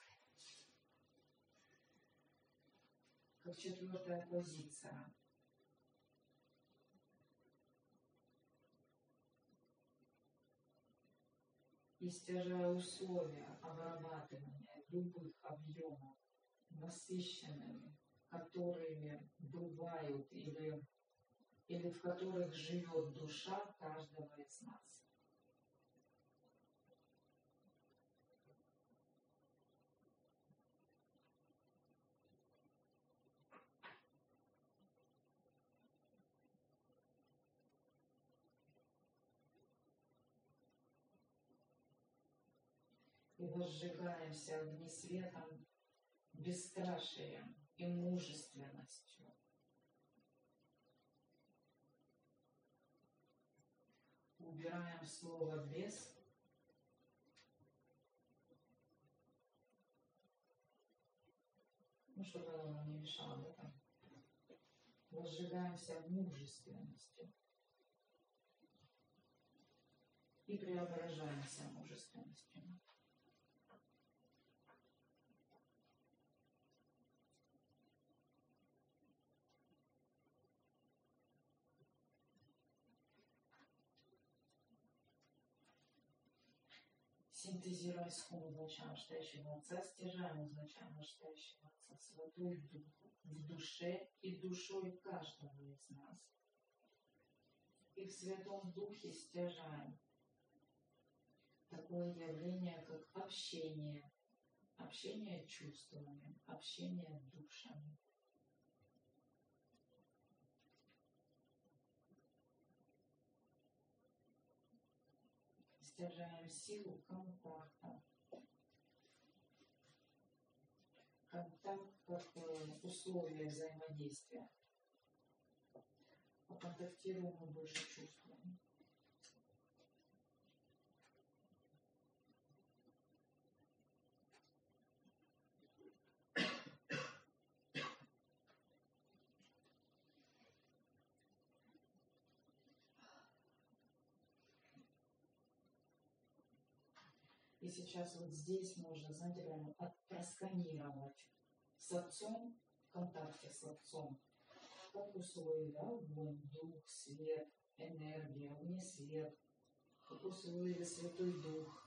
четвертая позиция. И стяжая условия обрабатывания любых объемов насыщенными, которыми бывают или в которых живет душа каждого из нас. И возжигаемся огнесветом, бесстрашием и мужественностью. убираем слово без. Ну, чтобы оно нам не мешало, да, там. Возжигаемся мужественностью. И преображаемся мужественностью. Синтезируя схему настоящего Отца, стяжаем изначально настоящего Отца, Святой Дух в душе и душой каждого из нас. И в Святом Духе стяжаем такое явление, как общение, общение чувствами, общение душами. Стяжаем силу контакта. Контакт как условие взаимодействия. Поконтактируем мы больше чувствуем. И сейчас вот здесь можно, знаете, прямо просканировать с Отцом, в контакте с Отцом, как условия: огонь, дух, свет, энергия, вне свет, как условия Святой Дух.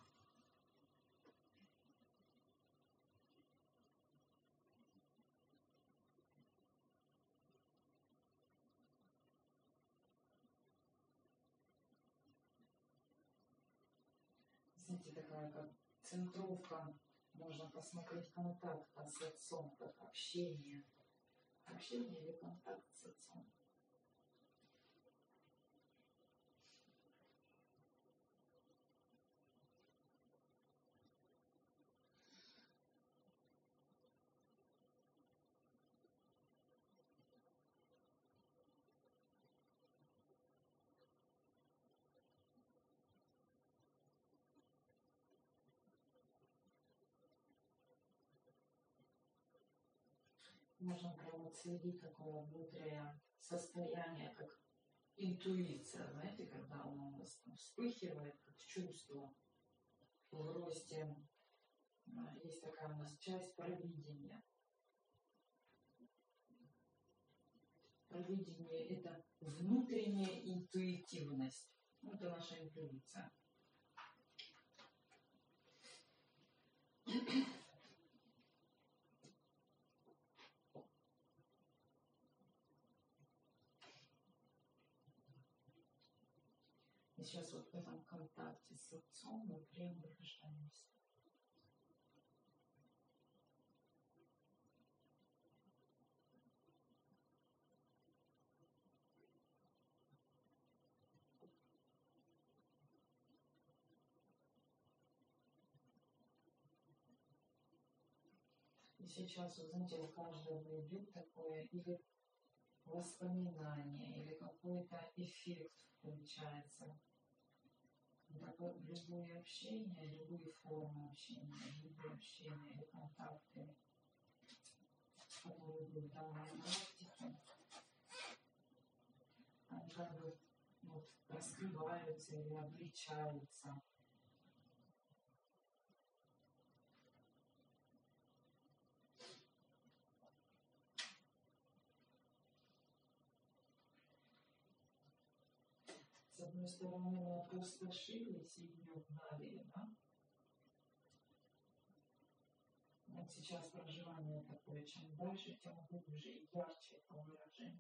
Знаете, такая как центровка, можно посмотреть контакт с Отцом, как общение. Общение или контакт с Отцом. Можно прямо отследить такое внутреннее состояние, как интуиция, знаете, когда она у нас там вспыхивает, как чувство в росте. Есть такая у нас часть провидения. Провидение – это внутренняя интуитивность. Это наша интуиция. И сейчас вот в этом контакте с Отцом мы преображаемся. И сейчас, вот, знаете, у каждого идет такое или воспоминание, или какой-то эффект включается. Любое общение, любые формы общения, любые общения или контакты, которые будут в данной практике, они как бы вот, раскрываются или обличаются. С одной стороны, мы опустошились и ее гнали, да? Вот сейчас проживание такое, чем дальше, тем глубже и ярче это выражение.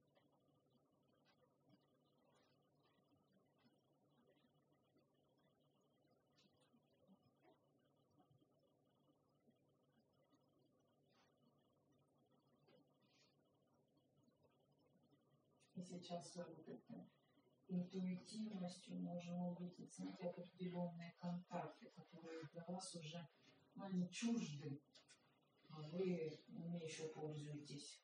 И сейчас вот это интуитивностью можем увидеть, знаете, определенные контакты, которые для вас уже не чужды, а вы ими еще пользуетесь.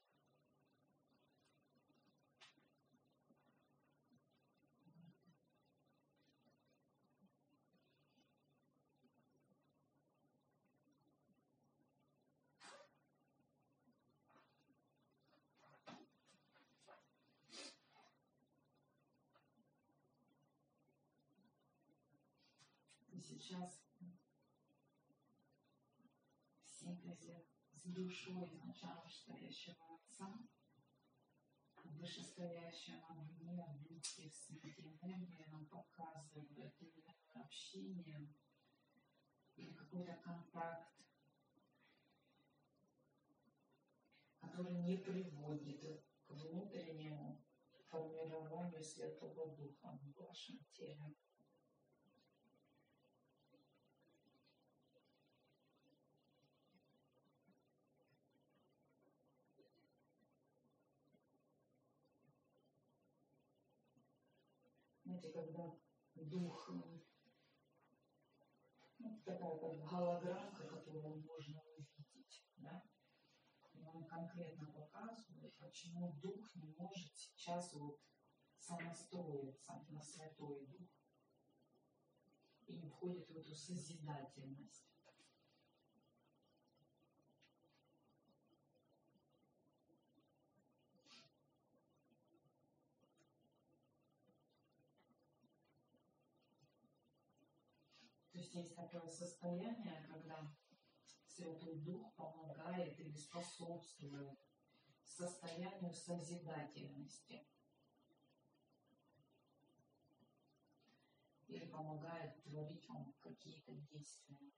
И сейчас в синтезе с душой изначально стоящего Отца, вышестоящее вне, в духе, в свете энергии нам показывает именно общение или какой-то контакт, который не приводит к внутреннему формированию Святого Духа в вашем теле. Знаете, когда дух, такая как голограммка, которую можно увидеть, да? И он конкретно показывает, почему дух не может сейчас вот самостроиться на Святой Дух и не входит в эту созидательность. То есть есть такое состояние, когда Святой Дух помогает или способствует состоянию созидательности. Или помогает творить вам какие-то действия.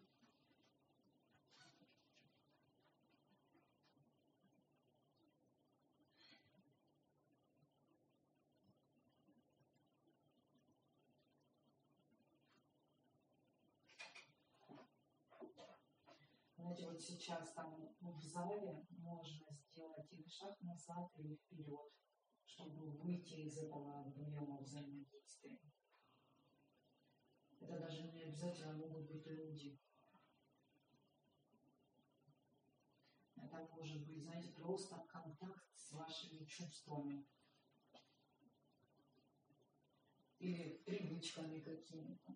Знаете, вот сейчас там в зале можно сделать или шаг назад, или вперед, чтобы выйти из этого объема взаимодействия. Это даже не обязательно могут быть люди. Это может быть, знаете, просто контакт с вашими чувствами. Или привычками какими-то.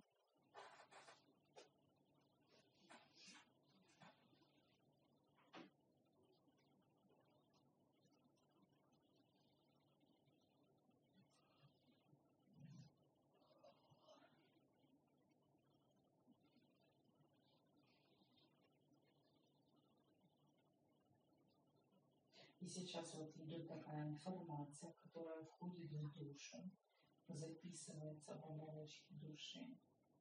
И сейчас вот идет такая информация, которая входит в душу, записывается в оболочке души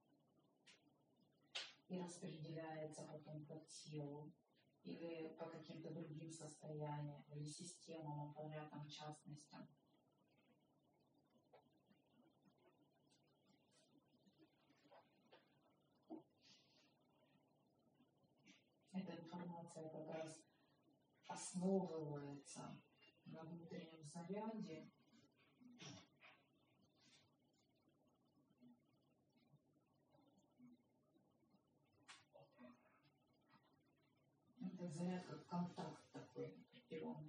и распределяется потом по телу или по каким-то другим состояниям или системам, аппаратам, частностям. Эта информация как раз основывается на внутреннем заряде. Этот заряд как контакт такой определенный.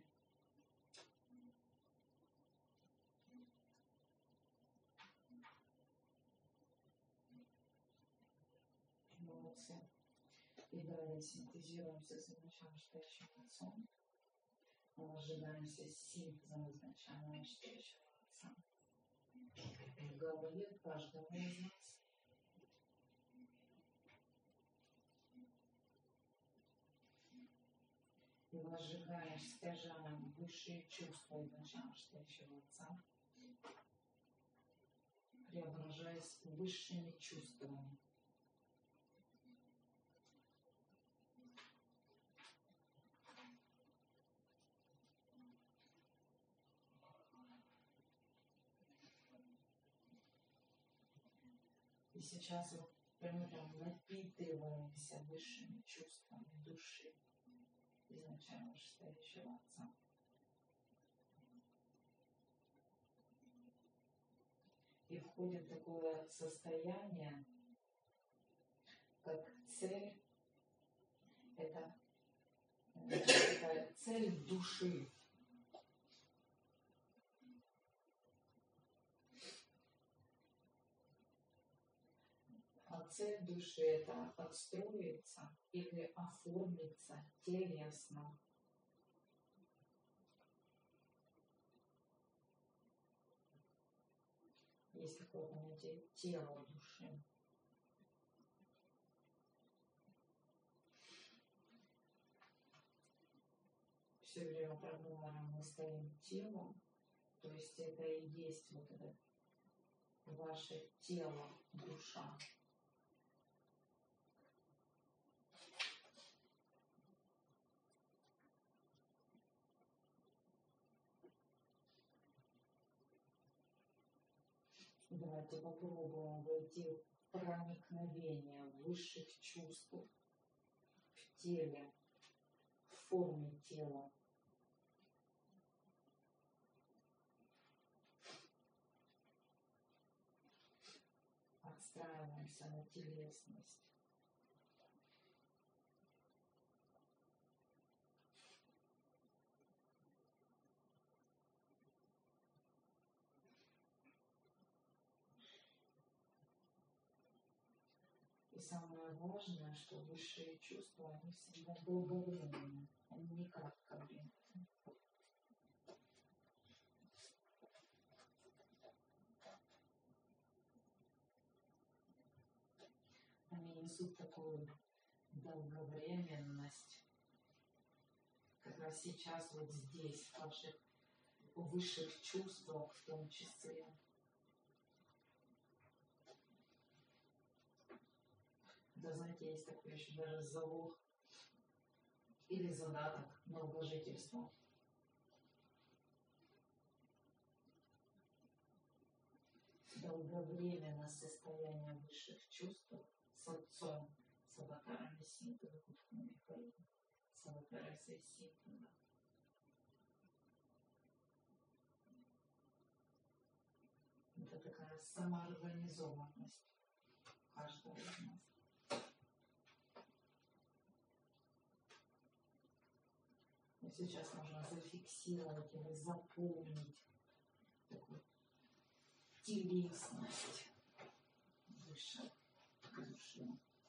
Молодцы. И далее синтезируемся с изначально стоящим Отцом. Мы ожидаемся синтеза изначально стоящего Отца в голове каждого из нас. И возжигаем, стяжаем высшие чувства изначально стоящего Отца, преображаясь высшими чувствами. И сейчас вот прям напитываемся высшими чувствами души изначально стоящего Отца. И входит в такое состояние, как цель, это цель души. А цель души — это отстроиться или оформиться телесно. Есть такое понятие тела души. все время проговором мы стоим телом, то есть это и есть вот это ваше тело, душа. Давайте попробуем войти в проникновение высших чувств в теле, в форме тела. Отстраиваемся на телесность. И самое важное, что высшие чувства, они всегда долговременны, они не кратковременны. Они несут такую долговременность, как раз сейчас, вот здесь, в ваших высших чувствах в том числе. Да, знаете, есть такой еще даже залог или задаток на долгожительство. Долговременное состояние высших чувств с Отцом, с аватарами Синтона, Михаилом, с аватарами Синтона. Это такая самоорганизованность каждого из нас. И сейчас можно зафиксировать или запомнить такую телесность высшей души.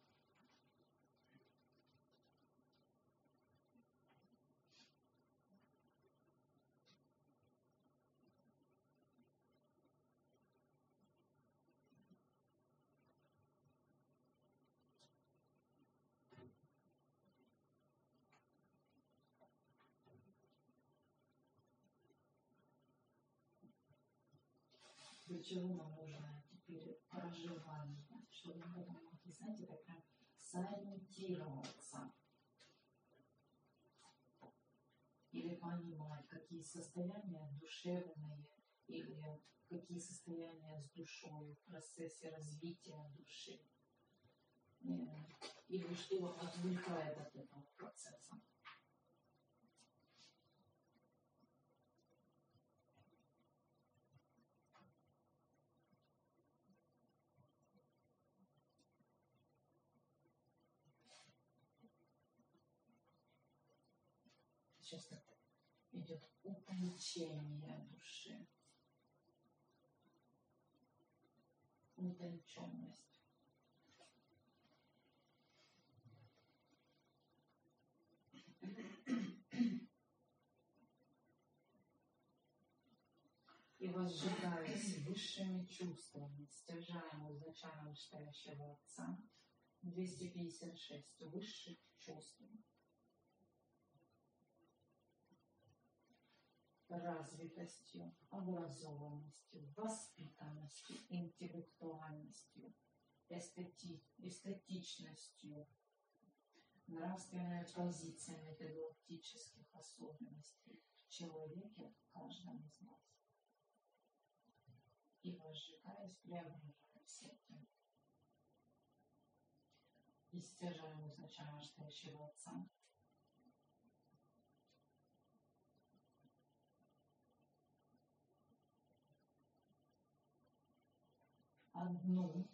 Для чего нам нужно теперь проживание? Чтобы потом, вы знаете, так прям сориентироваться. Или понимать, какие состояния душевные, или какие состояния с душой в процессе развития души. Или что отвлекает от этого процесса. Сейчас идет утончение души. Утонченность. И возжигаясь высшими чувствами, стяжаем изначально вышестоящего Отца, 256 высших чувств, развитостью, образованностью, воспитанностью, интеллектуальностью, эстетичностью, нравственной позицией метагалактических особенностей в человеке, в каждом из нас. И возжигаясь, преображаясь этим. И стяжаем изначально вышестоящего Отца. Одну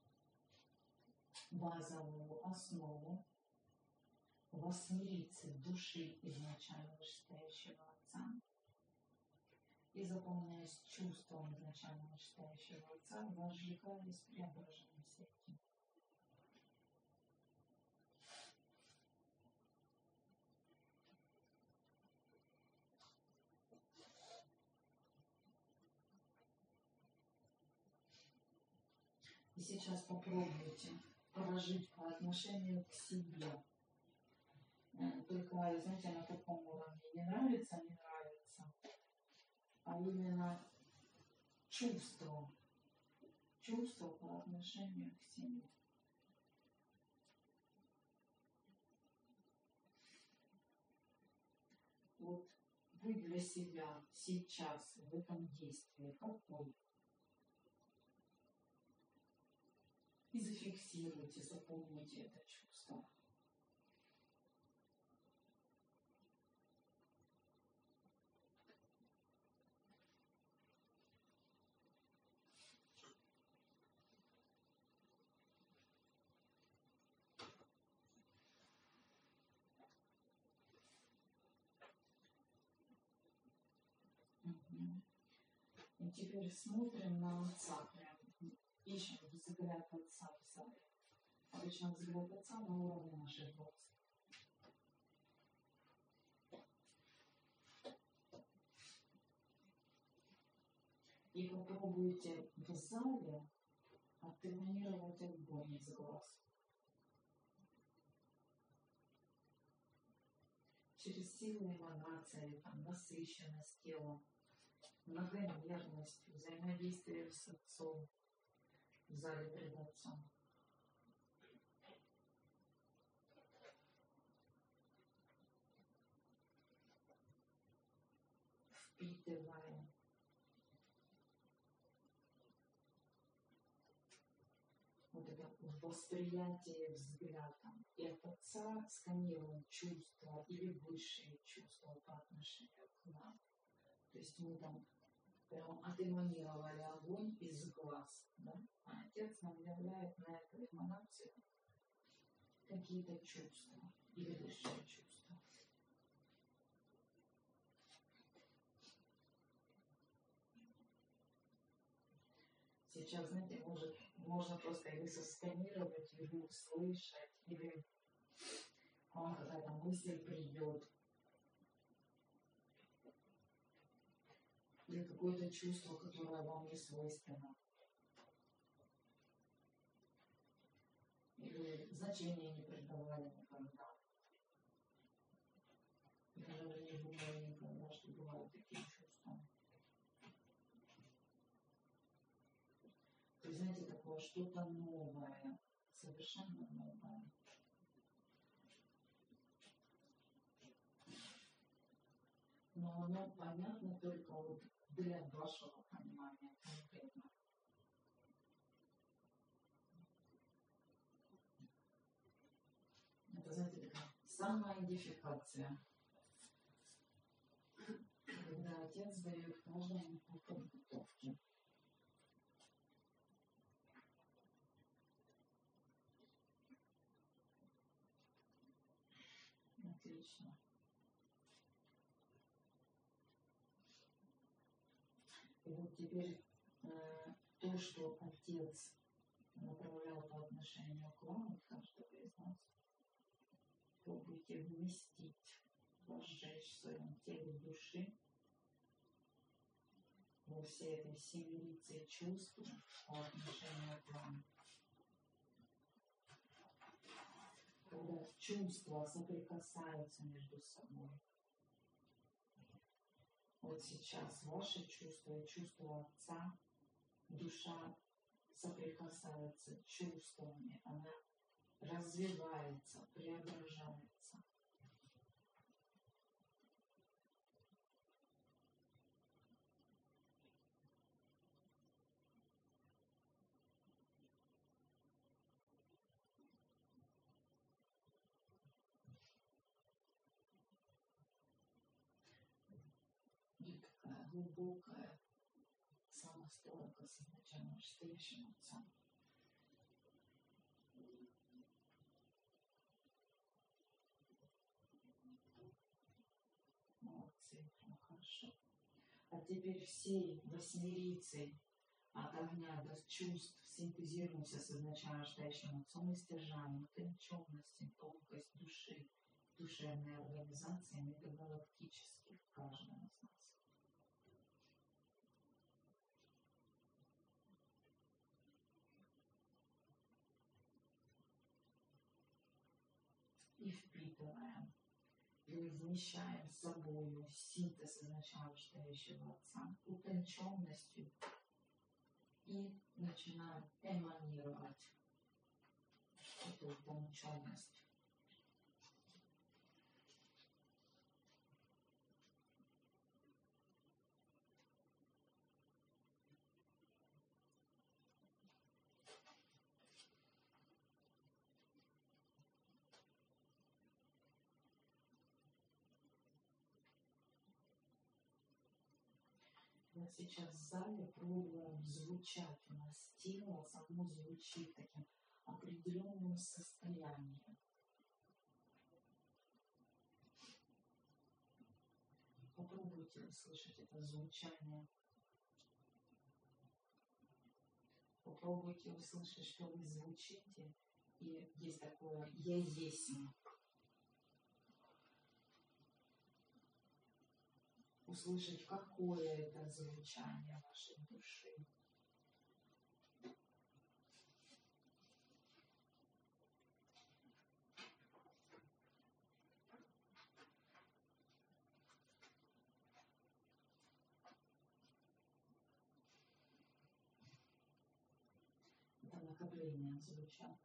базовую основу в осмыслице души изначально вышестоящего Отца и заполняясь чувством изначально вышестоящего Отца, возжигаясь, преображаясь этим. И сейчас попробуйте прожить по отношению к себе Только, знаете, на таком уровне не нравится, не нравится, а именно чувство по отношению к семье. Вот вы для себя сейчас в этом действии какой? И зафиксируйте, запомните это чувство. И теперь смотрим на отца, прям ищем взгляд отца в зале. Обычно взгляд отца на уровне наших глаз. И попробуйте в зале оттерминировать огонь из глаз. Через силу эманации, там, насыщенность телом, многомерность, взаимодействие с отцом, в зале пред отцом. Впитываем. Вот это восприятие взглядом. И от отца сканируем чувства или высшие чувства по отношению к нам. То есть мы там прям отэманировали огонь из глаз, да? А отец нам являет на эту эманацию какие-то чувства или высшие чувства. Сейчас, знаете, можно просто или сосканировать, или услышать, или вам какая-то мысль придет, или какое-то чувство, которое вам не свойственно, или значения не придавали никогда, даже не думали никогда, что бывают такие чувства. То есть, знаете, такое что-то новое, совершенно новое. Но оно понятно только вот для вашего понимания конкретно. Это, знаете, такая самоидентификация. Когда отец дает каждому по подготовке. Отлично. И вот теперь то, что отец направлял по отношению к вам, от каждого из нас, пробуйте вместить, возжечь в своем теле души во всей этой семерице чувств по отношению к вам. Когда чувства соприкасаются между собой. Вот сейчас ваши чувства и чувства отца, душа соприкасается чувствами, она развивается, преображается. И такая глубокая самостройка с изначально настоящим отцом. Молодцы, прям хорошо. А теперь всей восьмерицей от огня до чувств синтезируемся с изначально настоящим отцом и стяжаем утонченность и тонкость души, душевной организации межгалактических в каждом из нас. И впитываем вмещаем с собой синтез изначально вышестоящего отца, утонченностью и начинаем эманировать эту утонченность. Мы сейчас в зале пробуем звучать. У нас тело само звучит таким определенным состоянием. Попробуйте услышать это звучание. Попробуйте услышать, что вы звучите. И есть такое «я есть». Услышать, какое это звучание вашей души. Это накопление звучат.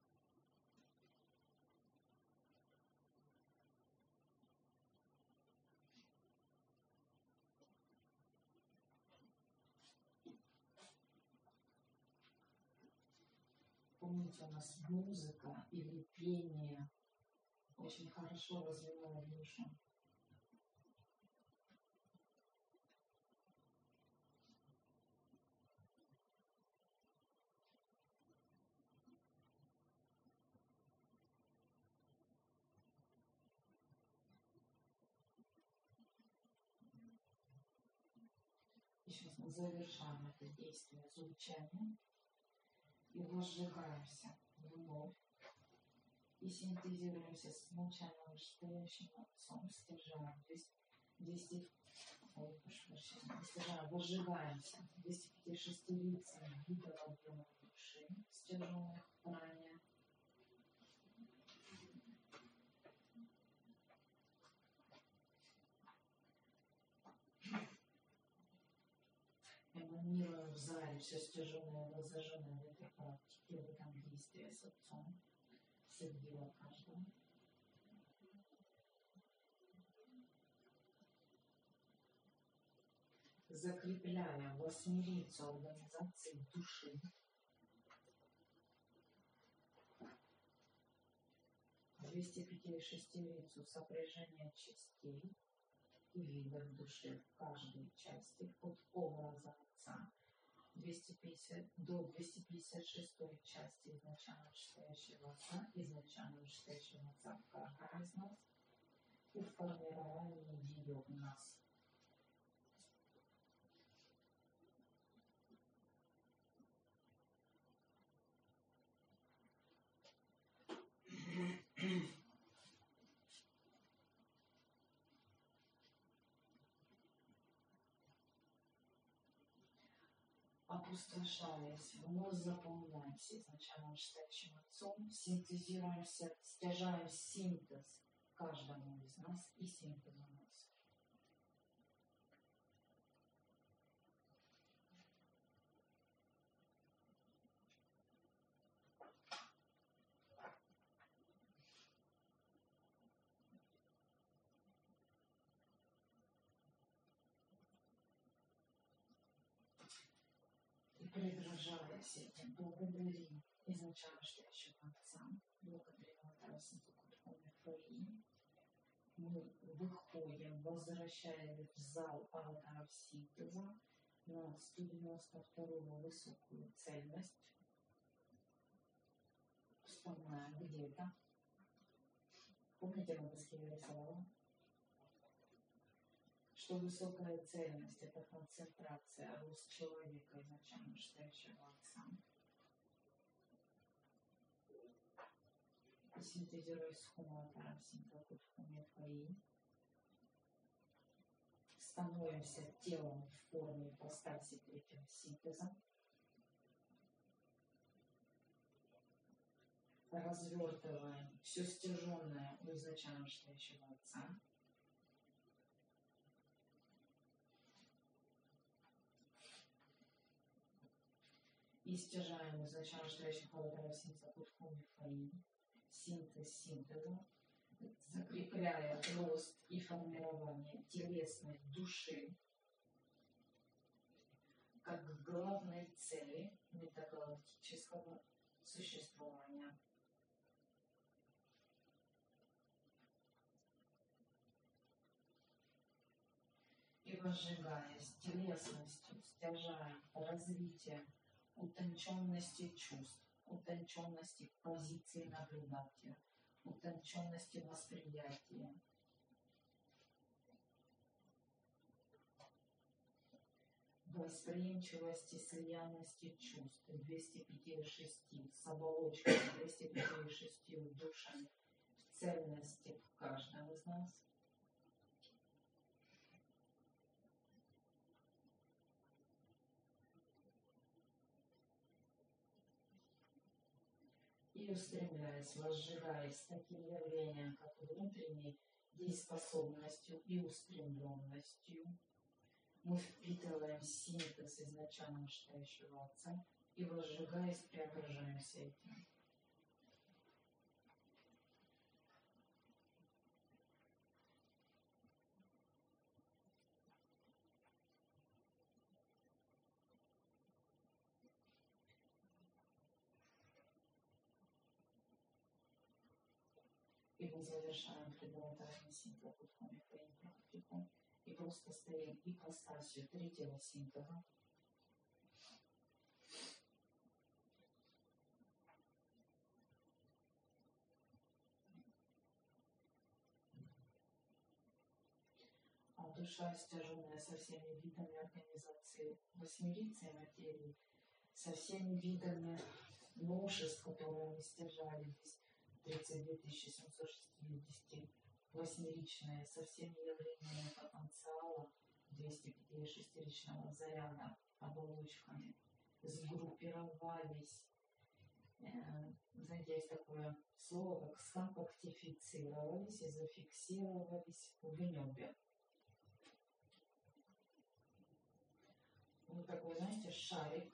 Помните, у нас музыка или пение очень хорошо развивает душу. И сейчас мы завершаем это действие звучания и возжигаемся вновь. И синтезируемся с начальным вышестоящим отцом, стяжаем, возжигаемся 256 лицами видов объема души, стяженных ранее. Эманируем в зале все стяженное, воззаженное в этой практике, в этом действии с отцом, с идеей каждого. Закрепляя восьмерицу организации души, 256-рицу сопряжения частей и видов души в каждой части от образа отца 250, до 256 части изначально вышестоящего отца, в каждом из нас и в формировании ее в нас. Опустошаясь, вновь заполняемся изначально вышестоящим отцом, синтезируемся, стяжаем синтез каждому из нас и синтезом нас. И преображаясь этим, благодарим изначально вышестоящего отца, благодарим Атарасинту Кутхуми Фаи. Мы выходим, возвращаясь в зал аватаров синтеза на 192-ю высокую цельность. Вспоминаем где-то. Помните, на доске я рисовала? Что высокая цельность – это концентрация, рост человека изначально вышестоящего отца. И синтезируясь с хуматаром синтакутхуми Фаи, становимся телом в форме ипостаси третьего синтеза, развертываем все стяженное у изначально вышестоящего отца И стяжаем изначально стоящих аватаров синтеза путком мифаи, синтез синтеза, закрепляя рост и формирование телесной души как главной цели метагалактического существования. И возжигаясь телесностью, стяжая развитие утонченности чувств, утонченности позиции наблюдателя, утонченности восприятия, восприимчивости слиянности чувств 205-6 с оболочкой 205-6 душами, в цельности в каждом из нас. И устремляясь, возжигаясь таким явлением, как внутренней дееспособностью и устремленностью, мы впитываем синтез изначально мечтающего Отца и, возжигаясь, преображаемся этим. И мы завершаем предварительный синтез путком практику и просто стоим ипостасью третьего синтеза. А душа, стяженная со всеми видами организации восьмерицы материи, со всеми видами новшеств, которые мы стяжали здесь, 32 760 восьмеричные, со всеми явлениями потенциала 256-ричного заряда, оболочками, сгруппировались. Знаете, есть такое слово, как скомпактифицировались и зафиксировались в небе. Вот такой, знаете, шарик,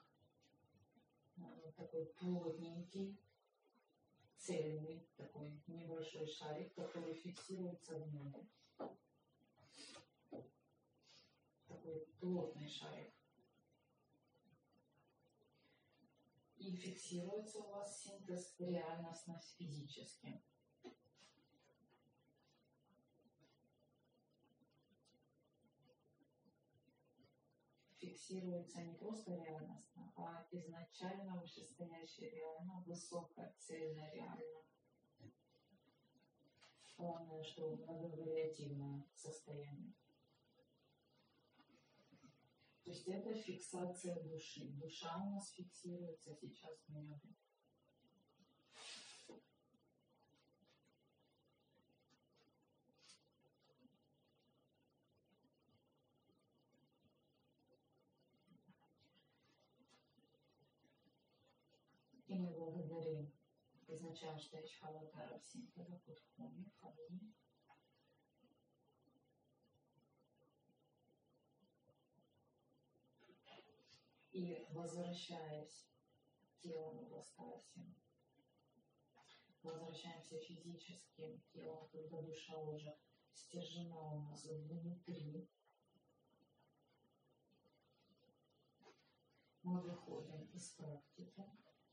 такой плотненький, цельный, такой небольшой шарик, который фиксируется в небе. Такой плотный шарик. И фиксируется у вас синтез реальностно-физически. Фиксируется не просто реальностно, а изначально вышестоящее реально, высокое, цельное реально. Главное, что многовариативное состояние. То есть это фиксация души. Душа у нас фиксируется сейчас в небе. И мы благодарим изначально стоящих аватаров синтеза путком мифаи. И возвращаясь телом ипостасью, возвращаемся физическим телом, когда душа уже стяжена у нас внутри. Мы выходим из практики,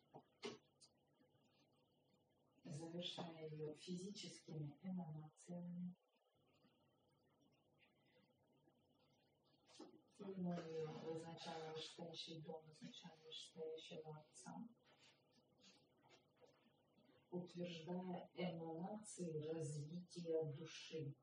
завершая ее физическими эманациями. И мы в изначально вышестоящий дом, изначально вышестоящего Отца, утверждая эманации развития души.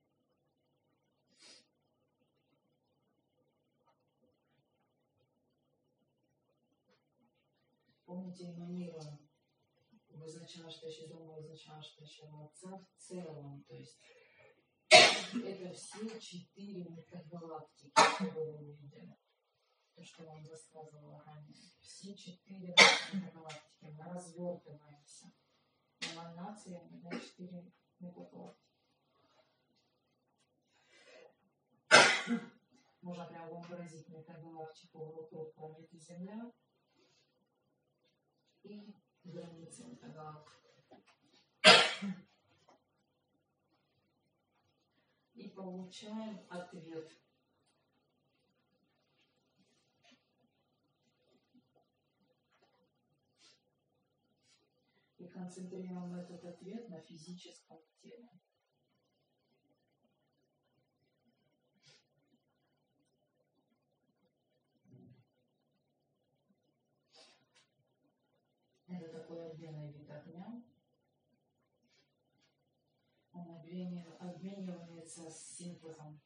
Помните, эманирован в изначально стоящий дом, в изначально стоящего Отца в целом, то есть это все 4 метагалактики, которые вы увидели. То, что я вам рассказывала ранее. Все 4 метагалактики. Мы развертываемся эманациями на 4 метагалактики. Можно прямо вообразить метагалактику вокруг планеты Земля. и границы метагалактики. И получаем ответ. И концентрируем этот ответ на физическом теле. Это такой отдельный вид огня. Он обменивается с синтезом.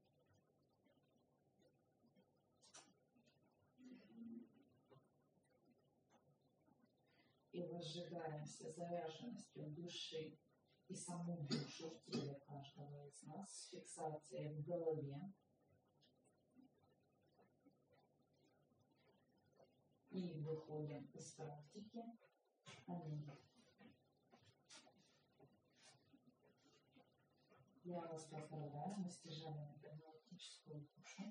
И возжигаемся заряженностью души и саму душу в теле каждого из нас с фиксацией в голове. И выходим из практики. Аминь. Я вас поздравляю, мы стяжали метагалактическую душу.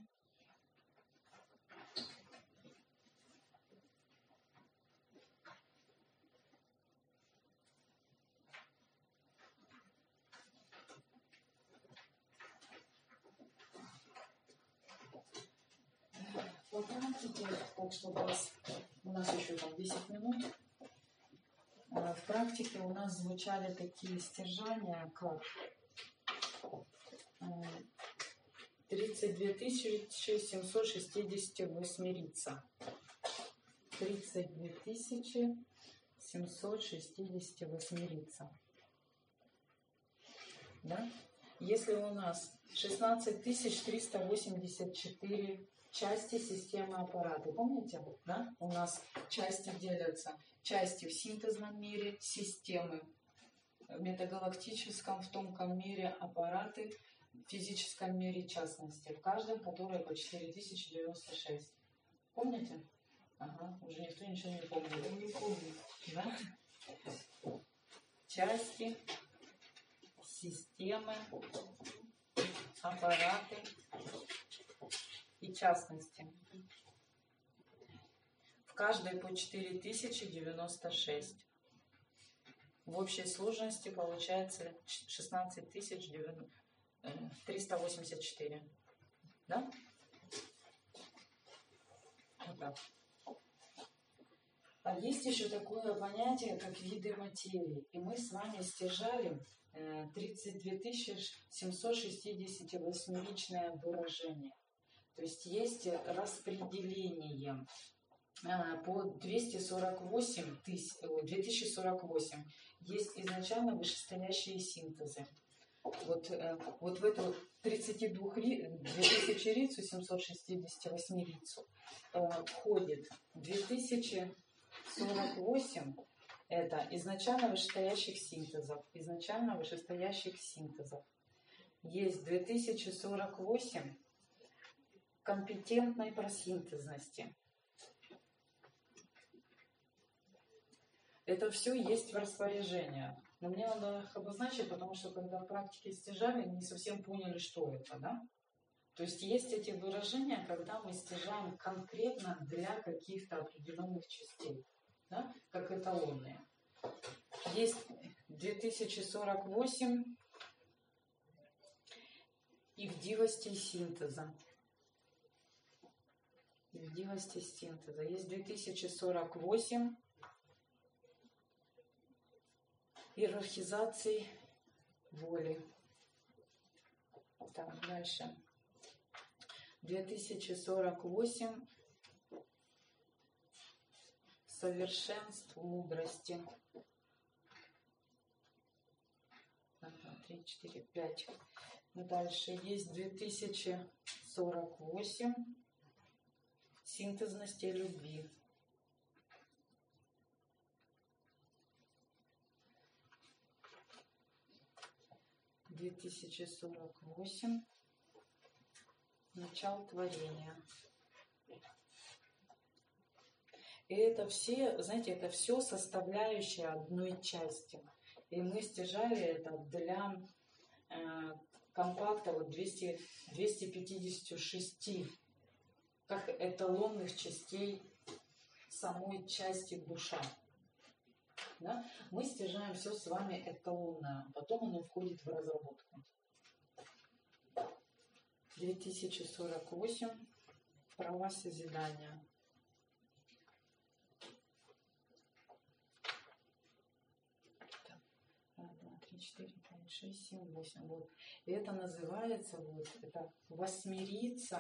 По практике, так что у нас еще там 10 минут, в практике у нас звучали такие стяжания, как 32 768. 32 768. Да? Если у нас 16 384 части системы аппарата, помните? Да? У нас части делятся. Части в синтезном мире, системы в метагалактическом, в тонком мире, аппараты, в физическом мире частности. В каждом, которое по 4096. Помните? Ага, уже никто ничего не помнит. Не помню. Да? Части, системы, аппараты и частности. В каждой по 4096. В общей сложности получается 16 384. Да? Вот так. А есть еще такое понятие, как виды материи. И мы с вами стяжали 32 768-личное выражение. То есть есть распределение по 2048. Есть изначально вышестоящие синтезы. Вот в эту 2000 рицу, 768 рицу входит 2048. Это изначально вышестоящих синтезов. Есть 2048 компетентной просинтезности. Это все есть в распоряжении. Но мне надо их обозначить, потому что когда в практике стяжали, не совсем поняли, что это, да? То есть есть эти выражения, когда мы стяжаем конкретно для каких-то определенных частей, да? Как эталонные. Есть 2048 и вдивости синтеза. Есть 2048 иерархизации воли. Так, дальше. 2048 совершенств мудрости. 3, 4, 5. Дальше есть 2048 синтезности любви. — 2048 начало творения. И это все, знаете, это все составляющие одной части. И мы стяжали это для компакта 256 как эталонных частей самой части душа. Да? Мы стяжаем все с вами эталонное, потом оно входит в разработку. 2048. Права созидания. 4, 5, 6, 7, 8. Вот. И это называется, вот, это восьмерица.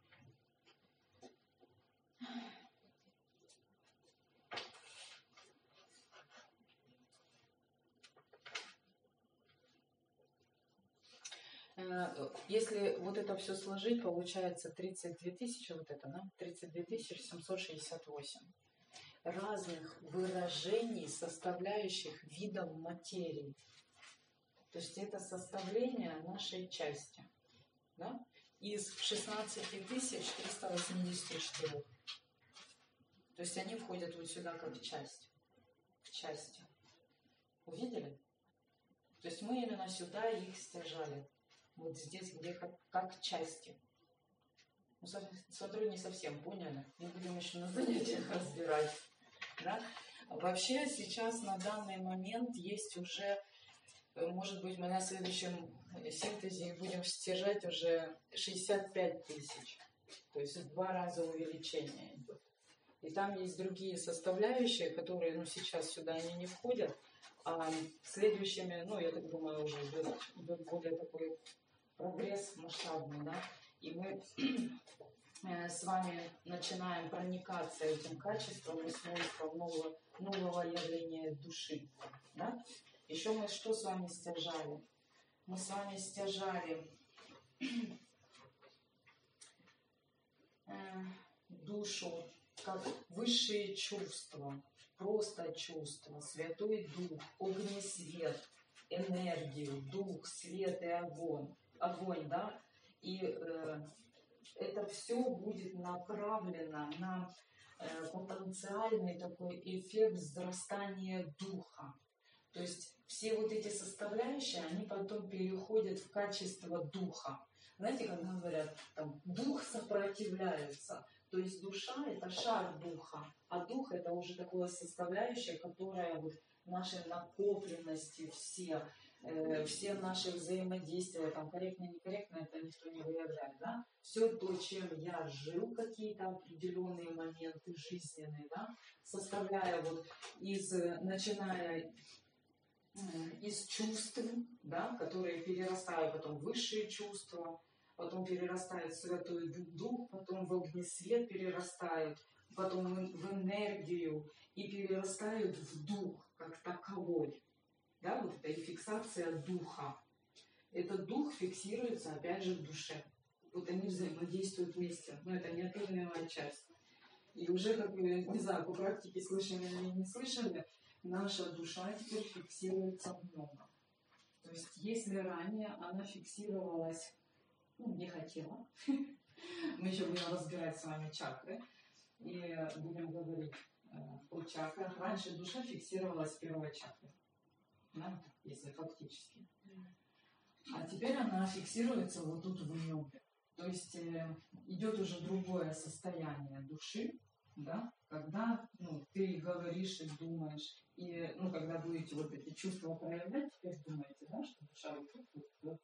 Если вот это все сложить, получается 32 тысячи, вот это, да? 32 768 разных выражений, составляющих видов материи. То есть это составление нашей части, да? Из 16 384. То есть они входят вот сюда как часть. В части. Увидели? То есть мы именно сюда их стяжали. Вот здесь, где как части. Ну, смотрю, не совсем поняли. Мы будем еще на занятиях разбирать. Да? Вообще сейчас на данный момент есть уже, может быть, мы на следующем синтезе будем стяжать уже 65 тысяч. То есть в 2 раза увеличение идет. И там есть другие составляющие, которые, ну, сейчас сюда они не входят, а следующими, ну, я так думаю, уже идет более такой прогресс масштабный, да, и мы с вами начинаем проникаться этим качеством и свойством нового явления души, да. Еще мы что с вами стяжали? Мы с вами стяжали душу как высшие чувства, просто чувства, Святой Дух, огнесвет, энергию, дух, свет и огонь, да, и это все будет направлено на потенциальный такой эффект взрастания духа. То есть все вот эти составляющие, они потом переходят в качество духа. Знаете, как говорят, там, дух сопротивляется. То есть душа – это шар духа, а дух – это уже такое составляющее, которое вот наши накопленности все наши взаимодействия, там, корректно, некорректно, это никто не выявляет, да? Все то, чем я жил, какие-то определенные моменты жизненные, да, составляя вот начиная из чувств, да, которые перерастают потом в высшие чувства, потом перерастают в Святой Дух, потом в огнесвет перерастают, потом в энергию и перерастают в дух как таковой. Да, вот это и фиксация духа. Этот дух фиксируется опять же в душе. Вот они взаимодействуют вместе, но это неотъемлемая часть. И уже, как вы, не знаю, по практике слышали или не слышали, наша душа теперь фиксируется в нем. То есть, если ранее она фиксировалась, ну, не хотела, мы еще будем разбирать с вами чакры, и будем говорить о чакрах. Раньше душа фиксировалась в первой чакре, да, если фактически. А теперь она фиксируется вот тут в небе. То есть идет уже другое состояние души, да, когда ты говоришь и думаешь, и когда будете вот эти чувства проявлять, теперь думаете, да, что душа вот тут,